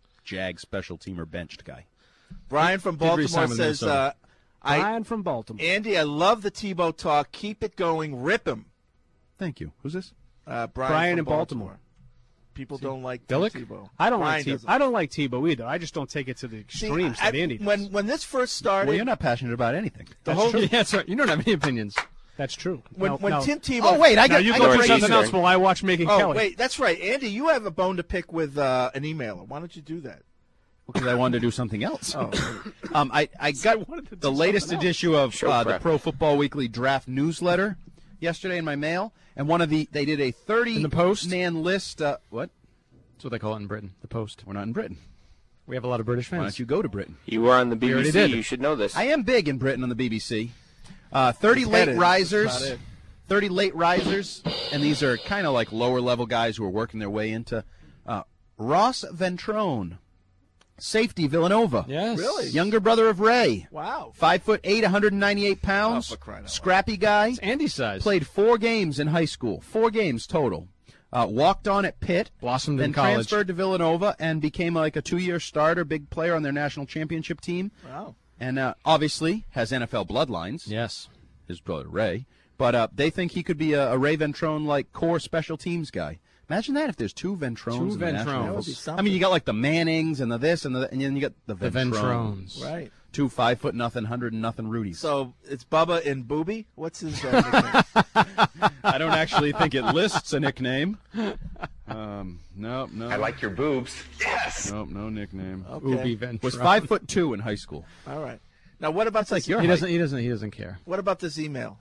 Jag special teamer benched guy. Brian from Did resign Baltimore with says, Minnesota. uh, I, Brian from Baltimore. Andy, I love the Tebow talk. Keep it going. Rip him. Thank you. Who's this? Uh, Brian, Brian from in Baltimore. People don't like Dillick? Tebow. I don't Brian like Tebow. doesn't. I don't like Tebow either. I just don't take it to the See, extremes I- that Andy does. when when this first started, Well, you're not passionate about anything. the That's whole true. Yeah, that's right. You don't have any opinions. That's true. when No, when no. Tim Tebow. Oh, wait, I Now got you I go got for great something news. else while I watch Megan Oh Kelly. wait, that's right, Andy. You have a bone to pick with uh, an emailer. Why don't you do that? Because I wanted to do something else. Oh. um, I, I got the latest edition of Show uh, the prep. Pro Football Weekly draft newsletter yesterday in my mail, and one of the they did a thirty In the Post? man list. Uh, what? That's what they call it in Britain, the Post. We're not in Britain. We have a lot of British Why fans. don't you go to Britain? You were on the We B B already C. did. You should know this. I am big in Britain on the B B C. Uh, thirty His late head is, risers. that's about it. thirty late risers, and these are kind of like lower level guys who are working their way into uh, Ross Ventrone, safety Villanova. Yes. Really? Younger brother of Ray. Wow. Five foot eight, one hundred ninety-eight pounds. Oh, for crying out loud. Scrappy guy. It's Andy's size. Played four games in high school. Four games total. Uh, walked on at Pitt. Blossomed then in college. transferred to Villanova and became like a two-year starter, big player on their national championship team. Wow. And uh, obviously has N F L bloodlines. Yes. His brother Ray. But uh, they think he could be a, a Ray Ventrone like core special teams guy. Imagine that if there's two Ventrones. Two in the National Ventrones. Football That would be League. something. I mean, you got like the Mannings and the this and the and then you got the, The Ventrones. Ventrones. Right. Two five foot nothing, hundred and nothing Rudies. So it's Bubba and Booby. What's his uh, nickname? I don't actually think it lists a nickname. Um, no, no. I like your boobs. Yes. Nope, no nickname. Okay. Ubi Ventrone. Was five foot two in high school. All right. Now what about this? like your He height. doesn't. He doesn't. He doesn't care. What about this email?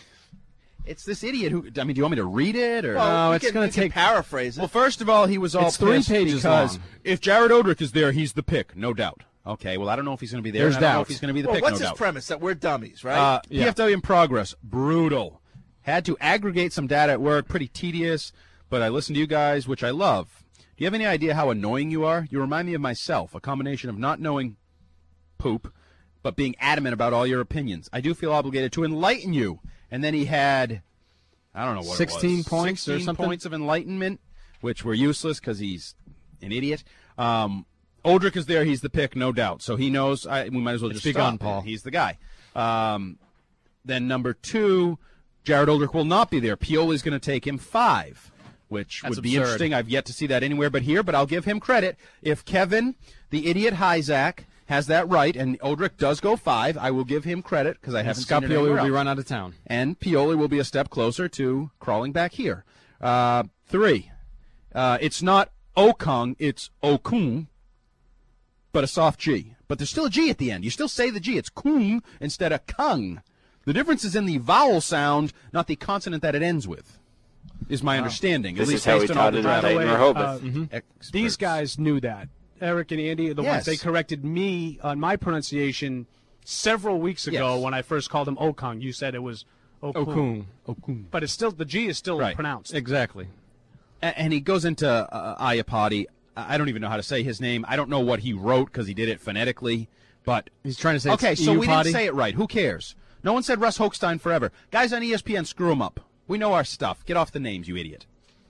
It's this idiot who. I mean, do you want me to read it or? Well, you it's can- gonna you can take- paraphrase it. Well, first of all, he was all It's three pissed pages because long. if Jared Odrick is there, he's the pick, no doubt. Okay, well, I don't know if he's going to be there. There's and I don't know doubt. if he's going to be the well, pick, what's no his doubt. premise? That we're dummies, right? Uh, Yeah. P F W in progress, brutal. Had to aggregate some data at work, pretty tedious, but I listened to you guys, which I love. Do you have any idea how annoying you are? You remind me of myself, a combination of not knowing poop, but being adamant about all your opinions. I do feel obligated to enlighten you. And then he had, I don't know what sixteen it was. points or sixteen something? points of enlightenment, which were useless because he's an idiot. Um, Odrick is there. He's the pick, no doubt. So he knows. I, we might as well It's just begun, stop. Paul. He's the guy. Um, then number two, Jared Odrick will not be there. Pioli's going to take him five, which That's would be absurd. interesting. I've yet to see that anywhere but here, but I'll give him credit. If Kevin, the idiot Hyzak, has that right, and Odrick does go five, I will give him credit because I And haven't Scott seen it Pioli anywhere will be else. run out of town. And Pioli will be a step closer to crawling back here. Uh, three, uh, it's not Okung, it's Okung, but a soft G. But there's still a G at the end. You still say the G. It's Kung instead of Kung. The difference is in the vowel sound, not the consonant that it ends with, is my understanding. This at is least how based we on all taught the it draft. at By the way, Rehoboth. uh, Mm-hmm. These guys knew that. Eric and Andy, the Yes. ones they corrected me on my pronunciation several weeks ago Yes. when I first called him Okung. You said it was Okung. Okung. Okung. But it's still the G is still Right. pronounced. Exactly. A- And he goes into uh, Ayapati. I don't even know how to say his name. I don't know what he wrote because he did it phonetically. But He's trying to say okay, it's so we Iupati. didn't say it right. Who cares? No one said Russ Hochstein forever. Guys on E S P N, screw him up. We know our stuff. Get off the names, you idiot.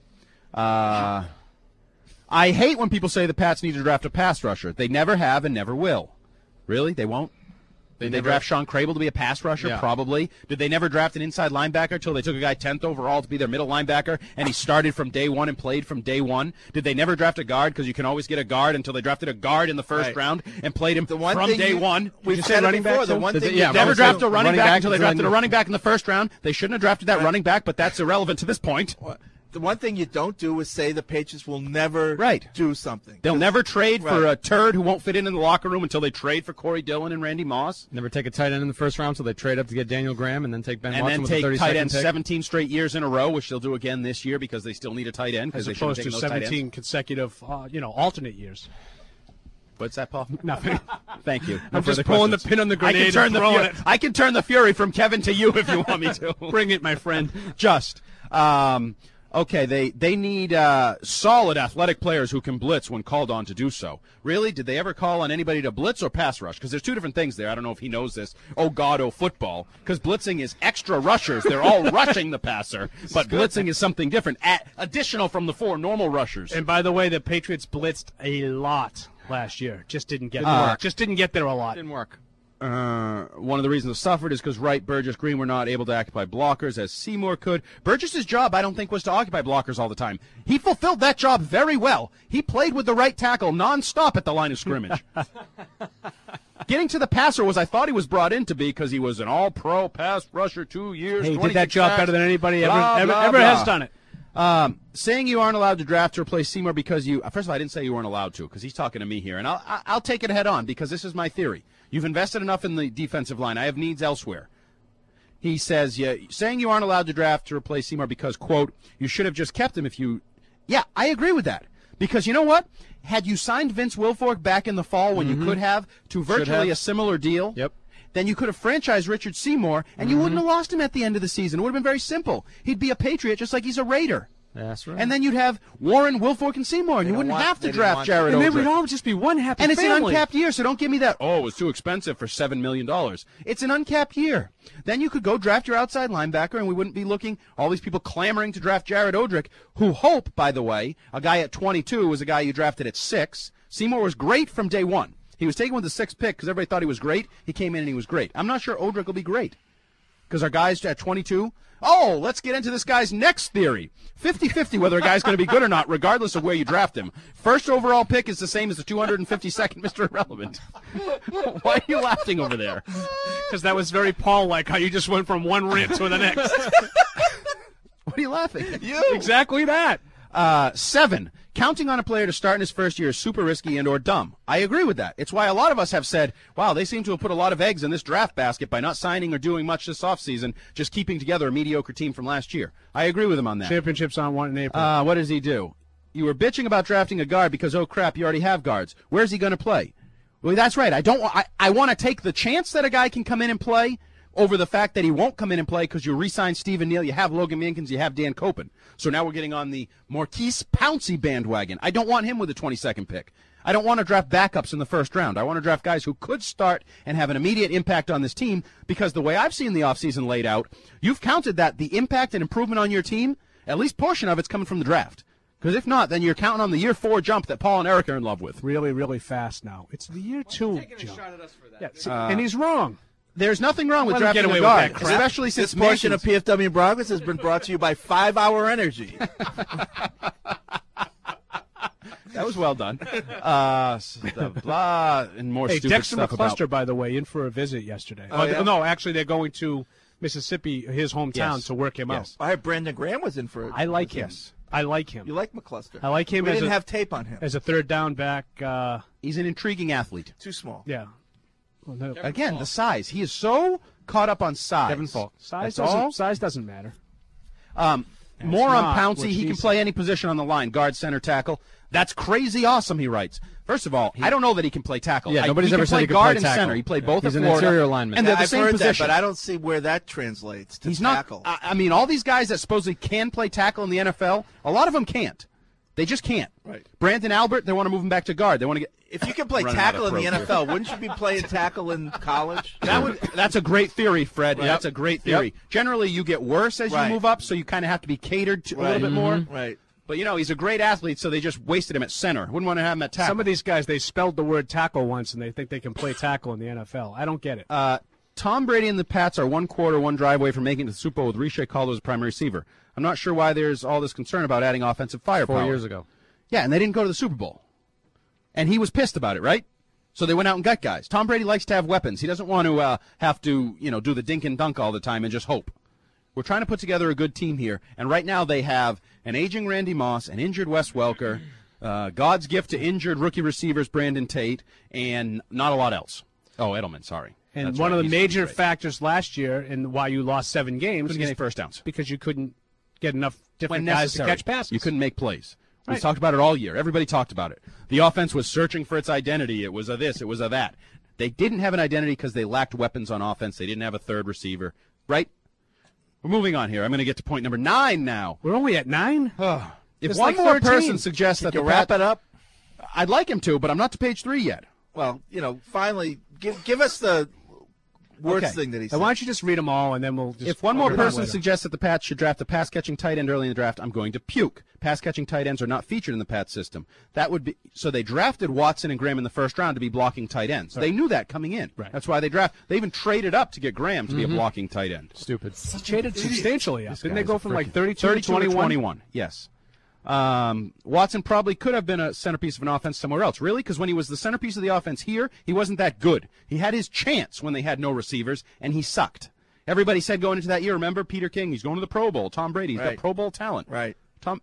Uh, I hate when people say the Pats need to draft a pass rusher. They never have and never will. Really? They won't? They Did they never- draft Sean Crable to be a pass rusher? Yeah. Probably. Did they never draft an inside linebacker until they took a guy tenth overall to be their middle linebacker and he started from day one and played from day one? Did they never draft a guard because you can always get a guard until they drafted a guard in the first Right. round and played him one from thing day you- one? we've Did you said say it running before, back? the too? one Did thing they- you yeah, Never Running drafted a back- running running back back until they until they drafted a knew- running back in the first round. They shouldn't have drafted that Right. running back, but that's irrelevant to this point. The one thing you don't do is say the Patriots will never Right. do something. They'll never trade for Right. a turd who won't fit in in the locker room until they trade for Corey Dillon and Randy Moss. Never take a tight end in the first round, so they trade up to get Daniel Graham and then take Ben And Watson then with take the tight thirty-second end pick. seventeen straight years in a row, which they'll do again this year because they still need a tight end because As they should have opposed to taken those tight ends. seventeen consecutive, uh, you know, alternate years. What's that, Paul? Nothing. Thank you. No I'm just further pulling questions. the pin on the I grenade can turn and the throwing fury, it. I can turn the fury from Kevin to you if you want me to. Bring it, my friend. Just. Um, okay, they, they need uh, solid athletic players who can blitz when called on to do so. Really? Did they ever call on anybody to blitz or pass rush? Because there's two different things there. I don't know if he knows this. Oh, God, oh, football. Because blitzing is extra rushers. They're all rushing the passer. But blitzing is something different, at, additional from the four normal rushers. And by the way, the Patriots blitzed a lot last year. Just didn't get Didn't there. work. Just didn't get there a lot. Didn't work. Uh, one of the reasons it suffered is because Wright, Burgess, Green were not able to occupy blockers as Seymour could. Burgess's job, I don't think, was to occupy blockers all the time. He fulfilled that job very well. He played with the right tackle nonstop at the line of scrimmage. Getting to the passer was I thought he was brought in to be because he was an all-pro pass rusher, two years. Hey, he did that job sacks, better than anybody ever, blah, ever, blah, ever blah. has done it. Um, saying you aren't allowed to draft to replace Seymour because you – first of all, I didn't say you weren't allowed to because he's talking to me here. And I'll, I'll take it head on because this is my theory. You've invested enough in the defensive line. I have needs elsewhere. He says, yeah, saying you aren't allowed to draft to replace Seymour because, quote, you should have just kept him if you – yeah, I agree with that. Because you know what? Had you signed Vince Wilfork back in the fall when Mm-hmm. you could have to virtually have. a similar deal, Yep. then you could have franchised Richard Seymour, and you wouldn't have lost him at the end of the season. It would have been very simple. He'd be a Patriot just like he's a Raider. That's right. And then you'd have Warren, Wilfork, and Seymour, and They you don't wouldn't want- have they to didn't draft want- Jared And then Odrick. we'd all just be one happy And it's family. an uncapped year, so don't give me that, oh, it was too expensive for seven million dollars. It's an uncapped year. Then you could go draft your outside linebacker, and we wouldn't be looking, all these people clamoring to draft Jared Odrick, who hope, by the way, a guy at twenty-two was a guy you drafted at six. Seymour was great from day one. He was taken with the sixth pick because everybody thought he was great. He came in and he was great. I'm not sure Odrick will be great because our guys at twenty-two, oh, let's get into this guy's next theory. fifty-fifty whether a guy's going to be good or not, regardless of where you draft him. First overall pick is the same as the two hundred fifty-second Mister Irrelevant. Why are you laughing over there? Because that was very Paul-like, how you just went from one rant to the next. What are you laughing at? You. Exactly that. Uh, seven, counting on a player to start in his first year is super risky and or dumb. I agree with that. It's why a lot of us have said, wow, they seem to have put a lot of eggs in this draft basket by not signing or doing much this offseason, just keeping together a mediocre team from last year. I agree with him on that. Championships on one in April. Uh, what does he do? You were bitching about drafting a guard because, oh, crap, you already have guards. Where's he going to play? Well, that's right. I don't. I, I want to take the chance that a guy can come in and play over the fact that he won't come in and play because you re-signed Stephen Neal, you have Logan Minkins, you have Dan Copen. So now we're getting on the Maurkice Pouncey bandwagon. I don't want him with the twenty-second pick. I don't want to draft backups in the first round. I want to draft guys who could start and have an immediate impact on this team because the way I've seen the offseason laid out, you've counted that the impact and improvement on your team, at least portion of it's coming from the draft. Because if not, then you're counting on the year four jump that Paul and Eric are in love with. Really, really fast now. It's the year two jump. Yeah, see, Uh, and he's wrong. There's nothing wrong with Let him drafting get away a with guard, that crap. especially since This portion Mankins- of P F W Progress has been brought to you by Five Hour Energy. That was well done. Uh, s- the blah and more Hey, stupid Dexter stuff McCluster, about. by the way, in for a visit yesterday. Oh, yeah? No, actually, they're going to Mississippi, his hometown, Yes. to work him Yes. out. I heard Brandon Graham was in for it. I like him. I like him. You like McCluster? I like him We as didn't a, have tape on him. as a third down back. Uh, He's an intriguing athlete. Too small. yeah. Well, no, Again, the size. He is so caught up on size. Kevin Falk. Size That's doesn't, all. size doesn't matter. Um, That's more on not Pouncey. what He she can said. play any position on the line, guard, center, tackle. That's crazy awesome, he writes. First of all, I don't know that he can play tackle. Yeah, I- nobody's he ever can said play he could guard play and tackle. center. He played both He's at an Florida. interior lineman. And Yeah, they're the I've same heard position. that, but I don't see where that translates to He's tackle. not. I, I mean, all these guys that supposedly can play tackle in the N F L, a lot of them can't. They just can't. Right. Brandon Albert, they want to move him back to guard. They want to get. If you can play Running out tackle of in the throat N F L, wouldn't you be playing tackle in college? That would. That's a great theory, Fred. Right. That's a great theory. Yep. Generally, you get worse as Right. you move up, so you kind of have to be catered to a Right. little bit more. Mhm. Right. But you know, he's a great athlete, so they just wasted him at center. Wouldn't want to have him at tackle. Some of these guys, they spelled the word tackle once, and they think they can play tackle in the N F L. I don't get it. Uh, Tom Brady and the Pats are one quarter, one drive away from making it to the Super Bowl with Riche Caldo as a primary receiver. I'm not sure why there's all this concern about adding offensive firepower. Four years ago. Yeah, and they didn't go to the Super Bowl. And he was pissed about it, right? So they went out and got guys. Tom Brady likes to have weapons. He doesn't want to uh, have to, you know, do the dink and dunk all the time and just hope. We're trying to put together a good team here, and right now they have an aging Randy Moss, an injured Wes Welker, uh, God's gift to injured rookie receivers Brandon Tate, and not a lot else. Oh, Edelman, sorry. And That's one right, of the he's major great. factors last year and why you lost seven games Couldn't get is any first downs. because you couldn't get enough When different guys to necessary. catch passes. You couldn't make plays. We Right. talked about it all year. Everybody talked about it. The offense was searching for its identity. It was a this, it was a that. They didn't have an identity because they lacked weapons on offense. They didn't have a third receiver, right? We're moving on here. I'm going to get to point number nine now. We're only at nine? Oh. If It's one like more thirteen. person suggests Can that you the wrap Pat- it up? I'd like him to, but I'm not to page three yet. Well, you know, finally, give give us the worst Okay. thing that he Now, said. why don't you just read them all, and then we'll just... If one more work it out person later. suggests that the Pats should draft a pass-catching tight end early in the draft, I'm going to puke. Pass-catching tight ends are not featured in the Pats system. That would be so. They drafted Watson and Graham in the first round to be blocking tight ends. Right. They knew that coming in. Right. That's why they draft. They even traded up to get Graham to be a Mhm. blocking tight end. Stupid. Traded substantially up. This Didn't they guy's go a from like freaking- thirty-two, thirty-two to twenty-one? twenty-one? Yes. Um, Watson probably could have been a centerpiece of an offense somewhere else. Really? Because when he was the centerpiece of the offense here, he wasn't that good. He had his chance when they had no receivers, and he sucked. Everybody said going into that year, remember, Peter King, he's going to the Pro Bowl. Tom Brady, he's Right. got Pro Bowl talent. Right. Tom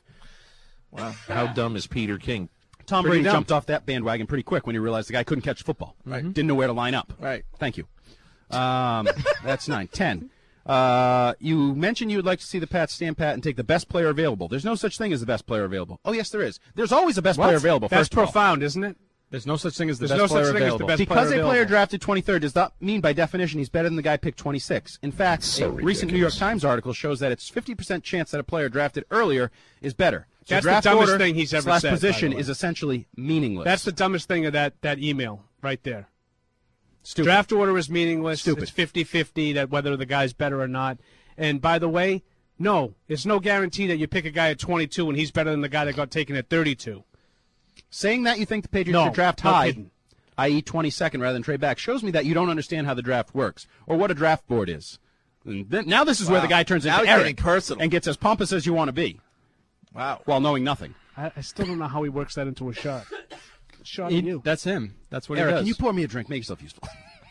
Wow. How dumb is Peter King? Tom Pretty Brady dumb. jumped off that bandwagon pretty quick when he realized the guy couldn't catch the football. Right. Didn't know where to line up. Right. Thank you. Um, that's nine. Ten. Uh, you mentioned you would like to see the Pats stand pat and take the best player available. There's no such thing as the best player available. Oh, yes, there is. There's always a best What? player available. That's first of all. profound, isn't it? There's no such thing as the There's best no such player thing as the available. best Because player a player available. drafted twenty-third does not mean by definition he's better than the guy picked twenty-six. In fact, So a recent New York ridiculous. Times article shows that it's fifty percent chance that a player drafted earlier is better. So That's the draft dumbest order thing he's ever slash said, by the position way. is essentially meaningless. That's the dumbest thing of that, that email right there. Stupid. Draft order is meaningless. Stupid. It's fifty-fifty that whether the guy's better or not. And by the way, no, it's no guarantee that you pick a guy at twenty-two and he's better than the guy that got taken at thirty-two. Saying that you think the Patriots No, should draft no high, kidding. that is twenty-second rather than trade back, shows me that you don't understand how the draft works or what a draft board is. And then, now this is where Wow. the guy turns Now into he's Eric getting personal. and gets as pompous as you want to be Wow. while knowing nothing. I, I still don't know how he works that into a shot. Shot He- at you. That's him. That's what Eric, he does. can you pour me a drink? Make yourself useful.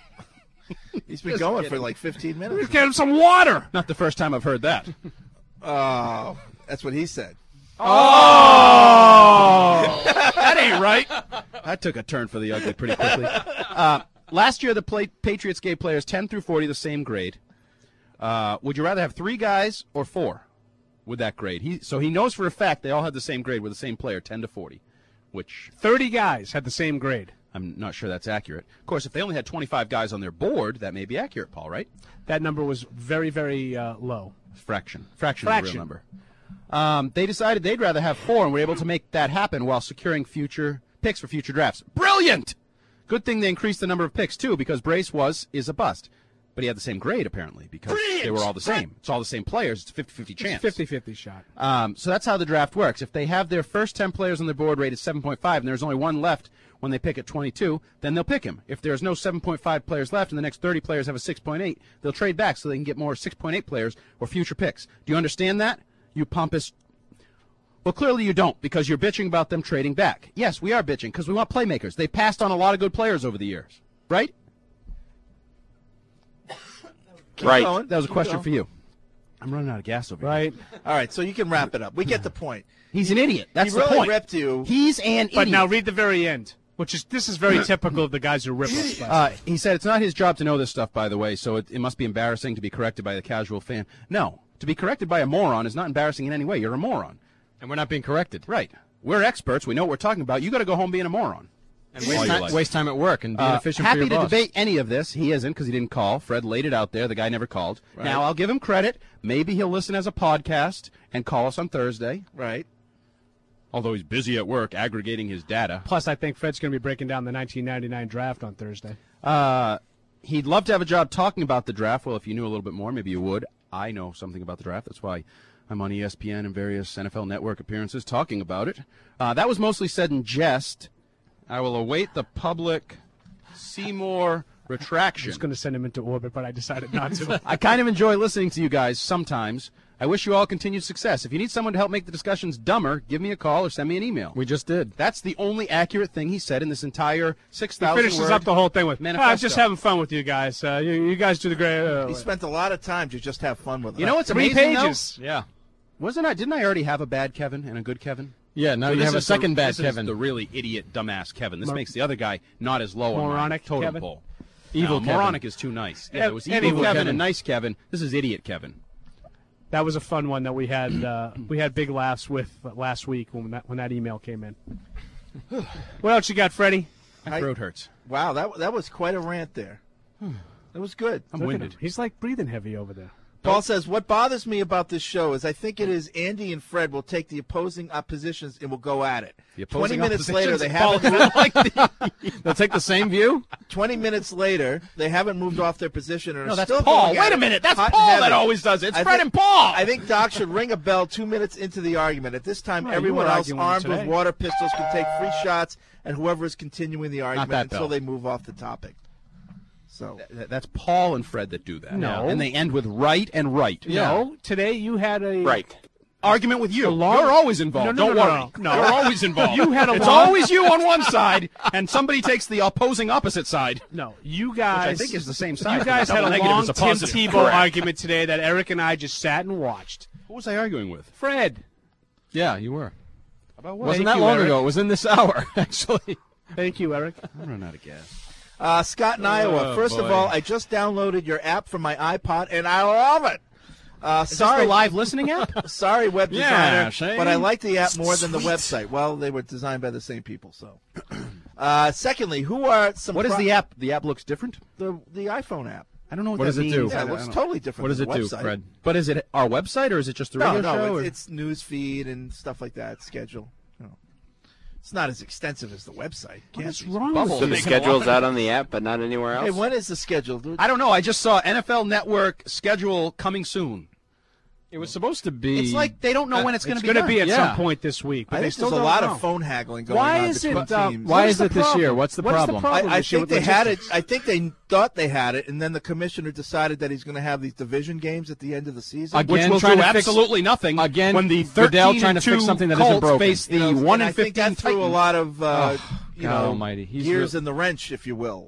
He's been Just going kidding. for like fifteen minutes. Get him some water. Not the first time I've heard that. Oh, that's what he said. Oh! That ain't right. That took a turn for the ugly pretty quickly. Uh, last year, the play- Patriots gave players ten through forty the same grade. Uh, would you rather have three guys or four with that grade? He, so he knows for a fact they all had the same grade with the same player, ten to forty, which thirty guys had the same grade. I'm not sure that's accurate. Of course, if they only had twenty-five guys on their board, that may be accurate, Paul, right? That number was very, very uh, low. Fraction. Fraction, is the Fraction. real number. Um, they decided they'd rather have four and were able to make that happen while securing future picks for future drafts. Brilliant! Good thing they increased the number of picks, too, because Brace was is a bust. But he had the same grade, apparently, because they were all the same. It's all the same players. It's a fifty-fifty chance. fifty-fifty shot. Um, so that's how the draft works. If they have their first ten players on their board rated seven point five and there's only one left when they pick at twenty-two, then they'll pick him. If there's no seven point five players left and the next thirty players have a six point eight, they'll trade back so they can get more six point eight players or future picks. Do you understand that, you pompous? Well, clearly you don't, because you're bitching about them trading back. Yes, we are bitching because we want playmakers. They passed on a lot of good players over the years, right? Keep right. going. That was a Keep question going. for you. I'm running out of gas over Right. here. All right, so you can wrap it up. We get the point. He's an idiot. That's he the really point. ripped you. He's an But idiot. now read the very end, which is this is very typical of the guys who rip us. Uh, he said it's not his job to know this stuff, by the way, so it, it must be embarrassing to be corrected by the casual fan. No, to be corrected by a moron is not embarrassing in any way. You're a moron. And we're not being corrected. Right. We're experts. We know what we're talking about. You got to go home being a moron. And waste time, waste time at work and be Uh, inefficient happy for your to boss. debate any of this. He isn't because he didn't call. Fred laid it out there. The guy never called. Right. Now, I'll give him credit. Maybe he'll listen as a podcast and call us on Thursday. Right. Although he's busy at work aggregating his data. Plus, I think Fred's going to be breaking down the nineteen ninety-nine draft on Thursday. Uh, he'd love to have a job talking about the draft. Well, if you knew a little bit more, maybe you would. I know something about the draft. That's why I'm on E S P N and various N F L Network appearances talking about it. Uh, that was mostly said in jest. I will await the public Seymour I retraction. was going to send him into orbit, but I decided not to. I kind of enjoy listening to you guys sometimes. I wish you all continued success. If you need someone to help make the discussions dumber, give me a call or send me an email. We just did. That's the only accurate thing he said in this entire six He thousand finishes word up the whole thing with, "Ah, manifesto. I'm just having fun with you guys. Uh, you, you guys do the great. Uh, He spent a lot of time to just have fun with us. You know what's Three amazing, pages. though? Yeah. Wasn't I? Didn't I already have a bad Kevin and a good Kevin? Yeah, now So you this have a is the- second bad this Kevin. Is the really idiot, dumbass Kevin. This Mor- makes the other guy not as low on my Moronic totem Kevin? pole. Evil no, Kevin. moronic is too nice. Yeah, And- there was and evil evil Kevin Kevin. and nice Kevin. This is idiot Kevin. that was a fun one that we had. Uh, we had big laughs with last week when that when that email came in. What else you got, Freddie? My throat hurts. Wow, that that was quite a rant there. That was good. I'm winded. He's like breathing heavy over there. Paul says, what bothers me about this show is I think it is Andy and Fred will take the opposing oppositions and will go at it. twenty minutes later, they haven't like the, They'll take the same view? twenty minutes later, they haven't moved off their position. And No, are that's still Paul. going Wait at a it minute. That's hot Paul and that heavy. always does it. It's I Fred think- and Paul. I think Doc should ring a bell two minutes into the argument. At this time, Right, you everyone were else arguing armed today. with water pistols can take free shots, and whoever is continuing the argument that until bell. they move off the topic. So Th- That's Paul and Fred that do that. No. And they end with right and right. No, today you had a Right. Argument with you. A long- You're always involved. No, no, Don't no, worry. no, no. You're always involved. You had a it's long- always you on one side, and somebody takes the opposing opposite side. No, you guys. Which I think is the same side. You guys Double had a negative long is a Tim positive. Tebow Correct. argument today that Eric and I just sat and watched. What was I arguing with? Fred. Yeah, you were. About what? Wasn't Thank that you, long Eric. ago. It was in this hour, actually. Thank you, Eric. I'm running out of gas. Uh, Scott in Iowa. Oh, First of boy. all, I just downloaded your app from my iPod, and I love it. Uh, Is sorry, this the live listening app? sorry, web Yeah, designer, see? but I like the app more than the Sweet. website. Well, they were designed by the same people. So, uh, secondly, who are some? What is pro- the app? The app looks different? The the iPhone app. I don't know what, What that does it means. do? Yeah, I it don't looks know. totally different. What does than it the do, website. Fred? But is it our website or is it just a No, radio no, show? it's, or- it's news feed and stuff like that. Schedule. You know, it's not as extensive as the website. Can't What's be. wrong Bubble. with So you? the schedule's out on the app, but not anywhere else? Hey, when is the schedule? I don't know. I just saw N F L Network schedule coming soon. It was supposed to be. It's like they don't know when it's going It's to be going to done. be at Yeah. some point this week, but I they think still there's a don't lot know. of phone haggling going Why on is between it? Um, teams. Why what is the it this problem? year? What's the What's problem? The problem I, I this year think with they had it. logistics? I think they thought they had it, and then the commissioner decided that he's going to have these division games at the end of the season. Again, Which will trying do to fix- absolutely nothing. Again, when the Goodell thirteen trying to and two fix something that isn't Colts broken. face the You know, one and and I think that fifteen threw a Titans. lot of uh, Oh, you God know almighty. He's gears real- in the wrench, if you will.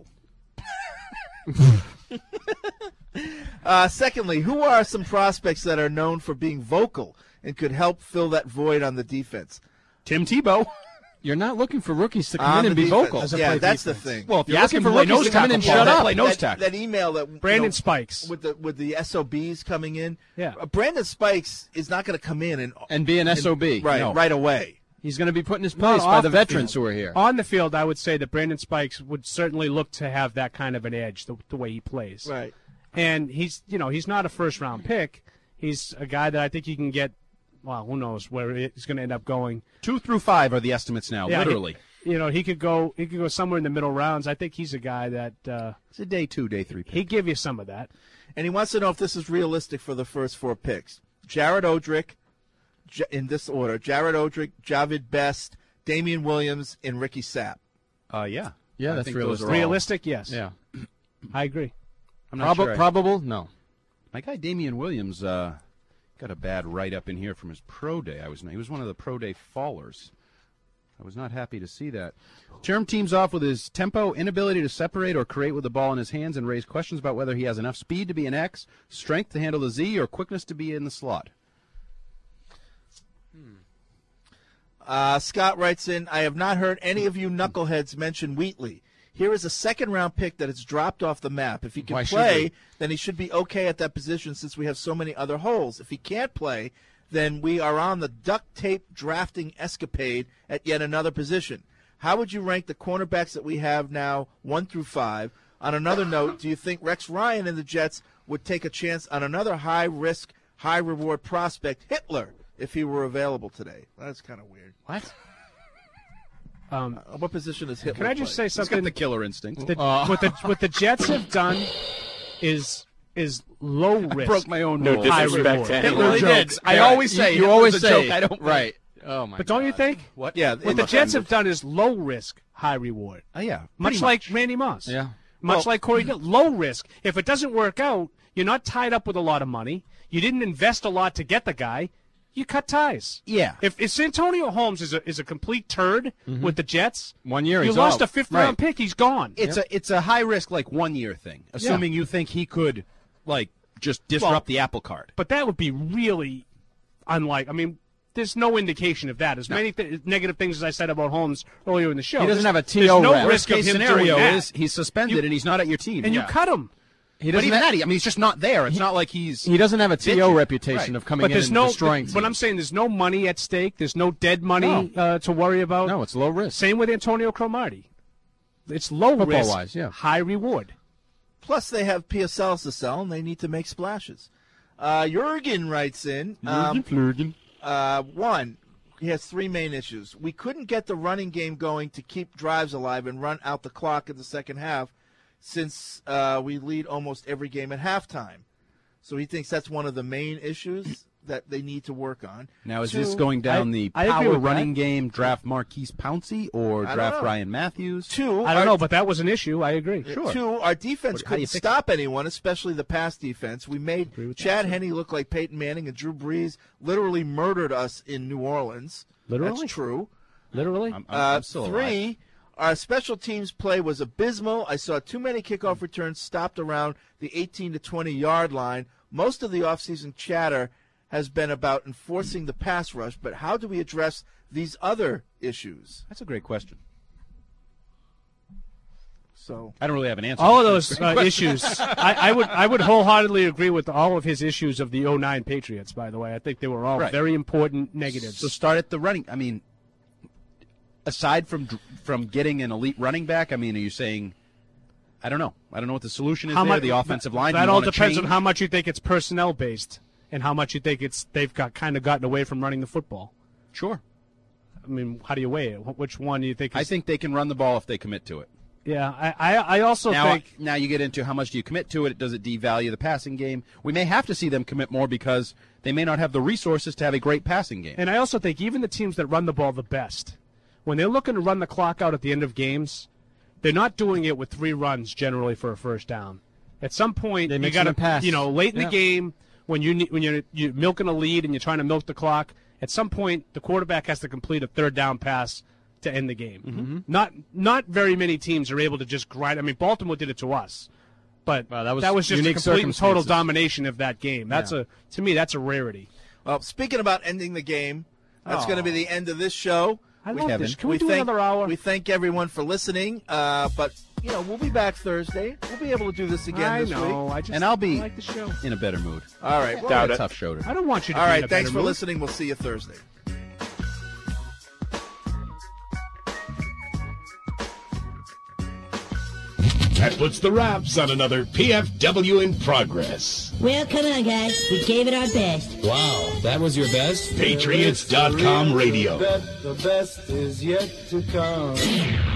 uh, secondly, who are some prospects that are known for being vocal and could help fill that void on the defense? Tim Tebow. You're not looking for rookies to come On in the and be defense. vocal. Doesn't Yeah, play that's the defense. thing. Well, if you You're ask looking him for to play rookies nose to come in tackle, and Paul, shut they'll up. play nose that, tackle. that email that Brandon you know, Spikes. with the with the S O Bs coming in. Yeah. uh, Brandon Spikes is not going to come in and And be an S O B. right No. right away. He's going to be put in his Not place by off the the veterans field. who are here. On the field, I would say that Brandon Spikes would certainly look to have that kind of an edge, the, the way he plays. Right. And he's, you know, he's not a first-round pick. He's a guy that I think you can get. Well, who knows where he's going to end up going? Two through five are the estimates now, Yeah, literally. he- you know, he could go. He could go somewhere in the middle rounds. I think he's a guy that uh, It's a day two, day three pick. he'd give you some of that. And he wants to know if this is realistic for the first four picks. Jared Odrick, J- in this order: Jared Odrick, Javid Best, Damian Williams, and Ricky Sapp. Uh, yeah. Yeah, I that's think those realistic. are all- Realistic, yes. Yeah. I agree. I'm not Prob- sure I- Probable? No. My guy Damian Williams uh, got a bad write-up in here from his pro day. I was he was one of the pro day fallers. I was not happy to see that. Term teams off with his tempo, inability to separate or create with the ball in his hands, and raise questions about whether he has enough speed to be an X, strength to handle the Z, or quickness to be in the slot. Uh, Scott writes in, I have not heard any of you knuckleheads mention Wheatley. Here is a second-round pick that has dropped off the map. If he can Why should play, we? then he should be okay at that position since we have so many other holes. If he can't play, then we are on the duct tape drafting escapade at yet another position. How would you rank the cornerbacks that we have now, one through five? On another note, do you think Rex Ryan and the Jets would take a chance on another high-risk, high-reward prospect, Hitler, if he were available today? That's kind of weird. What? Um, Uh, what position is Hitler? Can I just play? say something? the killer instinct. The- Uh. what the what the Jets have done is is low risk. broke my own No rule. high disrespect reward. to Hitler anyone. jokes. I Yeah, always you- say you Hitler's always a say joke. I don't right. Oh my. But don't you think? What? Yeah, What the Jets have done is low risk, high reward. Oh yeah, Much pretty like Randy Moss. Yeah. Much Well- like Corey Dillon. Low risk. If it doesn't work out, you're not tied up with a lot of money. You didn't invest a lot to get the guy. You cut ties. Yeah. If, if Santonio Holmes is a is a complete turd with the Jets, One year you he's lost out. a fifth Right. round pick. He's gone. It's a it's a high risk like one year thing, assuming you think he could like just disrupt Well, the apple cart. But that would be really unlike. I mean, there's no indication of that. As many th- negative things as I said about Holmes earlier in the show. He doesn't There's- have a T O There's no rep. risk of Worst case him scenario doing that. is he's suspended You- and he's not at your team. and Yeah. you cut him. He but doesn't even ha- that, he- I mean, he's just not there. It's not like he's. He doesn't have a T O bitching. reputation Right. of coming But in there's and no. destroying But teams. I'm saying there's no money at stake. There's no dead money No. uh, to worry about. No, it's low risk. Same with Antonio Cromartie. It's low risk, Football-wise, yeah. high reward. Plus, they have P S Ls to sell, and they need to make splashes. Uh, Jurgen writes in. Um, uh, one, he has three main issues. We couldn't get the running game going to keep drives alive and run out the clock in the second half since uh, we lead almost every game at halftime. So he thinks that's one of the main issues that they need to work on. Now, is Two, this going down I- the I agree power with running that. game, draft Marquise Pouncey, or I don't draft know. Ryan Matthews? Two, I don't our- know, but that was an issue. I agree. Sure. Two, our defense What- how do you couldn't fix stop anyone, especially the pass defense. We made with Chad that, Henne look like Peyton Manning, and Drew Brees literally murdered us in New Orleans. Literally? That's true. Literally? I'm, I'm, Uh, I'm still three, alive. our special teams play was abysmal. I saw too many kickoff returns stopped around the eighteen to twenty yard line. Most of the offseason chatter has been about enforcing the pass rush, but how do we address these other issues? That's a great question. So I don't really have an answer. All of to those that uh, question. issues, I, I would I would wholeheartedly agree with all of his issues of the oh nine Patriots, by the way. I think they were all Right. very important negatives. So start at the running. I mean, aside from from getting an elite running back, I mean, are you saying? I don't know. I don't know what the solution is How there. much- The offensive line. That you all wanna depends change? on how much you think it's personnel based and how much you think it's they've got kind of gotten away from running the football. Sure. I mean, how do you weigh it? Wh- Which one do you think? Is, I think they can run the ball if they commit to it. Yeah, I I, I also now, think now you get into how much do you commit to it? Does it devalue the passing game? We may have to see them commit more because they may not have the resources to have a great passing game. And I also think even the teams that run the ball the best, when they're looking to run the clock out at the end of games, they're not doing it with three runs generally for a first down. At some point, They you mix got it to in pass. you know, late in Yeah. the game when you ne- when you're you're milking a lead and you're trying to milk the clock. At some point, the quarterback has to complete a third down pass to end the game. Mm-hmm. Not not very many teams are able to just grind. I mean, Baltimore did it to us, but Well, that was just a unique complete and total circumstances. domination of that game. That's Yeah. a to me that's a rarity. Well, speaking about ending the game, that's Aw. going to be the end of this show. I love this. Can we, do thank, another hour? We thank everyone for listening. Uh, but you know, we'll be back Thursday. We'll be able to do this again I this know. week. I just And I'll be like the show. in a better mood. All right. Well, Doubt it. Tough show. I don't want you to. all be right. in a Thanks better for mood. listening. We'll see you Thursday. That puts the wraps on another P F W in progress. Well, come on, guys. We gave it our best. Wow, that was your best? Patriots dot com radio. The best is yet to come.